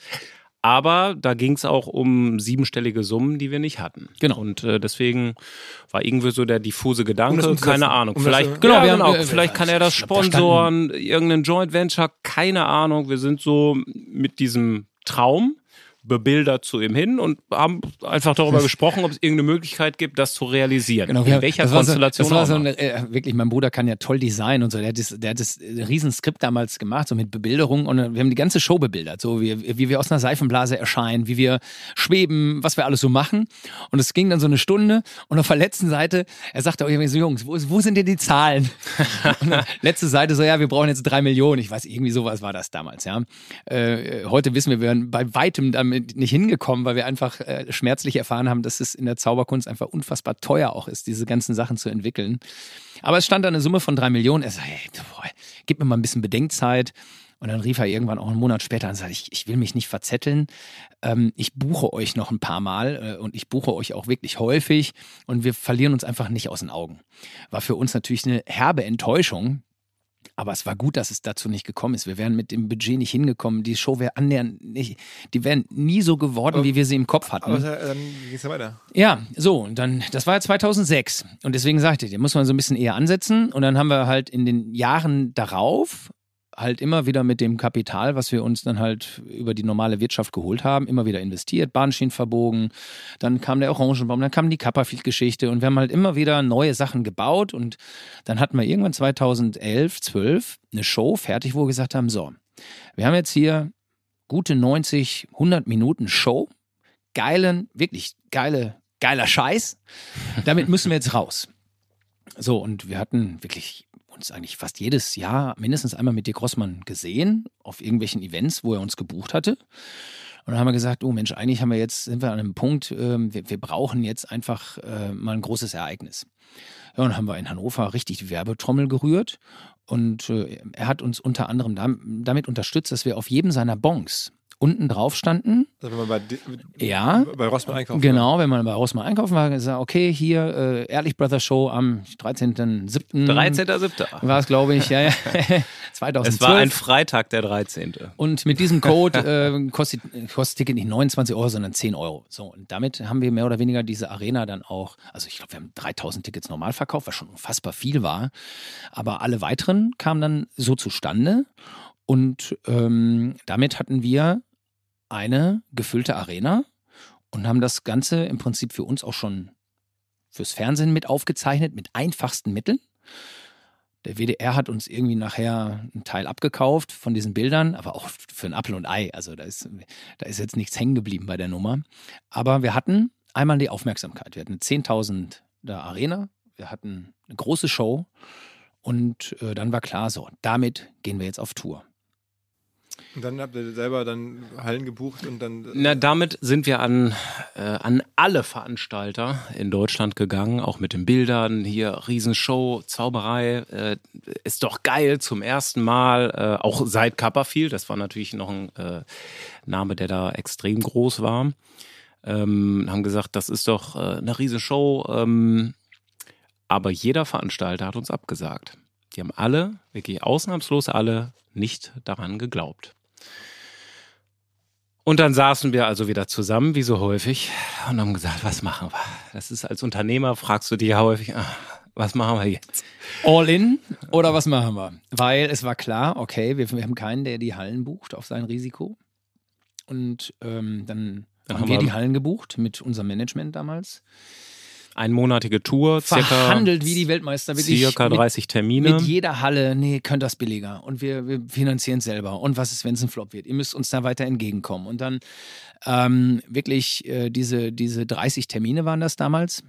aber da ging es auch um siebenstellige Summen, die wir nicht hatten. Genau. Und äh, deswegen war irgendwie so der diffuse Um Gedanke, das umzusetzen. keine Ahnung, Um das, vielleicht, äh, Genau, ja, wir haben, genau, äh, vielleicht kann er das ich glaub, da sponsoren, irgendein Joint Venture, keine Ahnung, wir sind so mit diesem Traum bebildert zu ihm hin und haben einfach darüber gesprochen, ob es irgendeine Möglichkeit gibt, das zu realisieren. Genau, In wir, welcher das war Konstellation so, das war auch so immer. eine, äh, wirklich, mein Bruder kann ja toll designen und so. Der hat das, der hat das äh, Riesenskript damals gemacht, so mit Bebilderung und äh, wir haben die ganze Show bebildert, so wie, wie wir aus einer Seifenblase erscheinen, wie wir schweben, was wir alles so machen. Und es ging dann so eine Stunde und auf der letzten Seite, er sagte auch irgendwie so, Jungs, wo, wo sind denn die Zahlen? Und dann, letzte Seite so, ja, wir brauchen jetzt drei Millionen. Ich weiß, irgendwie sowas war das damals, ja. Äh, heute wissen wir, wir wären bei weitem damit nicht hingekommen, weil wir einfach äh, schmerzlich erfahren haben, dass es in der Zauberkunst einfach unfassbar teuer auch ist, diese ganzen Sachen zu entwickeln. Aber es stand da eine Summe von drei Millionen. Er sagte, hey, boah, gib mir mal ein bisschen Bedenkzeit. Und dann rief er irgendwann auch einen Monat später und sagte, ich, ich will mich nicht verzetteln. Ähm, ich buche euch noch ein paar Mal äh, und ich buche euch auch wirklich häufig und wir verlieren uns einfach nicht aus den Augen. War für uns natürlich eine herbe Enttäuschung. Aber es war gut, dass es dazu nicht gekommen ist. Wir wären mit dem Budget nicht hingekommen. Die Show wäre annähernd nicht, die wären nie so geworden, Aber- wie wir sie im Kopf hatten. Aber dann ging es ja weiter. Ja, so, und dann, das war ja zweitausendsechs. Und deswegen sagte ich, da muss man so ein bisschen eher ansetzen. Und dann haben wir halt in den Jahren darauf halt immer wieder mit dem Kapital, was wir uns dann halt über die normale Wirtschaft geholt haben, immer wieder investiert, Bahnschienen verbogen, dann kam der Orangenbaum, dann kam die Copperfield-Geschichte und wir haben halt immer wieder neue Sachen gebaut und dann hatten wir irgendwann zweitausendelf, zwölf eine Show fertig, wo wir gesagt haben, so, wir haben jetzt hier gute neunzig, hundert Minuten Show, geilen, wirklich geile geiler Scheiß. Damit müssen wir jetzt raus. So, und wir hatten wirklich uns eigentlich fast jedes Jahr mindestens einmal mit Dirk Rossmann gesehen, auf irgendwelchen Events, wo er uns gebucht hatte. Und dann haben wir gesagt, oh Mensch, eigentlich haben wir jetzt, sind wir an einem Punkt, äh, wir, wir brauchen jetzt einfach äh, mal ein großes Ereignis. Ja, und haben wir in Hannover richtig die Werbetrommel gerührt. Und äh, er hat uns unter anderem damit unterstützt, dass wir auf jedem seiner Bons unten drauf standen. Also wenn man bei, ja, bei Rossmann einkaufen Genau, war. wenn man bei Rossmann einkaufen war, gesagt, okay, hier äh, Ehrlich Brothers Show am dreizehnten siebten dreizehnten siebten war es, glaube ich, ja, ja. zweitausendzwölf. Es war ein Freitag, der dreizehnte Und mit diesem Code äh, kostet, kostet Ticket nicht neunundzwanzig Euro, sondern zehn Euro. So, und damit haben wir mehr oder weniger diese Arena dann auch, also ich glaube, wir haben dreitausend Tickets normal verkauft, was schon unfassbar viel war. Aber alle weiteren kamen dann so zustande. Und ähm, damit hatten wir eine gefüllte Arena und haben das Ganze im Prinzip für uns auch schon fürs Fernsehen mit aufgezeichnet, mit einfachsten Mitteln. Der W D R hat uns irgendwie nachher einen Teil abgekauft von diesen Bildern, aber auch für ein Apfel und Ei. Also da ist, da ist jetzt nichts hängen geblieben bei der Nummer. Aber wir hatten einmal die Aufmerksamkeit. Wir hatten eine zehntausender Arena, wir hatten eine große Show und äh, dann war klar, so, damit gehen wir jetzt auf Tour. Und dann habt ihr selber dann Hallen gebucht und dann... Na, damit sind wir an, äh, an alle Veranstalter in Deutschland gegangen, auch mit den Bildern, hier Riesenshow, Zauberei, äh, ist doch geil, zum ersten Mal, äh, auch seit Copperfield, das war natürlich noch ein äh, Name, der da extrem groß war, ähm, haben gesagt, das ist doch äh, eine Riesenshow, ähm, aber jeder Veranstalter hat uns abgesagt. Die haben alle, wirklich ausnahmslos alle, nicht daran geglaubt. Und dann saßen wir also wieder zusammen, wie so häufig, und haben gesagt, was machen wir? Das ist als Unternehmer, fragst du dich ja häufig, ach, was machen wir jetzt? All in oder was machen wir? Weil es war klar, okay, wir, wir haben keinen, der die Hallen bucht auf sein Risiko. Und ähm, dann, dann haben, haben wir die Hallen gebucht mit unserem Management damals. Einmonatige Tour, verhandelt circa, wie die Weltmeister, wirklich circa dreißig Termine. Mit jeder Halle, nee, könnt das billiger und wir, wir finanzieren es selber und was ist, wenn es ein Flop wird? Ihr müsst uns da weiter entgegenkommen und dann ähm, wirklich äh, diese, diese dreißig Termine waren das damals,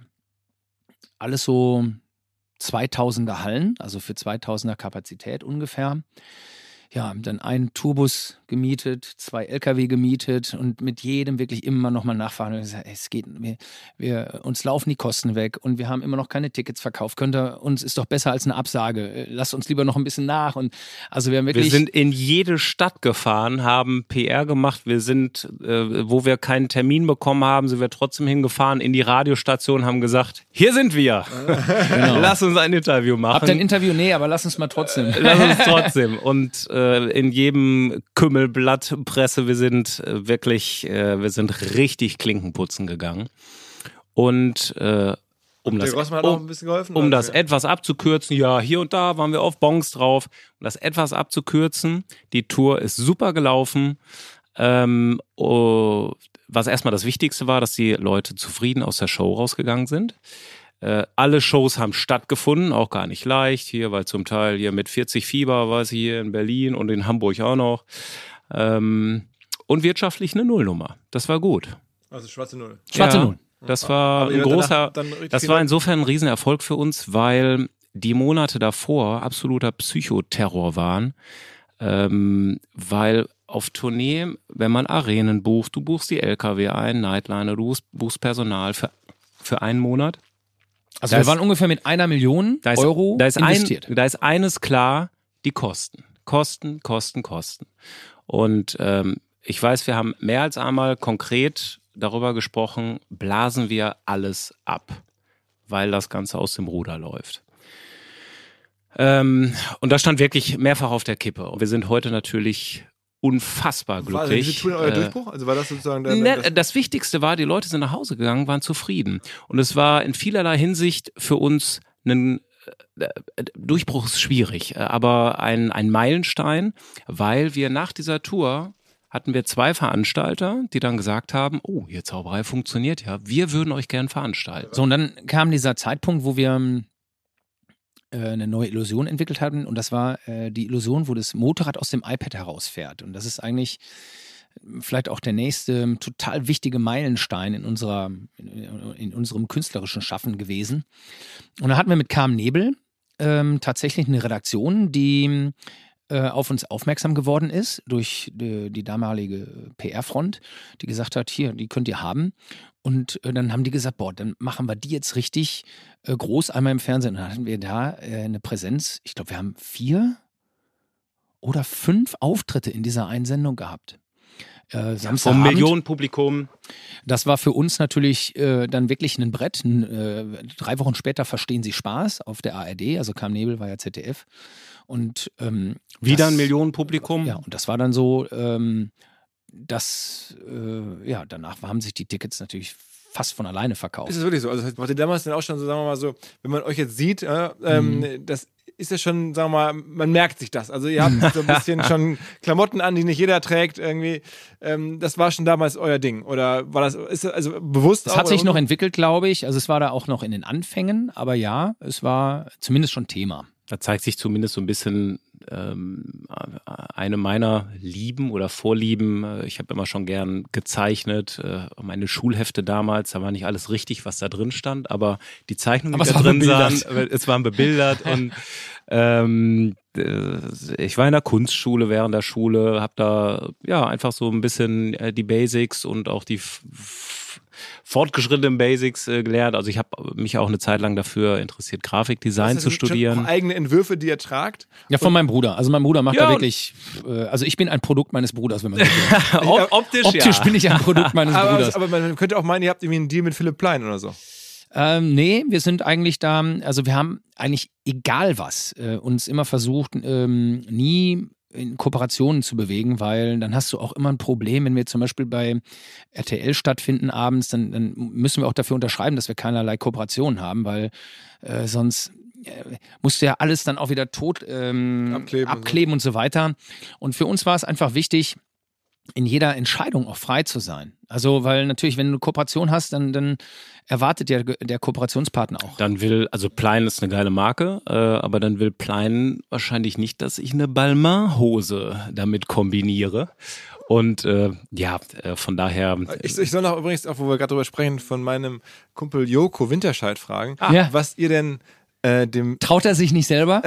alles so zweitausender Hallen, also für zweitausender Kapazität ungefähr. Ja, dann einen Tourbus gemietet, zwei L K W gemietet und mit jedem wirklich immer nochmal nachfahren. Und gesagt, ey, es geht, wir, wir, uns laufen die Kosten weg und wir haben immer noch keine Tickets verkauft. Könnt ihr, uns ist doch besser als eine Absage. Lasst uns lieber noch ein bisschen nach. Und also wir haben wirklich. Wir sind in jede Stadt gefahren, haben P R gemacht. Wir sind, äh, wo wir keinen Termin bekommen haben, sind wir trotzdem hingefahren in die Radiostation, haben gesagt, hier sind wir. Genau. Lass uns ein Interview machen. Habt ihr ein Interview? Nee, aber lass uns mal trotzdem. Lass uns trotzdem. Und in jedem Kümmelblatt Presse, wir sind wirklich, wir sind richtig Klinkenputzen gegangen. Und äh, um, das, hat auch ein bisschen geholfen, um das ja. etwas abzukürzen, ja, hier und da waren wir auf Bons drauf, um das etwas abzukürzen, die Tour ist super gelaufen. Ähm, oh, was erstmal das Wichtigste war, dass die Leute zufrieden aus der Show rausgegangen sind. Äh, alle Shows haben stattgefunden, auch gar nicht leicht hier, weil zum Teil hier mit vierzig Fieber war sie hier in Berlin und in Hamburg auch noch. Ähm, und wirtschaftlich eine Nullnummer. Das war gut. Also schwarze Null. Schwarze ja, Null. Das war ein großer, das war insofern ein Riesenerfolg für uns, weil die Monate davor absoluter Psychoterror waren, ähm, weil auf Tournee, wenn man Arenen bucht, du buchst die L K W ein, Nightliner, du buchst, buchst Personal für, für einen Monat. Also da wir ist, waren ungefähr mit einer Million da ist, Euro da ist investiert. Ein, da ist eines klar, die Kosten. Kosten, Kosten, Kosten. Und ähm, ich weiß, wir haben mehr als einmal konkret darüber gesprochen, blasen wir alles ab, weil das Ganze aus dem Ruder läuft. Ähm, und das stand wirklich mehrfach auf der Kippe. Und wir sind heute natürlich unfassbar glücklich. War also diese Tour euer Durchbruch? Also war das sozusagen der, ne, das, das Wichtigste war, die Leute sind nach Hause gegangen, waren zufrieden. Und es war in vielerlei Hinsicht für uns ein äh, Durchbruch ist schwierig, aber ein, ein Meilenstein, weil wir nach dieser Tour hatten wir zwei Veranstalter, die dann gesagt haben, oh, hier Zauberei funktioniert ja, wir würden euch gern veranstalten. So, und dann kam dieser Zeitpunkt, wo wir eine neue Illusion entwickelt hatten und das war äh, die Illusion, wo das Motorrad aus dem iPad herausfährt und das ist eigentlich vielleicht auch der nächste total wichtige Meilenstein in unserer, in, in unserem künstlerischen Schaffen gewesen. Und da hatten wir mit Carmen Nebel ähm, tatsächlich eine Redaktion, die äh, auf uns aufmerksam geworden ist durch die, die damalige P R-Front, die gesagt hat, hier, die könnt ihr haben. Und äh, dann haben die gesagt, boah, dann machen wir die jetzt richtig äh, groß einmal im Fernsehen. Und dann hatten wir da äh, eine Präsenz, ich glaube, wir haben vier oder fünf Auftritte in dieser Einsendung gehabt. Äh, Samstagabend. Vom Millionenpublikum. Das war für uns natürlich äh, dann wirklich ein Brett. N, äh, drei Wochen später Verstehen Sie Spaß auf der A R D, also Carmen Nebel war ja Z D F. Und ähm, wieder das, ein Millionenpublikum. Ja, und das war dann so, ähm, dass, äh, ja, danach haben sich die Tickets natürlich fast von alleine verkauft. Ist das wirklich so? Also war dir damals dann auch schon so, sagen wir mal so, wenn man euch jetzt sieht, äh, ähm, mhm. das ist ja schon, sagen wir mal, man merkt sich das. Also ihr habt so ein bisschen schon Klamotten an, die nicht jeder trägt irgendwie. Ähm, das war schon damals euer Ding. Oder war das, ist das also bewusst? Es auch, hat sich oder? noch entwickelt, glaube ich. Also es war da auch noch in den Anfängen. Aber ja, es war zumindest schon Thema. Da zeigt sich zumindest so ein bisschen ähm, eine meiner Lieben oder Vorlieben. Ich habe immer schon gern gezeichnet. Äh, meine Schulhefte damals, da war nicht alles richtig, was da drin stand, aber die Zeichnungen, die da drin sahen, es waren bebildert. Und ähm, ich war in der Kunstschule während der Schule, habe da ja einfach so ein bisschen äh, die Basics und auch die f- f- fortgeschrittenen Basics äh, gelernt. Also ich habe mich auch eine Zeit lang dafür interessiert, Grafikdesign zu studieren. Schon eigene Entwürfe, die ihr tragt? Ja, von meinem Bruder. Also mein Bruder macht ja, da wirklich, äh, also ich bin ein Produkt meines Bruders, wenn man so will. Op- Optisch, Optisch ja. bin ich ein Produkt meines aber, Bruders. aber man könnte auch meinen, ihr habt irgendwie einen Deal mit Philipp Plein oder so. Ähm, nee, wir sind eigentlich da, also wir haben eigentlich egal was, äh, uns immer versucht, ähm, nie in Kooperationen zu bewegen, weil dann hast du auch immer ein Problem, wenn wir zum Beispiel bei R T L stattfinden abends, dann, dann müssen wir auch dafür unterschreiben, dass wir keinerlei Kooperationen haben, weil äh, sonst äh, musst du ja alles dann auch wieder tot ähm, abkleben, abkleben und so. und so weiter. Und für uns war es einfach wichtig, in jeder Entscheidung auch frei zu sein. Also, weil natürlich, wenn du eine Kooperation hast, dann, dann erwartet ja der Kooperationspartner auch. Dann will, also Plein ist eine geile Marke, äh, aber dann will Plein wahrscheinlich nicht, dass ich eine Balmain-Hose damit kombiniere. Und äh, ja, äh, von daher... Ich, ich soll noch übrigens, auch wo wir gerade drüber sprechen, von meinem Kumpel Joko Winterscheid fragen, Ah. Ja. was ihr denn äh, dem... Traut er sich nicht selber?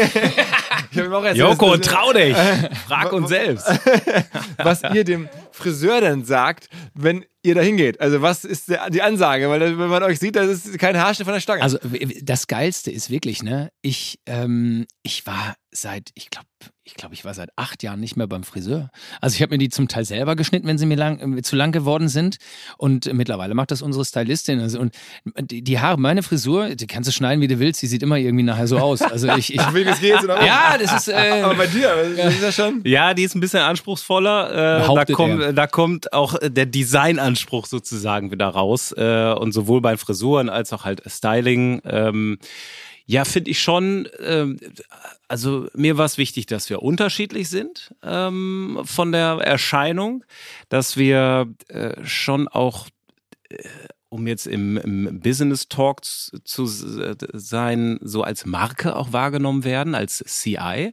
Ich hab ihm auch erzählt, Joko, dass- trau dich! Frag uns selbst. was ihr dem Friseur denn sagt, wenn ihr da hingeht. Also was ist der, die Ansage? Weil wenn man euch sieht, das ist kein Haarschnitt von der Stange. Also das Geilste ist wirklich, ne, ich, ähm, ich war seit, ich glaube, ich glaube, ich war seit acht Jahren nicht mehr beim Friseur. Also ich habe mir die zum Teil selber geschnitten, wenn sie mir lang, äh, zu lang geworden sind. Und mittlerweile macht das unsere Stylistin. Also, und die, die Haare, meine Frisur, die kannst du schneiden, wie du willst, die sieht immer irgendwie nachher so aus. Also ich, ich wie es geht oder ja, das ist. Äh, aber bei dir, das ist ja schon. Ja, die ist ein bisschen anspruchsvoller. Äh, da, Behauptet kommt, er. da kommt auch der Designanspruch sozusagen wieder raus. Äh, und sowohl bei Frisuren als auch halt Styling. Ähm, ja, finde ich schon, ähm, also mir war es wichtig, dass wir unterschiedlich sind ähm, von der Erscheinung, dass wir äh, schon auch, äh, um jetzt im, im Business Talk zu, zu sein, so als Marke auch wahrgenommen werden, als C I.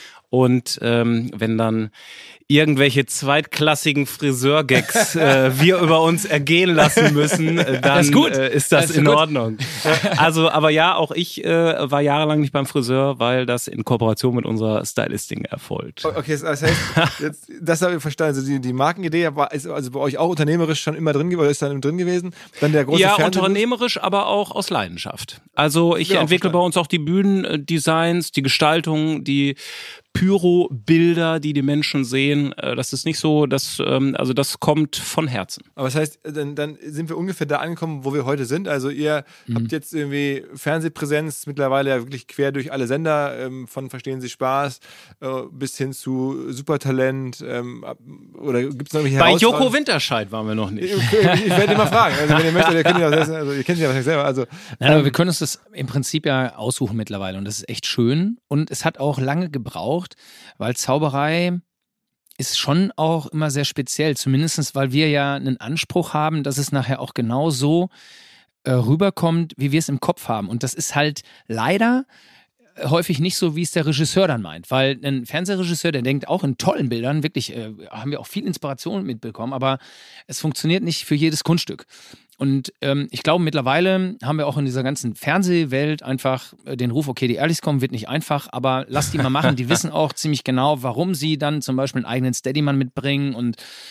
Und ähm, wenn dann irgendwelche zweitklassigen Friseur-Gags äh, wir über uns ergehen lassen müssen, äh, dann ist gut. Äh, ist das, Das ist in gut. Ordnung. Also, aber ja, auch ich äh, war jahrelang nicht beim Friseur, weil das in Kooperation mit unserer Stylistin erfolgt. Okay, das heißt, jetzt, das habe ich verstanden. Also die, die Markenidee war, ist also bei euch auch unternehmerisch schon immer drin gewesen, oder ist dann drin gewesen? Dann der große Ja, Fernsehbus? unternehmerisch, aber auch aus Leidenschaft. Also ich Ja, entwickle verstanden. bei uns auch die Bühnendesigns, die Gestaltung, die Pyro-Bilder, die die Menschen sehen. Äh, Das ist nicht so, dass, ähm, also das kommt von Herzen. Aber das heißt, dann, dann sind wir ungefähr da angekommen, wo wir heute sind. Also ihr Mhm. habt jetzt irgendwie Fernsehpräsenz, mittlerweile ja wirklich quer durch alle Sender, ähm, von Verstehen Sie Spaß äh, bis hin zu Supertalent. Ähm, ab- oder gibt es noch irgendwelche Bei Joko Herausforderungen? Winterscheid waren wir noch nicht. Ich, ich werde immer fragen. Also wenn ihr möchtet, ihr kennt ja, also, ihr kennt ja wahrscheinlich selber. Also Nein, aber wir können uns das im Prinzip ja aussuchen mittlerweile und das ist echt schön und es hat auch lange gebraucht, weil Zauberei ist schon auch immer sehr speziell, zumindest weil wir ja einen Anspruch haben, dass es nachher auch genau so äh, rüberkommt, wie wir es im Kopf haben und das ist halt leider häufig nicht so, wie es der Regisseur dann meint. Weil ein Fernsehregisseur, der denkt auch in tollen Bildern, wirklich, äh, haben wir auch viel Inspiration mitbekommen, aber es funktioniert nicht für jedes Kunststück. Und ähm, ich glaube, mittlerweile haben wir auch in dieser ganzen Fernsehwelt einfach äh, den Ruf, okay, die Ehrlichkommen wird nicht einfach, aber lass die mal machen. Die wissen auch ziemlich genau, warum sie dann zum Beispiel einen eigenen Steadyman mitbringen. Und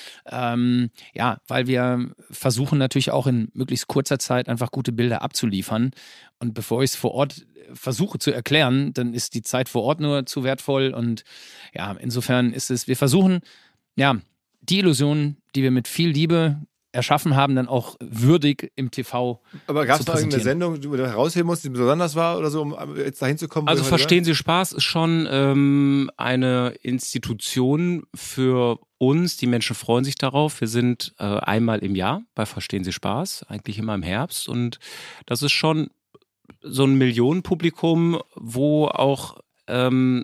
ähm, ja, weil wir versuchen natürlich auch in möglichst kurzer Zeit einfach gute Bilder abzuliefern. Und bevor ich es vor Ort versuche zu erklären, dann ist die Zeit vor Ort nur zu wertvoll. Und ja, insofern ist es, wir versuchen, ja, die Illusionen, die wir mit viel Liebe erschaffen haben, dann auch würdig im T V Aber gab es zu da irgendeine präsentieren. Sendung, die du herausheben musst, die besonders war oder so, um jetzt dahin zu kommen? wo Also ihr heute Verstehen Sie Spaß ist schon ähm, eine Institution für uns. Die Menschen freuen sich darauf. Wir sind äh, einmal im Jahr bei Verstehen Sie Spaß, eigentlich immer im Herbst. Und das ist schon so ein Millionenpublikum, wo auch, ähm,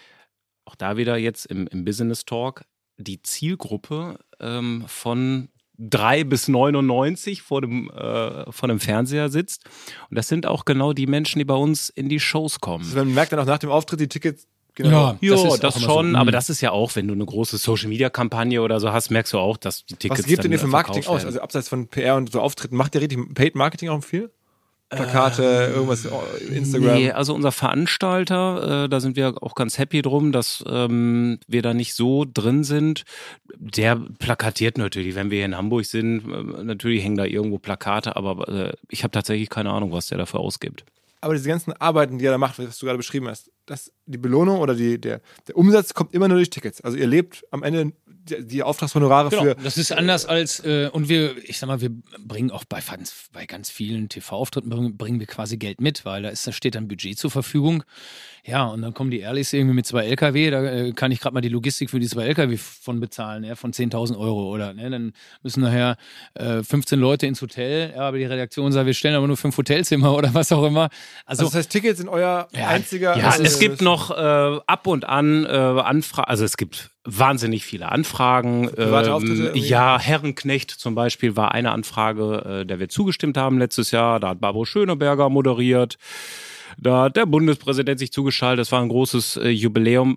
auch da wieder jetzt im, im Business Talk, die Zielgruppe ähm, von drei bis neunundneunzig vor dem, äh, vor dem Fernseher sitzt. Und das sind auch genau die Menschen, die bei uns in die Shows kommen. Also man merkt dann auch nach dem Auftritt die Tickets. Genau. Ja, Ja, das das, ist auch immer schon, so. aber Mhm. das ist ja auch, wenn du eine große Social-Media-Kampagne oder so hast, merkst du auch, dass die Tickets Was gibt dann denn ihr für äh, Marketing verkauft aus? werden. Also abseits von P R und so Auftritten, macht ihr richtig Paid Marketing auch viel? Plakate, irgendwas, Instagram? Nee, also unser Veranstalter, äh, da sind wir auch ganz happy drum, dass ähm, wir da nicht so drin sind. Der plakatiert natürlich, wenn wir hier in Hamburg sind, äh, natürlich hängen da irgendwo Plakate, aber äh, ich habe tatsächlich keine Ahnung, was der dafür ausgibt. Aber diese ganzen Arbeiten, die ihr da macht, was du gerade beschrieben hast, das, die Belohnung oder die, der, der Umsatz kommt immer nur durch Tickets. Also ihr lebt am Ende die, die Auftragshonorare Genau, für... das ist anders als, äh, und wir, ich sag mal, wir bringen auch bei, ganz- bei ganz vielen T V-Auftritten, bringen, bringen wir quasi Geld mit, weil da, ist, da steht dann Budget zur Verfügung. Ja, und dann kommen die Ehrlichs irgendwie mit zwei L K W, da äh, kann ich gerade mal die Logistik für die zwei L K W von bezahlen, ja, von zehntausend Euro, oder, ne, dann müssen nachher äh, fünfzehn Leute ins Hotel, ja, aber die Redaktion sagt, wir stellen aber nur fünf Hotelzimmer oder was auch immer. Also Also, das heißt, Tickets sind euer Ja, einziger... ja, also es gibt noch äh, ab und an äh, Anfragen, also es gibt wahnsinnig viele Anfragen. Private Auftritte Ähm, irgendwie? ja, Herrenknecht zum Beispiel war eine Anfrage, äh, der wir zugestimmt haben letztes Jahr. Da hat Barbara Schöneberger moderiert. Da hat der Bundespräsident sich zugeschaltet. Das war ein großes äh, Jubiläum.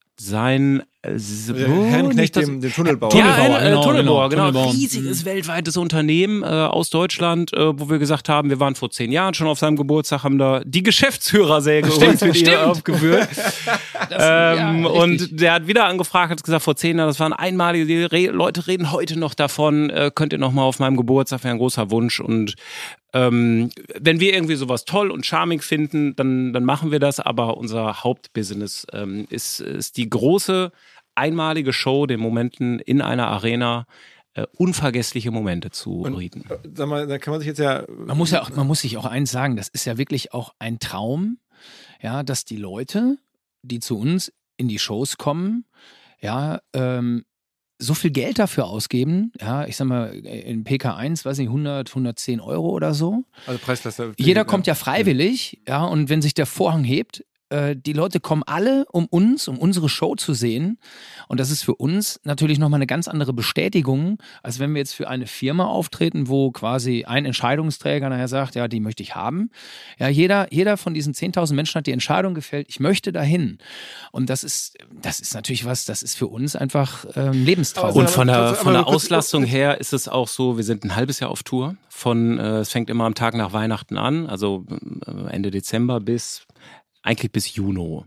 Sein äh, Herrn Herrenknecht, nicht, dass- dem, dem Tunnelbauer. Tunnelbauer, ja, ein, äh, genau, Tunnelbauer, genau, genau. Tunnelbauer. Riesiges weltweites Unternehmen äh, aus Deutschland, äh, wo wir gesagt haben, wir waren vor zehn Jahren schon auf seinem Geburtstag, haben da die Geschäftsführersäge uns mit ihr aufgeführt. das, ähm, ja, und richtig. der hat wieder angefragt, hat gesagt, vor zehn Jahren, das waren einmalige, die Re Leute reden heute noch davon, äh, könnt ihr noch mal auf meinem Geburtstag, wäre ein großer Wunsch. Und ähm, wenn wir irgendwie sowas toll und charming finden, dann, dann machen wir das, aber unser Hauptbusiness ähm, ist, ist die große einmalige Show, den Momenten in einer Arena äh, unvergessliche Momente zu bieten. Äh, Sag mal, da kann man sich jetzt ja... Man muss ja auch, man muss sich auch eins sagen, das ist ja wirklich auch ein Traum, ja, dass die Leute, die zu uns in die Shows kommen, ja, ähm, so viel Geld dafür ausgeben, ja, ich sag mal, in P K eins, weiß nicht, hundert, hundertzehn Euro oder so. Also Preisklasse. Jeder kommt ja freiwillig, ja, und wenn sich der Vorhang hebt, äh, die Leute kommen alle, um uns, um unsere Show zu sehen. Und das ist für uns natürlich nochmal eine ganz andere Bestätigung, als wenn wir jetzt für eine Firma auftreten, wo quasi ein Entscheidungsträger nachher sagt, ja, die möchte ich haben. Ja, jeder, jeder von diesen zehntausend Menschen hat die Entscheidung gefällt, ich möchte dahin. Und das ist, das ist natürlich was, das ist für uns einfach äh, ein Lebenstraum. Also- Und von der, aber von der kurz- Auslastung her ist es auch so, wir sind ein halbes Jahr auf Tour. Von, äh, es fängt immer am Tag nach Weihnachten an, also äh, Ende Dezember bis, eigentlich bis Juni.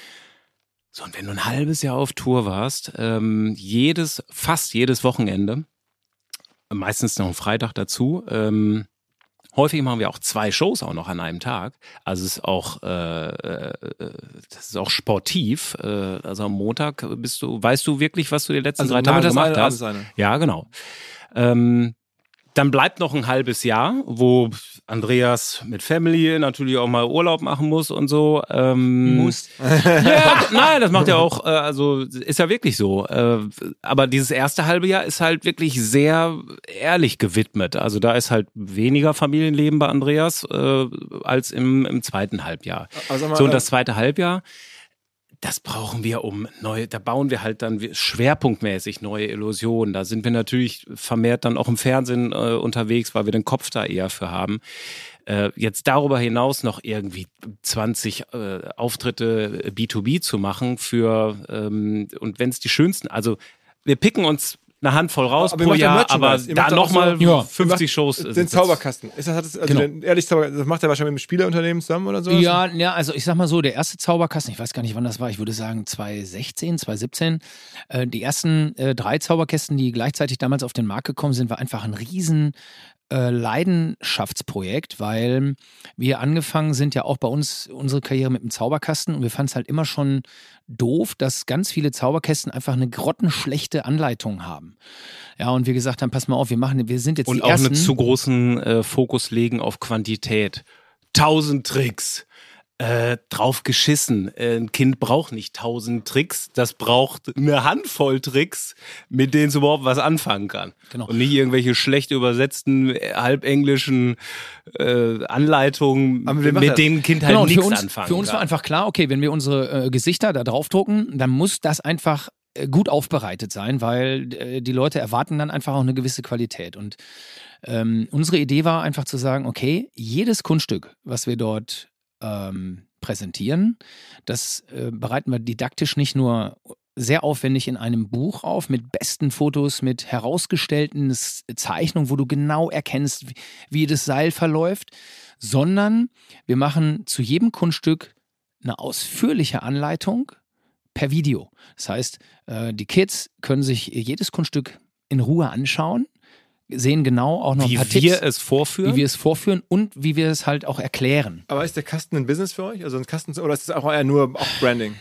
So, und wenn du ein halbes Jahr auf Tour warst, ähm, jedes, fast jedes Wochenende, meistens noch ein Freitag dazu, ähm, häufig machen wir auch zwei Shows auch noch an einem Tag. Also es ist auch, äh, äh, das ist auch sportiv. Äh, also am Montag bist du, weißt du wirklich, was du die letzten Also drei Tage nachmittags gemacht eine, hast? abends eine. Ja, genau. Ähm, dann bleibt noch ein halbes Jahr, wo Andreas mit Family natürlich auch mal Urlaub machen muss und so. Ähm, Muss. ja, nein, das macht ja auch, äh, also ist ja wirklich so. Äh, aber dieses erste halbe Jahr ist halt wirklich sehr ehrlich gewidmet. Also da ist halt weniger Familienleben bei Andreas äh, als im, im zweiten Halbjahr. Aber sag mal, So, und äh, das zweite Halbjahr, das brauchen wir um neue, da bauen wir halt dann schwerpunktmäßig neue Illusionen. Da sind wir natürlich vermehrt dann auch im Fernsehen äh, unterwegs, weil wir den Kopf da eher für haben. Äh, jetzt darüber hinaus noch irgendwie zwanzig äh, Auftritte B zwei B zu machen für, ähm, und wenn es die schönsten, also wir picken uns eine Handvoll raus aber pro Jahr, aber Ihr da macht doch nochmal so, ja, fünfzig Shows. Den sitzen. Zauberkasten. Ist das, hat das, also Genau. den, ehrlich, Zauber, das macht er wahrscheinlich mit dem Spieleunternehmen zusammen oder so? Ja, ja, also ich sag mal so, der erste Zauberkasten, ich weiß gar nicht, wann das war, ich würde sagen zwanzig sechzehn, zwanzig siebzehn. Äh, die ersten äh, drei Zauberkästen, die gleichzeitig damals auf den Markt gekommen sind, war einfach ein riesen äh, Leidenschaftsprojekt, weil wir angefangen sind ja auch bei uns unsere Karriere mit dem Zauberkasten und wir fanden es halt immer schon doof, dass ganz viele Zauberkästen einfach eine grottenschlechte Anleitung haben. Ja, und wir gesagt haben, pass mal auf, wir machen, wir sind jetzt Und die auch ersten. einen zu großen äh, Fokus legen auf Quantität. Tausend Tricks. Äh, drauf geschissen. Äh, ein Kind braucht nicht tausend Tricks, das braucht eine Handvoll Tricks, mit denen es überhaupt was anfangen kann. Genau. Und nicht irgendwelche schlecht übersetzten, äh, halbenglischen äh, Anleitungen, Aber wir machen mit das. denen ein Kind halt Genau, und für nichts uns, anfangen für uns kann. war einfach klar, okay, wenn wir unsere äh, Gesichter da draufdrucken, dann muss das einfach äh, gut aufbereitet sein, weil äh, die Leute erwarten dann einfach auch eine gewisse Qualität. Und ähm, unsere Idee war einfach zu sagen, okay, jedes Kunststück, was wir dort ähm, präsentieren, das äh, bereiten wir didaktisch nicht nur sehr aufwendig in einem Buch auf, mit besten Fotos, mit herausgestellten S- Zeichnungen, wo du genau erkennst, wie, wie das Seil verläuft, sondern wir machen zu jedem Kunststück eine ausführliche Anleitung per Video. Das heißt, äh, die Kids können sich jedes Kunststück in Ruhe anschauen, sehen genau auch noch Wie ein paar wir Tipps, es vorführen. wie wir es vorführen und wie wir es halt auch erklären. Aber ist der Kasten ein Business für euch? Also ein Kasten, oder ist das auch eher nur auch Branding?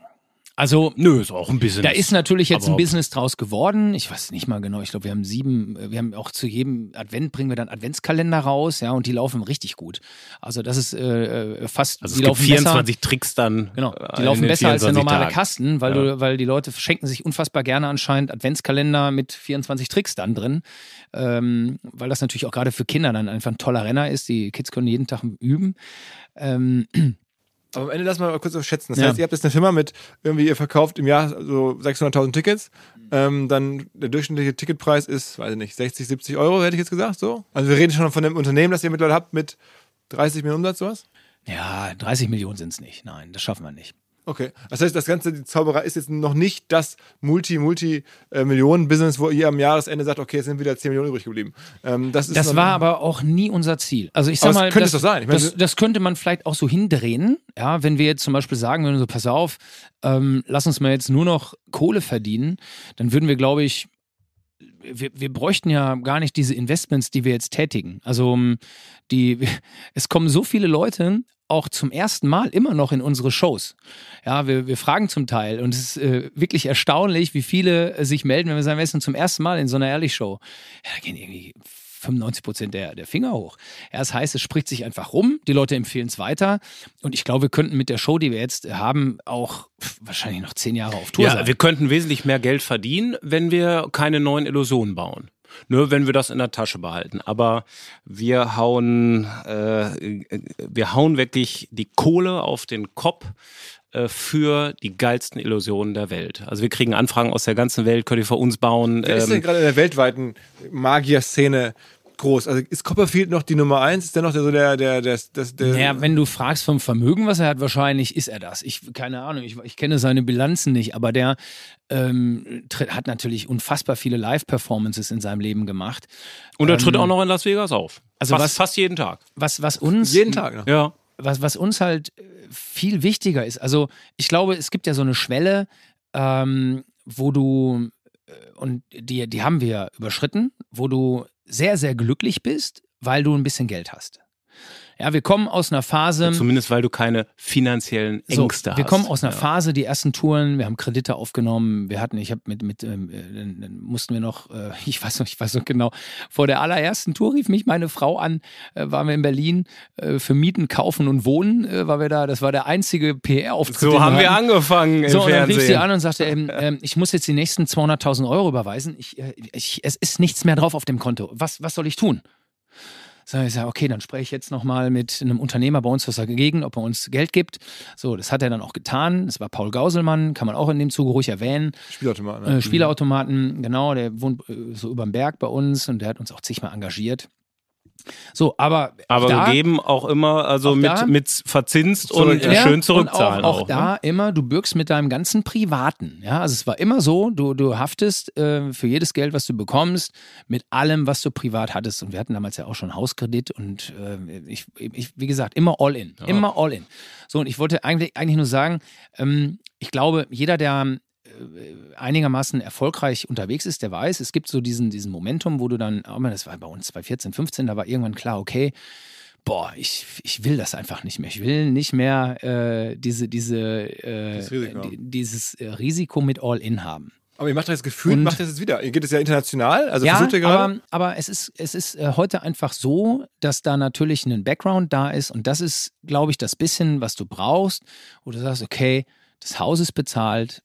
Also Nö, ist auch ein bisschen. da ist natürlich jetzt Aber ein Business draus geworden. Ich weiß nicht mal genau. Ich glaube, wir haben sieben, wir haben auch zu jedem Advent bringen wir dann Adventskalender raus, ja, und die laufen richtig gut. Also das ist äh, fast, Also die es gibt laufen vierundzwanzig Tricks dann. besser. Genau, äh, die in laufen den besser als der vierundzwanzig normale Tagen. Kasten, weil Ja. du, weil die Leute schenken sich unfassbar gerne anscheinend Adventskalender mit vierundzwanzig Tricks dann drin, ähm, weil das natürlich auch gerade für Kinder dann einfach ein toller Renner ist. Die Kids können jeden Tag üben. Ähm, Aber am Ende lass mal kurz schätzen. Das Ja. heißt, ihr habt jetzt eine Firma mit, irgendwie ihr verkauft im Jahr so sechshunderttausend Tickets. Ähm, dann der durchschnittliche Ticketpreis ist, weiß ich nicht, sechzig, siebzig Euro, hätte ich jetzt gesagt, so. Also wir reden schon von einem Unternehmen, das ihr mittlerweile habt mit dreißig Millionen Umsatz, sowas? ja, dreißig Millionen sind es nicht. Nein, das schaffen wir nicht. Okay. Das heißt, das ganze, die Zauberei ist jetzt noch nicht das Multi-Multi-Millionen-Business, wo ihr am Jahresende sagt, okay, es sind wieder zehn Millionen übrig geblieben. Ähm, das ist Das noch- war aber auch nie unser Ziel. Also ich sag Aber es mal, könnte das, es doch sein. Ich meine, das, das könnte man vielleicht auch so hindrehen, ja, wenn wir jetzt zum Beispiel sagen würden, so pass auf, ähm, lass uns mal jetzt nur noch Kohle verdienen, dann würden wir, glaube ich, wir, wir bräuchten ja gar nicht diese Investments, die wir jetzt tätigen. Also die, es kommen so viele Leute auch zum ersten Mal immer noch in unsere Shows. Ja, wir, wir fragen zum Teil und es ist äh, wirklich erstaunlich, wie viele äh, sich melden, wenn wir sagen, wir sind zum ersten Mal in so einer Ehrlich-Show. Ja, da gehen irgendwie fünfundneunzig Prozent der, der Finger hoch. Ja, das heißt, es spricht sich einfach rum, die Leute empfehlen es weiter und ich glaube, wir könnten mit der Show, die wir jetzt haben, auch pff, wahrscheinlich noch zehn Jahre auf Tour Ja, sein. wir könnten wesentlich mehr Geld verdienen, wenn wir keine neuen Illusionen bauen. Nur wenn wir das in der Tasche behalten. Aber wir hauen, äh, wir hauen wirklich die Kohle auf den Kopf äh, für die geilsten Illusionen der Welt. Also wir kriegen Anfragen aus der ganzen Welt, könnt ihr für uns bauen. Wer ist denn Ähm, gerade in der weltweiten Magier-Szene groß? Also ist Copperfield noch die Nummer eins? Ist der noch der, so der, der, der, der, der Naja, wenn du fragst vom Vermögen, was er hat, wahrscheinlich ist er das. Ich, keine Ahnung, ich, ich kenne seine Bilanzen nicht, aber der ähm, tritt, hat natürlich unfassbar viele Live-Performances in seinem Leben gemacht. und er tritt ähm, auch noch in Las Vegas auf. also fast, was- fast jeden Tag. Was, was uns jeden Tag noch? Ja. was, was uns halt äh, viel wichtiger ist, also ich glaube, es gibt ja so eine Schwelle, ähm, wo du, äh, und die, die haben wir überschritten, wo du sehr, sehr glücklich bist, weil du ein bisschen Geld hast. Ja, wir kommen aus einer Phase. Zumindest weil du keine finanziellen So, Ängste hast. wir kommen aus einer Ja. Phase, die ersten Touren, wir haben Kredite aufgenommen, wir hatten, ich habe mit, mit ähm, äh, dann, dann mussten wir noch, äh, ich weiß noch, ich weiß noch genau, vor der allerersten Tour rief mich meine Frau an, äh, waren wir in Berlin, äh, für Mieten, Kaufen und Wohnen, äh, war wir da, das war der einzige P R-Auftritt. So den haben wir hatten. angefangen im So, und dann Fernsehen. rief sie an und sagte, ähm, ähm, ich muss jetzt die nächsten zweihunderttausend Euro überweisen, ich, äh, ich, es ist nichts mehr drauf auf dem Konto, was, was soll ich tun? So, ich sage, okay, dann spreche ich jetzt nochmal mit einem Unternehmer bei uns was dagegen, ob er uns Geld gibt. So, das hat er dann auch getan. Das war Paul Gauselmann, kann man auch in dem Zuge ruhig erwähnen. Spielautomaten. Ne? Äh, Spielautomaten, genau, der wohnt äh, so über dem Berg bei uns und der hat uns auch zigmal engagiert. So, aber Aber da, wir geben auch immer, also auch mit, da, mit verzinst und ja, schön zurückzahlen. Und auch, auch, auch da ne? immer, du bürgst mit deinem ganzen Privaten. Ja, also es war immer so, du, du haftest äh, für jedes Geld, was du bekommst, mit allem, was du privat hattest. Und wir hatten damals ja auch schon Hauskredit und äh, ich, ich, wie gesagt, immer all in. Ja. Immer all in. So, und ich wollte eigentlich, eigentlich nur sagen, ähm, ich glaube, jeder, der einigermaßen erfolgreich unterwegs ist, der weiß, es gibt so diesen, diesen Momentum, wo du dann, das war bei uns zwanzig vierzehn, fünfzehn, da war irgendwann klar, okay, boah, ich, ich will das einfach nicht mehr. Ich will nicht mehr äh, diese, diese, äh, Risiko. die, dieses äh, Risiko mit All-In haben. Aber ihr macht das Gefühl, Und- macht das jetzt wieder. Ihr geht es ja international, also Ja, versucht ihr gerade. aber, aber es ist, es ist äh, heute einfach so, dass da natürlich ein Background da ist und das ist, glaube ich, das bisschen, was du brauchst, wo du sagst, okay, das Haus ist bezahlt,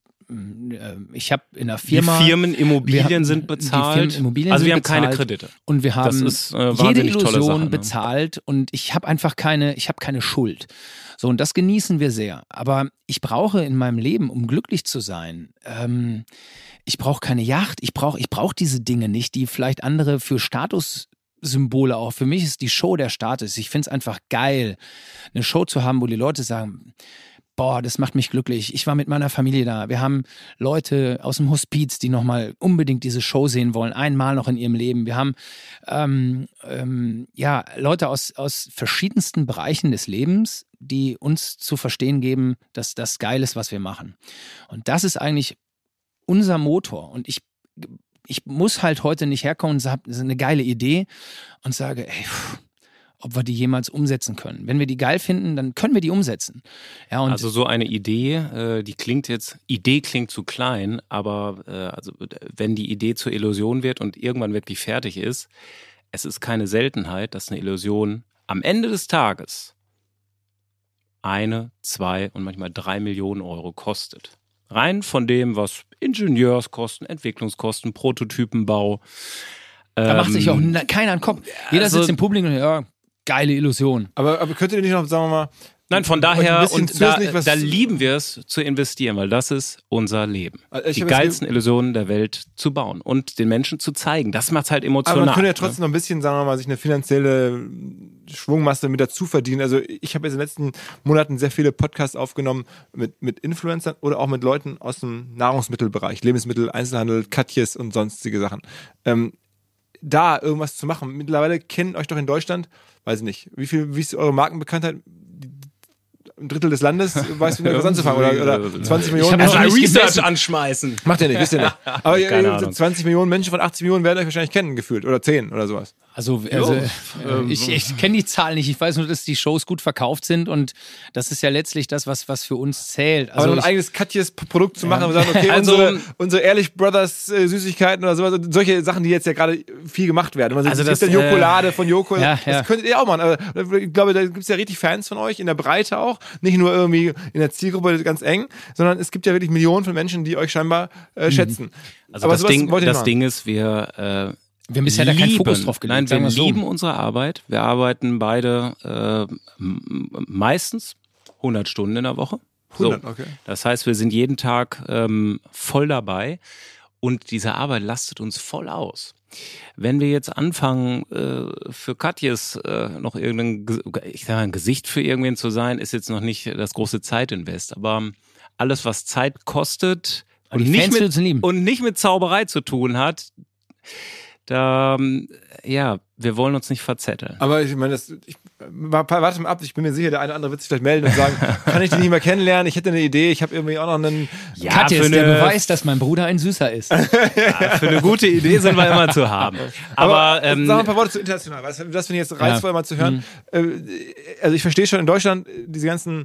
ich habe in der Firma... Die Firmenimmobilien wir haben- sind die bezahlt. Firmenimmobilien also sind wir haben bezahlt. keine Kredite. Und wir haben Das ist, äh, jede wahnsinnig tolle Illusion Sache, ne? bezahlt und ich habe einfach keine, ich habe keine Schuld. So, und das genießen wir sehr. Aber ich brauche in meinem Leben, um glücklich zu sein, ähm, ich brauche keine Yacht, ich brauche ich brauch diese Dinge nicht, die vielleicht andere für Statussymbole auch. Für mich ist die Show der Status. Ich finde es einfach geil, eine Show zu haben, wo die Leute sagen, boah, das macht mich glücklich. Ich war mit meiner Familie da. Wir haben Leute aus dem Hospiz, die nochmal unbedingt diese Show sehen wollen, einmal noch in ihrem Leben. Wir haben ähm, ähm, ja, Leute aus, aus verschiedensten Bereichen des Lebens, die uns zu verstehen geben, dass das geil ist, was wir machen. Und das ist eigentlich unser Motor. Und ich, ich muss halt heute nicht herkommen und sage, das ist eine geile Idee und sage, ey, pff, ob wir die jemals umsetzen können. Wenn wir die geil finden, dann können wir die umsetzen. Ja, und Also so eine Idee, äh, die klingt jetzt, Idee klingt zu klein, aber äh, also wenn die Idee zur Illusion wird und irgendwann wirklich fertig ist, es ist keine Seltenheit, dass eine Illusion am Ende des Tages eine, zwei und manchmal drei Millionen Euro kostet. Rein von dem, was Ingenieurskosten, Entwicklungskosten, Prototypenbau. da macht sich auch ähm, na- keiner einen Kopf. Jeder also- sitzt im Publikum und ja, geile Illusion. aber, aber könnt ihr nicht noch, sagen wir mal, Nein, von euch daher, ein bisschen und da, zusätzlich was- da lieben wir es zu investieren, weil das ist unser Leben. Also ich Die hab das geilsten Illusionen der Welt zu bauen und den Menschen zu zeigen. Das macht halt emotional. Aber man könnte ja ne? trotzdem noch ein bisschen, sagen wir mal, sich eine finanzielle Schwungmasse mit dazu verdienen. Also ich habe jetzt in den letzten Monaten sehr viele Podcasts aufgenommen mit, mit Influencern oder auch mit Leuten aus dem Nahrungsmittelbereich, Lebensmittel, Einzelhandel, Katjes und sonstige Sachen. Ähm, da irgendwas zu machen. Mittlerweile kennen euch doch in Deutschland, weiß ich nicht, wie viel, wie ist eure Markenbekanntheit? Ein Drittel des Landes, weißt du nicht, was anzufangen? Oder, oder zwanzig Millionen? hab Also noch ein nicht Research gemessen. anschmeißen. Macht ihr nicht, wisst ihr nicht. Aber ihr- Keine ihr- Ahnung. zwanzig Millionen Menschen von achtzig Millionen werden euch wahrscheinlich kennen, gefühlt. Oder zehn oder sowas. Also, also äh, ähm, ich, ich kenne die Zahlen nicht. Ich weiß nur, dass die Shows gut verkauft sind und das ist ja letztlich das, was, was für uns zählt. Also Aber ein ich, eigenes Katjes-Produkt zu machen und sagen, okay, Also- unsere, unsere Ehrlich Brothers äh, Süßigkeiten oder sowas, und solche Sachen, die jetzt ja gerade viel gemacht werden. Also, Also es das, gibt ja Jokolade äh, von Joko, ja, das ja. könntet ihr auch machen. Aber ich glaube, da gibt es ja richtig Fans von euch, in der Breite auch, nicht nur irgendwie in der Zielgruppe ganz eng, sondern es gibt ja wirklich Millionen von Menschen, die euch scheinbar äh, schätzen. Also Aber das, sowas Ding, wollt ihr das machen. Ding ist, wir äh, wir haben bisher da keinen lieben, Fokus drauf gelegt. Nein, sagen wir wir's so. lieben unsere Arbeit. Wir arbeiten beide äh, m- meistens hundert Stunden in der Woche. hundert, so. okay. Das heißt, wir sind jeden Tag ähm, voll dabei und diese Arbeit lastet uns voll aus. Wenn wir jetzt anfangen, äh, für Katjes äh, noch irgendein, Ge- ich sag mal, ein Gesicht für irgendwen zu sein, ist jetzt noch nicht das große Zeitinvest. Aber alles, was Zeit kostet Und und die nicht, Fans mit, würden's lieben. und nicht mit Zauberei zu tun hat, da, ähm, ja, wir wollen uns nicht verzetteln. Aber ich meine, das, ich, warte mal ab, ich bin mir sicher, der eine oder andere wird sich vielleicht melden und sagen, kann ich den nicht mehr kennenlernen? Ich hätte eine Idee, ich habe irgendwie auch noch einen... Ja, Katja für ist der eine- Beweis, dass mein Bruder ein Süßer ist. Ja, für eine gute Idee sind wir immer zu haben. Aber, ähm, sag mal ein paar Worte zu international, weil das, das finde ich jetzt reizvoll, mal zu hören. Äh, Also ich verstehe schon, in Deutschland äh, diese ganzen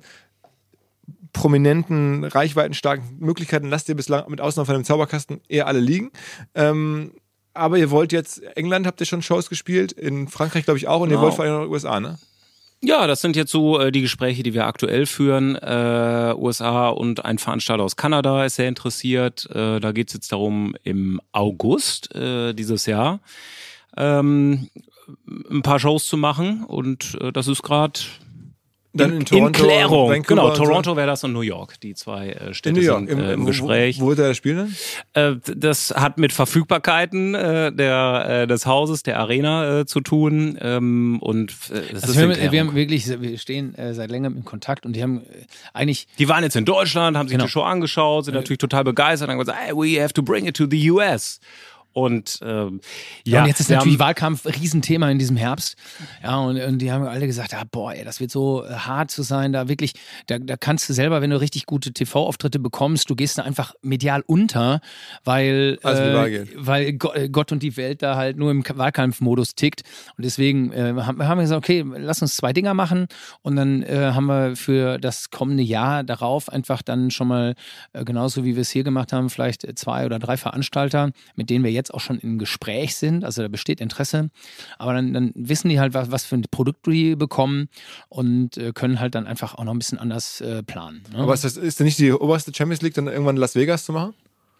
prominenten, reichweitenstarken Möglichkeiten lasst ihr bislang mit Ausnahme von dem Zauberkasten eher alle liegen. Ähm, aber ihr wollt jetzt, England habt ihr schon Shows gespielt, in Frankreich glaube ich auch und ihr Genau. wollt vor allem noch U S A, ne? ja, das sind jetzt so äh, die Gespräche, die wir aktuell führen. Äh, U S A und ein Veranstalter aus Kanada ist sehr interessiert. Äh, da geht es jetzt darum, im August äh, dieses Jahr ähm, ein paar Shows zu machen. Und äh, das ist gerade Dann in, in Toronto, in Klärung. Vancouver Genau, und so. Toronto wäre das und New York. Die zwei äh, Städte In New York, sind äh, im, wo, Gespräch. Wo, wo wird er das spielen dann? Äh, das hat mit Verfügbarkeiten äh, der, äh, des Hauses, der Arena äh, zu tun. Ähm, und äh, das also ist wir, in haben, Klärung. wir haben wirklich, wir stehen äh, seit längerem in Kontakt und die haben äh, eigentlich... Die waren jetzt in Deutschland, haben sich Genau. die Show angeschaut, sind natürlich total begeistert und haben gesagt, hey, we have to bring it to the U S. Und ähm, ja, Ja, und jetzt ist wir natürlich haben, Wahlkampf ein Riesenthema in diesem Herbst. Ja, und, und die haben alle gesagt, ja, boah, ey, das wird so äh, hart zu sein, da wirklich, da, da kannst du selber, wenn du richtig gute T V-Auftritte bekommst, du gehst da einfach medial unter, weil, Also die Wahl äh, geht. weil Go- äh, Gott und die Welt da halt nur im K- Wahlkampfmodus tickt. Und deswegen äh, haben, haben wir gesagt, okay, lass uns zwei Dinger machen und dann äh, haben wir für das kommende Jahr darauf einfach dann schon mal, äh, genauso wie wir es hier gemacht haben, vielleicht zwei oder drei Veranstalter, mit denen wir jetzt auch schon im Gespräch sind, also da besteht Interesse, aber dann, dann wissen die halt, was, was für ein Produkt die bekommen und äh, können halt dann einfach auch noch ein bisschen anders äh, planen. Ne? Aber ist das ist denn nicht die oberste Champions League dann irgendwann in Las Vegas zu machen?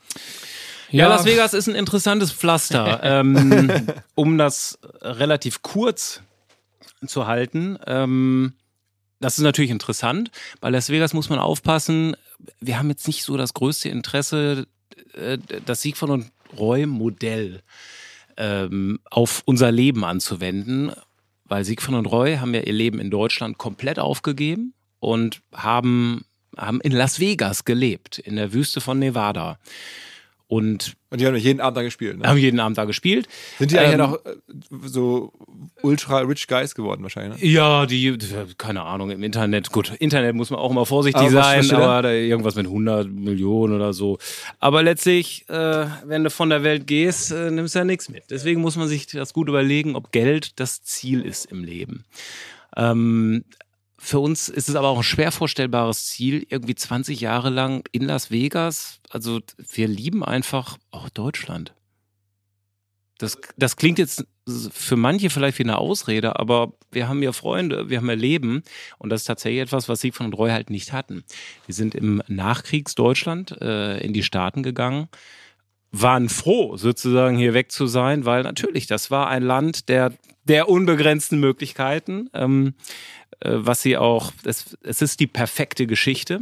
ja, Las Vegas ist ein interessantes Pflaster. ähm, um das relativ kurz zu halten, ähm, das ist natürlich interessant. Bei Las Vegas muss man aufpassen, wir haben jetzt nicht so das größte Interesse, äh, das Siegfried und Roy-Modell ähm, auf unser Leben anzuwenden, weil Siegfried und Roy haben ja ihr Leben in Deutschland komplett aufgegeben und haben, haben in Las Vegas gelebt, in der Wüste von Nevada. Und Und die haben jeden Abend da gespielt, ne? haben jeden Abend da gespielt. Sind die eigentlich Ähm, noch äh, so ultra rich guys geworden wahrscheinlich, ne? Ja, die, keine Ahnung, im Internet, gut, Internet muss man auch immer vorsichtig Aber was- sein, was steht da? aber da irgendwas mit hundert Millionen oder so. Aber letztlich, äh, wenn du von der Welt gehst, äh, nimmst du ja nichts mit. Deswegen muss man sich das gut überlegen, ob Geld das Ziel ist im Leben. Ähm, für uns ist es aber auch ein schwer vorstellbares Ziel, irgendwie zwanzig Jahre lang in Las Vegas. Also wir lieben einfach auch Deutschland. Das, das klingt jetzt für manche vielleicht wie eine Ausrede, aber wir haben ja Freunde, wir haben ja Leben und das ist tatsächlich etwas, was Siegfried und Roy halt nicht hatten. Wir sind im Nachkriegsdeutschland äh, in die Staaten gegangen, waren froh, sozusagen hier weg zu sein, weil natürlich, das war ein Land der, der unbegrenzten Möglichkeiten, ähm, äh, was sie auch, es, es ist die perfekte Geschichte.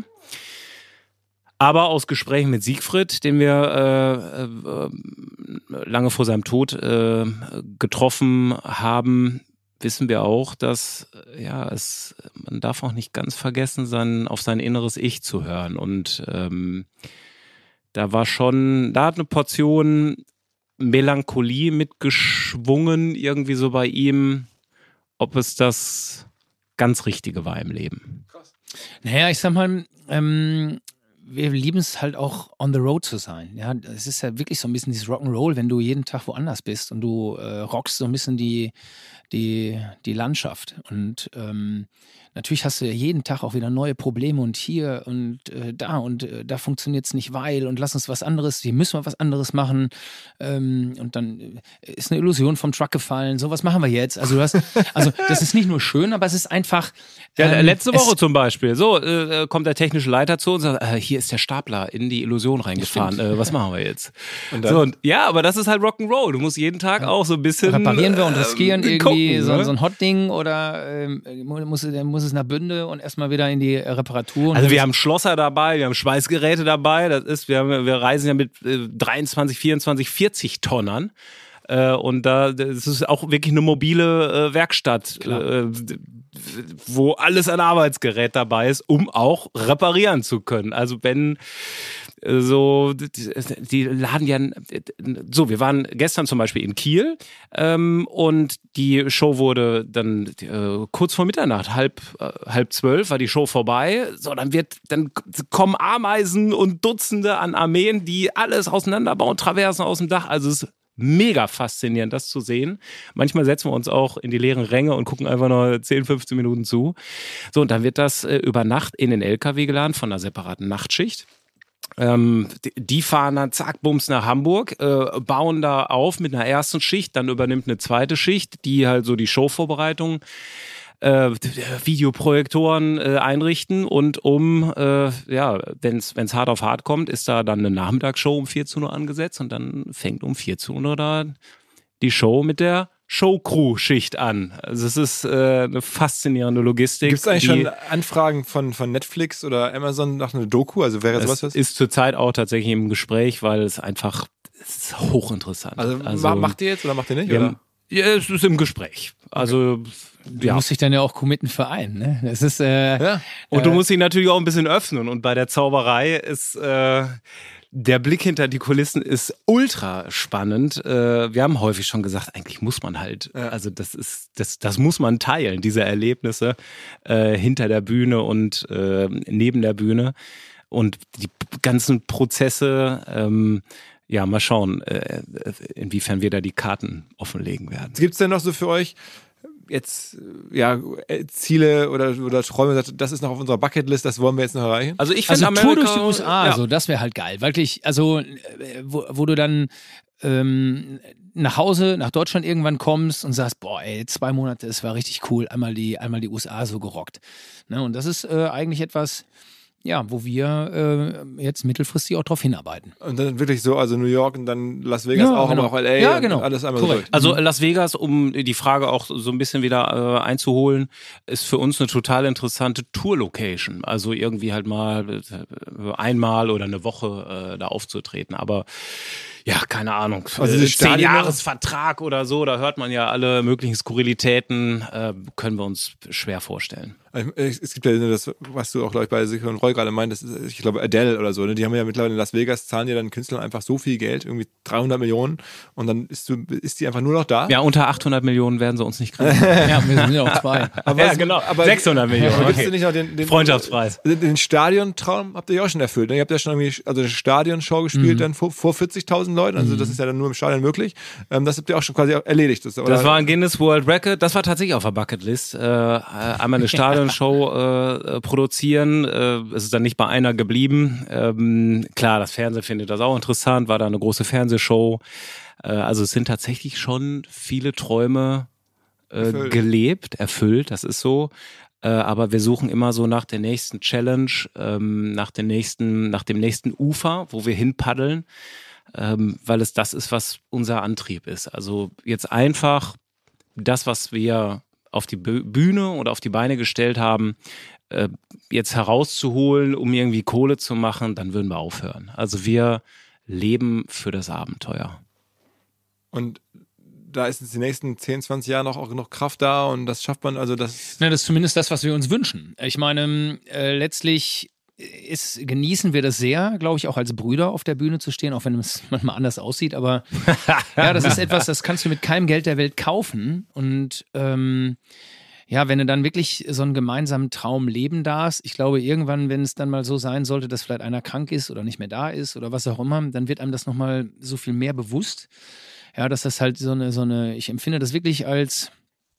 Aber aus Gesprächen mit Siegfried, den wir äh, äh, lange vor seinem Tod äh, getroffen haben, wissen wir auch, dass ja es man darf auch nicht ganz vergessen, sein, auf sein inneres Ich zu hören. Und ähm, da war schon, da hat eine Portion Melancholie mitgeschwungen, irgendwie so bei ihm, ob es das ganz Richtige war im Leben. Naja, ich sag mal, ähm, wir lieben es halt auch on the road zu sein. Ja, es ist ja wirklich so ein bisschen dieses Rock'n'Roll, wenn du jeden Tag woanders bist und du äh, rockst so ein bisschen die, die, die Landschaft. Und ähm, natürlich hast du ja jeden Tag auch wieder neue Probleme und hier und äh, da und äh, da funktioniert es nicht, weil und lass uns was anderes, hier müssen wir was anderes machen. Ähm, und dann ist eine Illusion vom Truck gefallen. So, was machen wir jetzt? Also du hast, also das ist nicht nur schön, aber es ist einfach. Ja, ähm, letzte Woche es, zum Beispiel. So, äh, kommt der technische Leiter zu und sagt, äh, hier ist der Stapler in die Illusion reingefahren. Äh, was machen wir jetzt? Und dann? so, und, ja, aber das ist halt Rock'n'Roll. Du musst jeden Tag auch so ein bisschen reparieren wir und riskieren äh, irgendwie gucken, so, ne? so ein Hot-Ding oder ähm, muss, muss es nach Bünde und erstmal wieder in die Reparatur. Und Also wir dann- haben Schlosser dabei, wir haben Schweißgeräte dabei. Das ist, wir, haben, wir reisen ja mit äh, dreiundzwanzig, vierundzwanzig, vierzig Tonnern. Äh, und da das ist auch wirklich eine mobile äh, Werkstatt, äh, wo alles an Arbeitsgerät dabei ist, um auch reparieren zu können. Also wenn äh, so, die, die laden ja, so, wir waren gestern zum Beispiel in Kiel ähm, und die Show wurde dann äh, kurz vor Mitternacht, halb, äh, halb zwölf war die Show vorbei. So, dann wird, dann kommen Ameisen und Dutzende an Armeen, die alles auseinanderbauen, Traversen aus dem Dach. Also es ist mega faszinierend, das zu sehen. Manchmal setzen wir uns auch in die leeren Ränge und gucken einfach noch zehn, fünfzehn Minuten zu. So, und dann wird das äh, über Nacht in den L K W geladen von einer separaten Nachtschicht. Ähm, die, die fahren dann zack, bums nach Hamburg, äh, bauen da auf mit einer ersten Schicht, dann übernimmt eine zweite Schicht, die halt so die Showvorbereitung Äh, Videoprojektoren äh, einrichten und um, äh, ja, wenn es hart auf hart kommt, ist da dann eine Nachmittagsshow um vierzehn Uhr angesetzt und dann fängt um vierzehn Uhr da die Show mit der Showcrew-Schicht an. Also es ist äh, eine faszinierende Logistik. Gibt es eigentlich die, schon Anfragen von, von Netflix oder Amazon nach einer Doku? Also wäre sowas was? ist zurzeit auch tatsächlich im Gespräch, weil es einfach es ist hochinteressant. Also, also macht ihr jetzt oder macht ihr nicht? wir Oder? haben, ja, es ist im Gespräch. Also Du ja. musst dich dann ja auch committen für einen, ne? Das ist, äh, Ja. Und du musst dich natürlich auch ein bisschen öffnen. Und bei der Zauberei ist äh, der Blick hinter die Kulissen ist ultra spannend. Äh, wir haben häufig schon gesagt, eigentlich muss man halt, Ja. also das ist, das, das muss man teilen, diese Erlebnisse äh, hinter der Bühne und äh, neben der Bühne. Und die ganzen Prozesse, ähm, ja, mal schauen, äh, inwiefern wir da die Karten offenlegen werden. Gibt es denn noch so für euch jetzt ja Ziele oder, oder Träume, das ist noch auf unserer Bucketlist, das wollen wir jetzt noch erreichen? Also ich also finde Tour Amerika, durch die U S A, ja. so, das wäre halt geil. Wirklich, also äh, wo, wo du dann ähm, nach Hause, nach Deutschland irgendwann kommst und sagst, boah, ey, zwei Monate, es war richtig cool, einmal die, einmal die U S A so gerockt. Ne? Und das ist äh, eigentlich etwas, ja, wo wir äh, jetzt mittelfristig auch drauf hinarbeiten. Und dann wirklich so, also New York und dann Las Vegas Ja, auch, genau. aber auch L A Ja, und genau. alles einmal Korrekt. so. Also Las Vegas, um die Frage auch so ein bisschen wieder äh, einzuholen, ist für uns eine total interessante Tour-Location. Also irgendwie halt mal äh, einmal oder eine Woche äh, da aufzutreten. Aber ja, keine Ahnung. Also äh, die zehn Stadien- Jahresvertrag oder so, da hört man ja alle möglichen Skurrilitäten, äh, können wir uns schwer vorstellen. Es gibt ja das, was du auch, glaube ich, bei Sicher und Roy gerade meintest, ich glaube Adele oder so, ne? Die haben ja mittlerweile in Las Vegas, zahlen ja dann Künstlern einfach so viel Geld, irgendwie dreihundert Millionen und dann ist, du, ist die einfach nur noch da. Ja, unter achthundert Millionen werden sie uns nicht kriegen. Ja, wir sind ja auch zwei. Aber ja, es- genau. aber- sechshundert Millionen. Aber gibt's Okay. denn nicht noch den, den Freundschaftspreis. Den, den Stadiontraum habt ihr ja auch schon erfüllt. Ne? Ihr habt ja schon irgendwie also eine Stadionshow gespielt, Mhm. dann vor, vor vierzigtausend Leuten. Also das ist ja dann nur im Stadion möglich. Ähm, das habt ihr auch schon quasi erledigt. Das, oder? Das war ein Guinness World Record. Das war tatsächlich auf der Bucketlist. Äh, einmal eine Stadionshow äh, produzieren. Äh, es ist dann nicht bei einer geblieben. Ähm, klar, das Fernsehen findet das auch interessant. War da eine große Fernsehshow. Äh, also es sind tatsächlich schon viele Träume äh, Erfüllt. gelebt, erfüllt. Das ist so. Äh, aber wir suchen immer so nach der nächsten Challenge, ähm, nach dem nächsten, nach dem nächsten Ufer, wo wir hinpaddeln. Ähm, weil es das ist, was unser Antrieb ist. Also jetzt einfach das, was wir auf die Bühne oder auf die Beine gestellt haben, äh, jetzt herauszuholen, um irgendwie Kohle zu machen, dann würden wir aufhören. Also wir leben für das Abenteuer. Und da ist jetzt die nächsten zehn, zwanzig Jahre noch auch genug Kraft da und das schafft man, also das... Na, das ist zumindest das, was wir uns wünschen. Ich meine, äh, letztlich ist, genießen wir das sehr, glaube ich, auch als Brüder auf der Bühne zu stehen, auch wenn es manchmal anders aussieht. Aber ja, das ist etwas, das kannst du mit keinem Geld der Welt kaufen. Und ähm, ja, wenn du dann wirklich so einen gemeinsamen Traum leben darfst, ich glaube, irgendwann, wenn es dann mal so sein sollte, dass vielleicht einer krank ist oder nicht mehr da ist oder was auch immer, dann wird einem das nochmal so viel mehr bewusst. Ja, dass das halt so eine, so eine, ich empfinde das wirklich als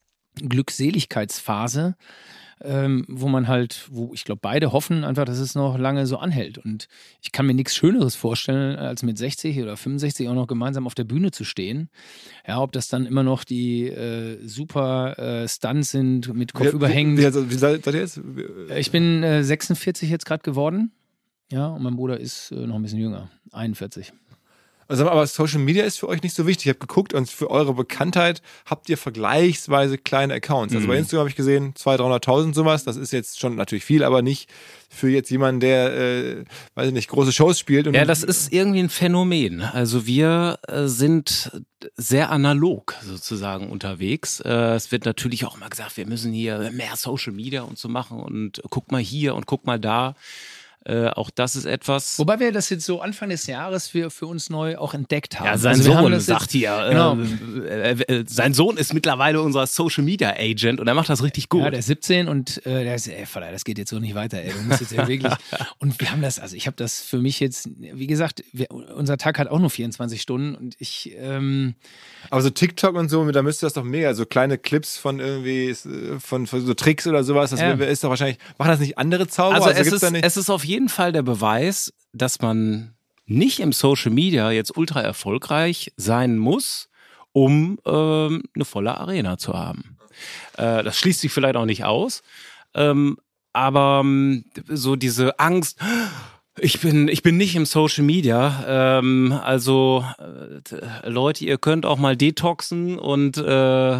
Glückseligkeitsphase, ähm, wo man halt, wo ich glaube, beide hoffen einfach, dass es noch lange so anhält. Und ich kann mir nichts Schöneres vorstellen, als mit sechzig oder fünfundsechzig auch noch gemeinsam auf der Bühne zu stehen. Ja, ob das dann immer noch die äh, super äh, Stunts sind, mit Kopf Wie- überhängen. Wie, wie, wie seid ihr jetzt? Ich bin äh, sechsundvierzig jetzt gerade geworden. Ja, und mein Bruder ist äh, noch ein bisschen jünger, einundvierzig. Also, aber Social Media ist für euch nicht so wichtig. Ich habe geguckt und für eure Bekanntheit habt ihr vergleichsweise kleine Accounts. Also bei Instagram habe ich gesehen, zweihunderttausend, dreihunderttausend sowas. Das ist jetzt schon natürlich viel, aber nicht für jetzt jemanden, der, äh, weiß ich nicht, große Shows spielt. Und Ja, das ist irgendwie ein Phänomen. Also wir äh, sind sehr analog sozusagen unterwegs. Äh, es wird natürlich auch immer gesagt, wir müssen hier mehr Social Media und so machen und guck mal hier und guck mal da. Äh, auch das ist etwas. Wobei wir das jetzt so Anfang des Jahres für, für uns neu auch entdeckt haben. Ja, sein Also wir haben Sohn das jetzt- sagt hier, Genau. äh, äh, äh, sein Sohn ist mittlerweile unser Social Media Agent und er macht das richtig gut. Ja, der ist siebzehn und äh, der ist, ey, Vater, das geht jetzt so nicht weiter, ey. Du musst jetzt ja wirklich. Und wir haben das, also ich habe das für mich jetzt, wie gesagt, wir, unser Tag hat auch nur vierundzwanzig Stunden und ich, ähm, Aber so TikTok und so, da müsste das doch mega, so kleine Clips von irgendwie, äh, von, von so Tricks oder sowas, das Ja. ist doch wahrscheinlich, machen das nicht andere Zauberer? Also, es, gibt's ist, da nicht? es ist auf jeden Fall der Beweis, dass man nicht im Social Media jetzt ultra erfolgreich sein muss, um ähm, eine volle Arena zu haben. Äh, das schließt sich vielleicht auch nicht aus, ähm, aber ähm, so diese Angst, Ich bin, ich bin nicht im Social Media. Ähm, also äh, Leute, ihr könnt auch mal detoxen und äh,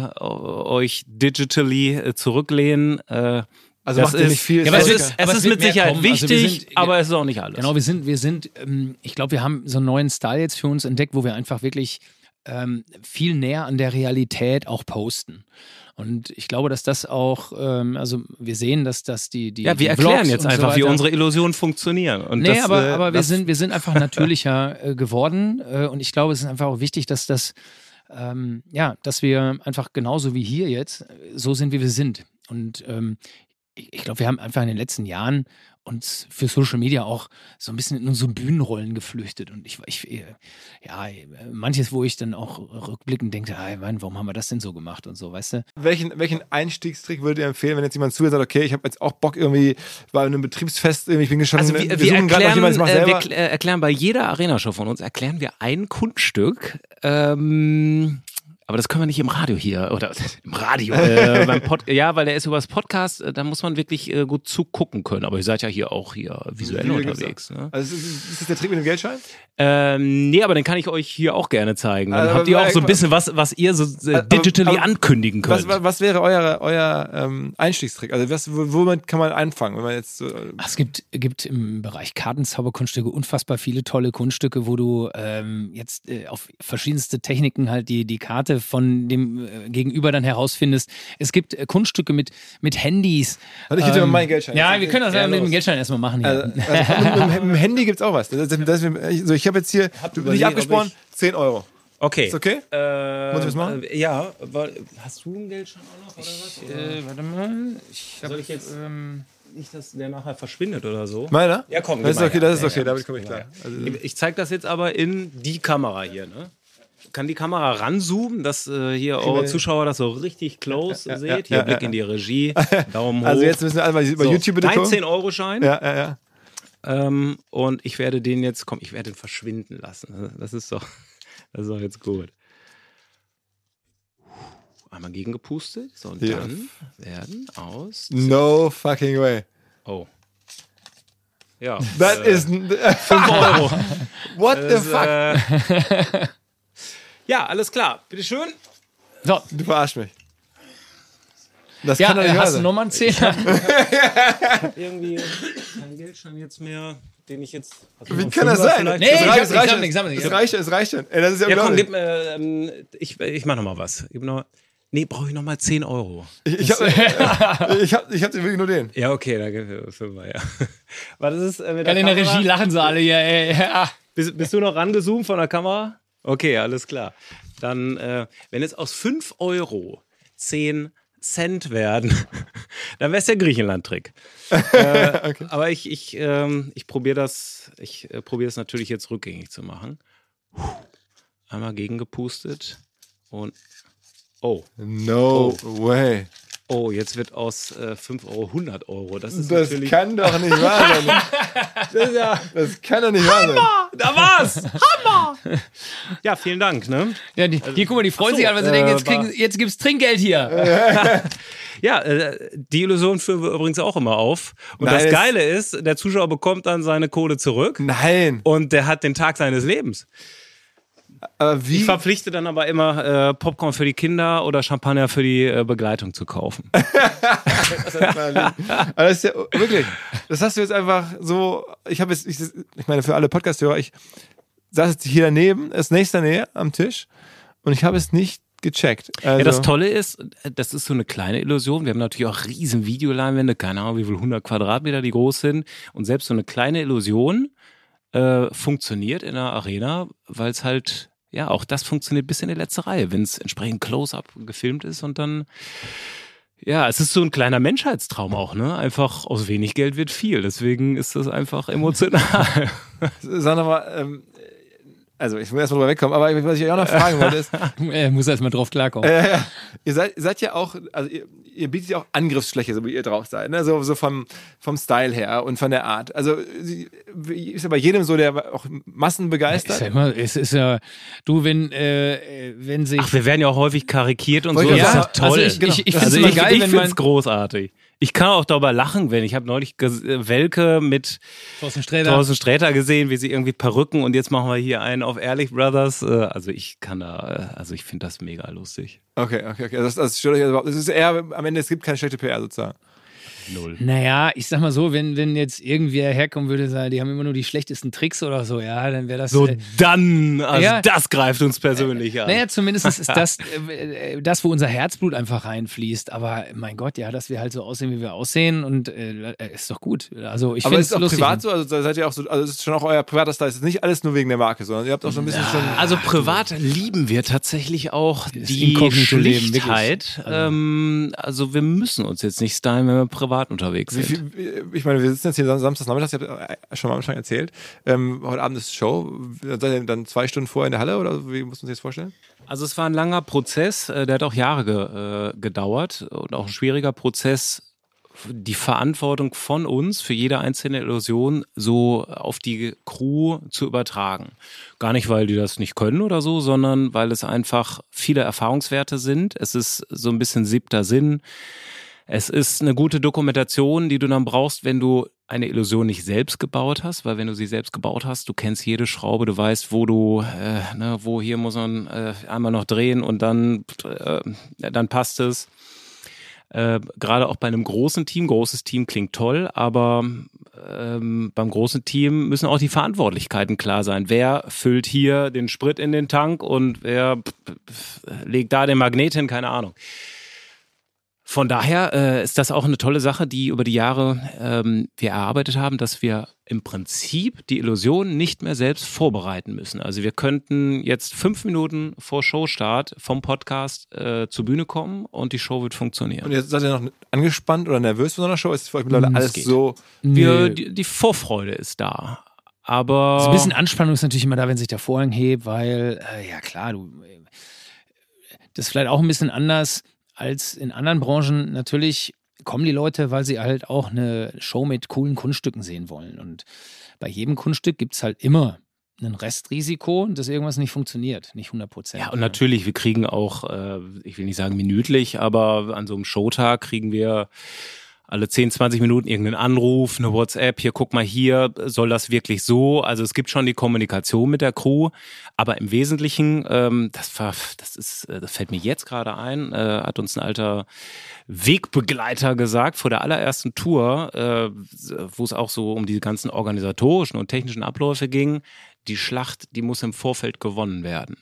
euch digitally äh, zurücklehnen. Äh, Also das macht ihr ist, nicht viel. Ja, aber es Social- ist, es aber ist es wird mit mehr Sicherheit kommen. Also wir wichtig, sind- aber es ist auch nicht alles. Genau, wir sind, wir sind, ähm, ich glaube, wir haben so einen neuen Style jetzt für uns entdeckt, wo wir einfach wirklich ähm, viel näher an der Realität auch posten. Und ich glaube, dass das auch, ähm, also wir sehen, dass das die, die Ja, wir die erklären Vlogs jetzt und so einfach, wie weiter- unsere Illusionen funktionieren. Und Nee, das, aber, äh, aber wir, das, sind, wir sind einfach natürlicher äh, geworden äh, und ich glaube, es ist einfach auch wichtig, dass das, ähm, ja, dass wir einfach genauso wie hier jetzt äh, so sind, wie wir sind. Und ähm, ich, ich glaube, wir haben einfach in den letzten Jahren uns für Social Media auch so ein bisschen in unsere Bühnenrollen geflüchtet. Und ich, ich äh, ja, manches, wo ich dann auch rückblickend denke, ah, Mann, warum haben wir das denn so gemacht und so, weißt du? Welchen, welchen Einstiegstrick würdet ihr empfehlen, wenn jetzt jemand zuhört und sagt, okay, ich habe jetzt auch Bock irgendwie, ich war in einem Betriebsfest, irgendwie, ich bin schon, also wir, wir, suchen gerade noch erklären, jemanden, ich mach äh, wir selber. kl- äh, erklären bei jeder Arena-Show von uns, erklären wir ein Kunststück, ähm, aber das können wir nicht im Radio hier, oder im Radio, äh, beim Pod, ja, weil der ist über das Podcast, äh, da muss man wirklich äh, gut zugucken können, aber ihr seid ja hier auch hier visuell Video gibt's unterwegs. Ne? Also ist, ist, ist das der Trick mit dem Geldschein? Ähm, nee, aber den kann ich euch hier auch gerne zeigen. Dann Also, habt ihr auch so ein aber- bisschen was, was ihr so äh, Aber- digitally aber- ankündigen Was, könnt. was, was wäre euer, euer ähm, Einstiegstrick? Also was, w- womit kann man anfangen, wenn man jetzt so, Ach, Es gibt, gibt im Bereich Kartenzauberkunststücke unfassbar viele tolle Kunststücke, wo du ähm, jetzt äh, auf verschiedenste Techniken halt die, die Karte von dem äh, Gegenüber dann herausfindest. Es gibt äh, Kunststücke mit, mit Handys. Warte, ich gebe dir mal meinen Geldschein. Ja, wir können das Ja, ja mit los. dem Geldschein erstmal machen hier. Also, also, mit, mit dem Handy gibt es auch was. Das, das, das, also ich habe jetzt hier, du bist nicht überlegt, abgesprochen, ob ich- zehn Euro. Okay. Ist okay? Äh, Muss ich was machen? äh, Ja, aber hast du einen Geldschein auch noch oder was? Oder? Äh, warte mal. Ich hab, Soll ich jetzt ähm, nicht, dass der nachher verschwindet oder so? Meiner? Ja, komm, Das ist gib mal okay, her. das ist Ja, okay, ja, damit komme ich gib mal klar. her. Also, Ich zeige das jetzt aber in die Kamera hier, ne? Kann die Kamera ranzoomen, dass äh, hier eure wir- Zuschauer das so richtig close ja, seht? ja, Hier, ja, Blick ja. in die Regie, Daumen hoch. also jetzt müssen wir alle mal über so, YouTube bitte dein gucken. zehn-Euro-Schein. Ja, ja, ja. Ähm, und ich werde den jetzt, komm, ich werde den verschwinden lassen. Das ist doch, das ist doch jetzt gut. Einmal gegengepustet. So, und Ja. dann werden aus. No fucking way. Oh. Ja. That äh, is fünf Euro. What the das, fuck? Äh, ja, alles klar. Bitteschön. so, Du verarschst mich. Das ja, kann doch nicht äh, wahr hast du sein. nochmal einen Zehner? Irgendwie kein Geldschein jetzt mehr, den ich jetzt. Also Wie noch kann das Fünfer sein? vielleicht? Nee, Es ich reicht, hab- es ich reicht hab schon. nichts, hab nichts. Es reicht, es reicht schon. Ey, das ist ja Ja, komm, unglaublich. gib mir. Ähm, ich, ich mach noch mal was. Gib noch, nee, brauche ich noch mal zehn Euro. Ich, ich habe ich hab, ich hab wirklich nur den. Ja, okay, dann gib mir Fünfer, ja. Was ist äh, mit Ja, der in der Kamera? Regie lachen sie alle hier, ey. Ja. Bist, bist du noch rangezoomt von der Kamera? Okay, alles klar. Dann, äh, wenn es aus fünf Euro zehn Cent werden, dann wäre es der Griechenland-Trick. äh, Okay. Aber ich, ich, ähm, ich probiere das, ich äh, probiere es natürlich jetzt rückgängig zu machen. Einmal gegengepustet und oh, No way. oh, jetzt wird aus äh, fünf Euro hundert Euro. Das ist Das natürlich. kann doch nicht wahr sein. Das ist ja, Das kann doch nicht wahr sein. da war's! Hammer! Ja, vielen Dank, ne? Ja, die, hier, guck mal, die freuen Ach so, sich an, weil sie äh, denken, jetzt, war- kriegen, jetzt gibt's Trinkgeld hier. Ja, äh, die Illusion führen wir übrigens auch immer auf. Und Nein, das es- Geile ist, der Zuschauer bekommt dann seine Kohle zurück Nein. und der hat den Tag seines Lebens. Aber wie? Ich verpflichte dann aber immer, äh, Popcorn für die Kinder oder Champagner für die äh, Begleitung zu kaufen. Aber das ist ja wirklich. Das hast du jetzt einfach so. Ich habe jetzt, ich, ich meine, für alle Podcast-Hörer, ich saß jetzt hier daneben, ist nächster Nähe am Tisch und ich habe es nicht gecheckt. Also, Ja, das Tolle ist, das ist so eine kleine Illusion. Wir haben natürlich auch riesen Videoleinwände, keine Ahnung, wie viel hundert Quadratmeter die groß sind. Und selbst so eine kleine Illusion äh, funktioniert in einer Arena, weil es halt, ja, auch das funktioniert bis in die letzte Reihe, wenn es entsprechend Close-Up gefilmt ist und dann, ja, es ist so ein kleiner Menschheitstraum auch, ne? Einfach aus wenig Geld wird viel. Deswegen ist das einfach emotional. Sag noch mal, ähm, also ich will erstmal drüber wegkommen, aber was ich euch auch noch fragen wollte ist, Er muss erst mal drauf klarkommen. äh, ja, ihr seid, ihr seid ja auch, also ihr, ihr bietet ja auch Angriffsfläche, so wie ihr drauf seid, ne? so, so vom, vom Style her und von der Art. Also sie- ist ja bei jedem so, der auch Massen Ist begeistert. ja immer, es ist ja, du, wenn, äh, wenn sich. Ach, wir werden ja auch häufig karikiert und so. Wollte ich Das ist sagen. ja toll. Also ich, ich, ich finde es Also immer ich, geil, ich wenn finde man. es großartig. Ich kann auch darüber lachen, wenn ich habe neulich ges- Welke mit Thorsten Sträter. Thorsten Sträter gesehen, wie sie irgendwie Perücken und jetzt machen wir hier einen auf Ehrlich Brothers. Also ich kann da, also ich finde das mega lustig. Okay, okay, okay. Das, das stört euch überhaupt. Es ist eher, am Ende, es gibt keine schlechte P R sozusagen. Null. Naja, ich sag mal so, wenn, wenn jetzt irgendwer herkommen würde, sagen, die haben immer nur die schlechtesten Tricks oder so, ja, dann wäre das... So äh, dann, also ja. das greift uns persönlich an. Naja, zumindest ist das, äh, das, wo unser Herzblut einfach reinfließt. Aber mein Gott, ja, dass wir halt so aussehen, wie wir aussehen und äh, ist doch gut. Also ich Aber finde ist es es auch lustig. privat so? Also seid ihr auch so, also es ist schon auch euer privater Style. Es ist nicht alles nur wegen der Marke, sondern ihr habt auch so ein bisschen schon... Also privat lieben wir tatsächlich auch die Inkognito-Leben, Schlichtheit. wirklich. Ähm, also wir müssen uns jetzt nicht stylen, wenn wir privat unterwegs Wie sind. viel, ich meine, wir sitzen jetzt hier Sam- Samstagnachmittags, ich habe schon mal am Anfang erzählt. Ähm, heute Abend ist Show. Seid ihr dann zwei Stunden vorher in der Halle oder wie muss man sich das vorstellen? Also es war ein langer Prozess, äh, der hat auch Jahre ge, äh, gedauert und auch ein schwieriger Prozess, die Verantwortung von uns für jede einzelne Illusion so auf die Crew zu übertragen. Gar nicht, weil die das nicht können oder so, sondern weil es einfach viele Erfahrungswerte sind. Es ist so ein bisschen siebter Sinn. Es ist eine gute Dokumentation, die du dann brauchst, wenn du eine Illusion nicht selbst gebaut hast, weil wenn du sie selbst gebaut hast, du kennst jede Schraube, du weißt, wo du, äh, ne, wo hier muss man äh, einmal noch drehen und dann, äh, dann passt es. Äh, gerade auch bei einem großen Team, großes Team klingt toll, aber ähm, beim großen Team müssen auch die Verantwortlichkeiten klar sein. Wer füllt hier den Sprit in den Tank und wer p- p- legt da den Magnet hin, keine Ahnung. Von daher äh, ist das auch eine tolle Sache, die über die Jahre ähm, wir erarbeitet haben, dass wir im Prinzip die Illusion nicht mehr selbst vorbereiten müssen. Also wir könnten jetzt fünf Minuten vor Showstart vom Podcast äh, zur Bühne kommen und die Show wird funktionieren. Und jetzt seid ihr noch angespannt oder nervös vor so einer Show? Ist für euch mittlerweile Mm, es alles geht. so... wir, die, die Vorfreude ist da. Aber Also ein bisschen Anspannung ist natürlich immer da, wenn sich der Vorhang hebt, weil, äh, ja klar, du, äh, das ist vielleicht auch ein bisschen anders als in anderen Branchen. Natürlich kommen die Leute, weil sie halt auch eine Show mit coolen Kunststücken sehen wollen. Und bei jedem Kunststück gibt es halt immer ein Restrisiko, dass irgendwas nicht funktioniert, nicht hundert Prozent. ja, und natürlich, wir kriegen auch, äh, ich will nicht sagen minütlich, aber an so einem Showtag kriegen wir alle zehn, zwanzig Minuten irgendeinen Anruf, eine WhatsApp, hier guck mal hier, soll das wirklich so? Also es gibt schon die Kommunikation mit der Crew, aber im Wesentlichen, ähm, das, war, das, ist, das fällt mir jetzt gerade ein, äh, hat uns ein alter Wegbegleiter gesagt, vor der allerersten Tour, äh, wo es auch so um die ganzen organisatorischen und technischen Abläufe ging, die Schlacht, die muss im Vorfeld gewonnen werden.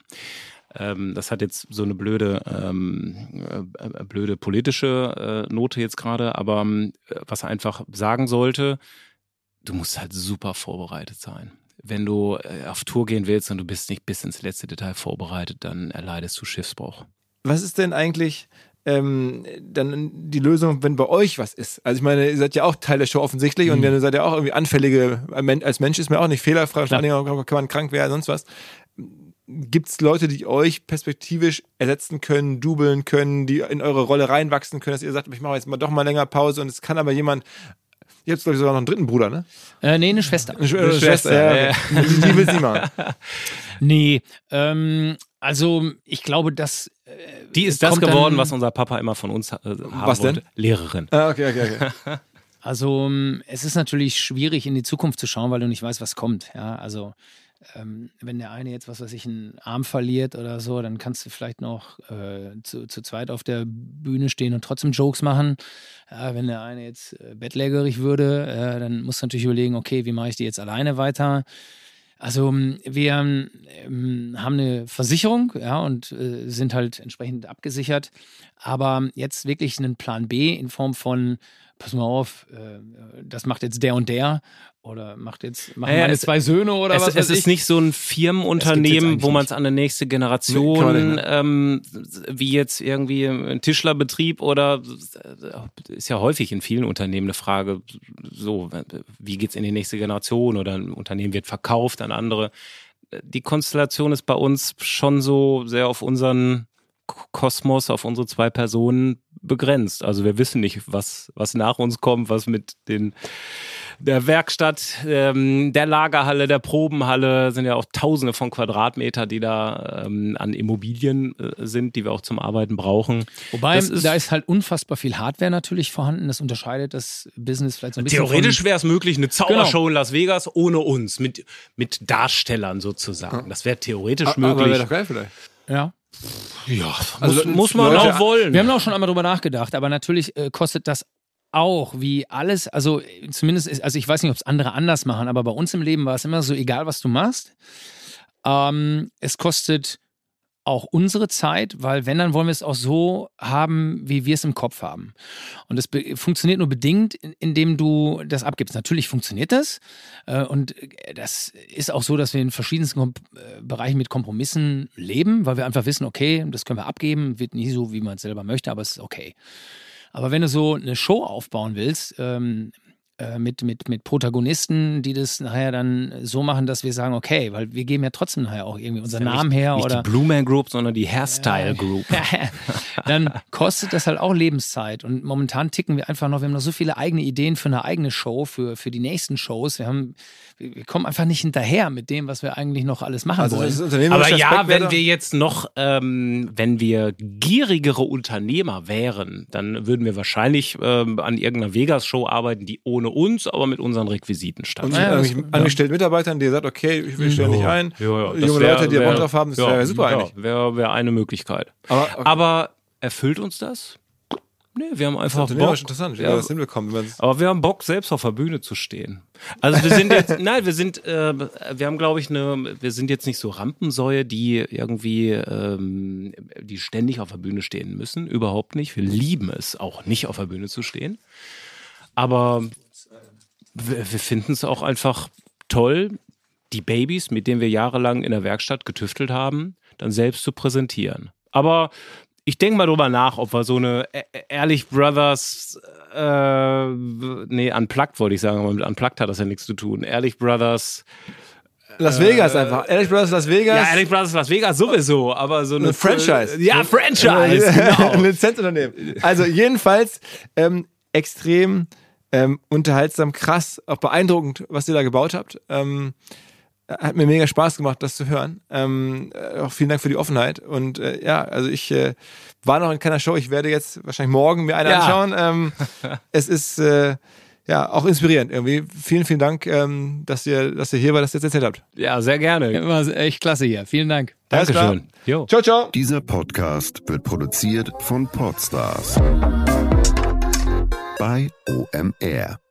Das hat jetzt so eine blöde, ähm, äh, blöde politische äh, Note jetzt gerade, aber äh, was er einfach sagen sollte, du musst halt super vorbereitet sein. Wenn du äh, auf Tour gehen willst und du bist nicht bis ins letzte Detail vorbereitet, dann erleidest du Schiffsbruch. Was ist denn eigentlich ähm, dann die Lösung, wenn bei euch was ist? Also ich meine, ihr seid ja auch Teil der Show offensichtlich mhm. und ihr seid ja auch irgendwie anfällige, als Mensch ist man auch nicht fehlerfrei, vor allen Dingen kann man krank werden, sonst was. Gibt es Leute, die euch perspektivisch ersetzen können, dubeln können, die in eure Rolle reinwachsen können, dass ihr sagt, ich mache jetzt mal doch mal länger Pause und es kann aber jemand, ihr habt glaube ich sogar noch einen dritten Bruder, ne? Äh, nee, eine Schwester. Eine, Sch eine Schwester, Schwester, ja. ja. Die, die will sie machen. Nee, ähm, also ich glaube, dass äh, die ist das geworden, was unser Papa immer von uns äh, haben was wollte. Denn? Lehrerin. Ah, okay, okay, okay. Also es ist natürlich schwierig, in die Zukunft zu schauen, weil du nicht weißt, was kommt. Ja, also ähm, wenn der eine jetzt, was weiß ich, einen Arm verliert oder so, dann kannst du vielleicht noch äh, zu, zu zweit auf der Bühne stehen und trotzdem Jokes machen. Ja, wenn der eine jetzt äh, bettlägerig würde, äh, dann musst du natürlich überlegen, okay, wie mache ich die jetzt alleine weiter? Also wir ähm, haben eine Versicherung, ja, und äh, sind halt entsprechend abgesichert, aber jetzt wirklich einen Plan B in Form von, pass mal auf, äh, das macht jetzt der und der oder macht jetzt machen ja, meine es, zwei Söhne oder es, was weiß Es ist ich. nicht so ein Firmenunternehmen, wo man es an eine nächste Generation, ähm, wie jetzt irgendwie ein Tischlerbetrieb oder ist ja häufig in vielen Unternehmen eine Frage, so, wie geht's in die nächste Generation oder ein Unternehmen wird verkauft an andere. Die Konstellation ist bei uns schon so sehr auf unseren Kosmos, auf unsere zwei Personen begrenzt. Also wir wissen nicht, was, was nach uns kommt, was mit den der Werkstatt, ähm, der Lagerhalle, der Probenhalle, sind ja auch tausende von Quadratmeter, die da ähm, an Immobilien äh, sind, die wir auch zum Arbeiten brauchen. Wobei, das ist, da ist halt unfassbar viel Hardware natürlich vorhanden, das unterscheidet das Business vielleicht so ein bisschen. Theoretisch wäre es möglich, eine Zaubershow genau. in Las Vegas ohne uns, mit, mit Darstellern sozusagen. Das wäre theoretisch aber möglich. Aber wäre doch geil vielleicht. Ja. Ja, also muss, muss man Leute, auch wollen. Wir haben auch schon einmal drüber nachgedacht, aber natürlich äh, kostet das auch, wie alles, also zumindest, ist, also ich weiß nicht, ob es andere anders machen, aber bei uns im Leben war es immer so, egal was du machst, ähm, es kostet auch unsere Zeit, weil wenn, dann wollen wir es auch so haben, wie wir es im Kopf haben. Und das be- funktioniert nur bedingt, indem du das abgibst. Natürlich funktioniert das äh, und das ist auch so, dass wir in verschiedensten Kom- äh, Bereichen mit Kompromissen leben, weil wir einfach wissen, okay, das können wir abgeben, wird nie so, wie man es selber möchte, aber es ist okay. Aber wenn du so eine Show aufbauen willst, ähm, Mit, mit, mit Protagonisten, die das nachher dann so machen, dass wir sagen, okay, weil wir geben ja trotzdem nachher auch irgendwie unseren ja Namen nicht, her. Nicht oder die Blue Man Group, sondern die Hairstyle Group. Dann kostet das halt auch Lebenszeit. Und momentan ticken wir einfach noch, wir haben noch so viele eigene Ideen für eine eigene Show, für, für die nächsten Shows. Wir haben, wir kommen einfach nicht hinterher mit dem, was wir eigentlich noch alles machen also wollen. Aber ja, wenn wir jetzt noch, ähm, wenn wir gierigere Unternehmer wären, dann würden wir wahrscheinlich ähm, an irgendeiner Vegas-Show arbeiten, die ohne uns, aber mit unseren Requisiten stattfindet. Und ja, irgendwelchen ja. angestellten Mitarbeitern, die sagt, okay, ich will stellen nicht ein. Ja, ja. Junge wär, Leute, die wär, Bock drauf haben, das ja, wäre super ja, eigentlich. Wäre wär eine Möglichkeit. Aber, okay. aber erfüllt uns das? Nee, wir haben einfach das Bock. Ist interessant, wie ja, wir das hinbekommen. Aber wir haben Bock, selbst auf der Bühne zu stehen. Also wir sind jetzt, nein, wir sind, äh, wir haben, glaube ich, eine, wir sind jetzt nicht so Rampensäue, die irgendwie, ähm, die ständig auf der Bühne stehen müssen. Überhaupt nicht. Wir lieben es auch nicht auf der Bühne zu stehen. Aber wir, wir finden es auch einfach toll, die Babys, mit denen wir jahrelang in der Werkstatt getüftelt haben, dann selbst zu präsentieren. Aber ich denke mal drüber nach, ob wir so eine Ehrlich Brothers, äh, nee, Unplugged wollte ich sagen, aber mit Unplugged hat das ja nichts zu tun. Ehrlich Brothers. Las Vegas äh, einfach. Ehrlich Brothers Las Vegas. Ja, Ehrlich Brothers Las Vegas sowieso, aber so eine. Eine Franchise. Ja, Franchise, genau. Ein Lizenzunternehmen. Also jedenfalls ähm, extrem ähm, unterhaltsam, krass, auch beeindruckend, was ihr da gebaut habt. Ähm, Hat mir mega Spaß gemacht, das zu hören. Ähm, auch vielen Dank für die Offenheit. Und äh, ja, also ich äh, war noch in keiner Show. Ich werde jetzt wahrscheinlich morgen mir eine ja. anschauen. Ähm, es ist äh, ja auch inspirierend irgendwie. Vielen, vielen Dank, ähm, dass ihr, dass ihr hier war, dass ihr jetzt erzählt habt. Ja, sehr gerne. Ja, war echt klasse hier. Vielen Dank. Dankeschön. Jo. Ciao, ciao. Dieser Podcast wird produziert von Podstars bei O M R.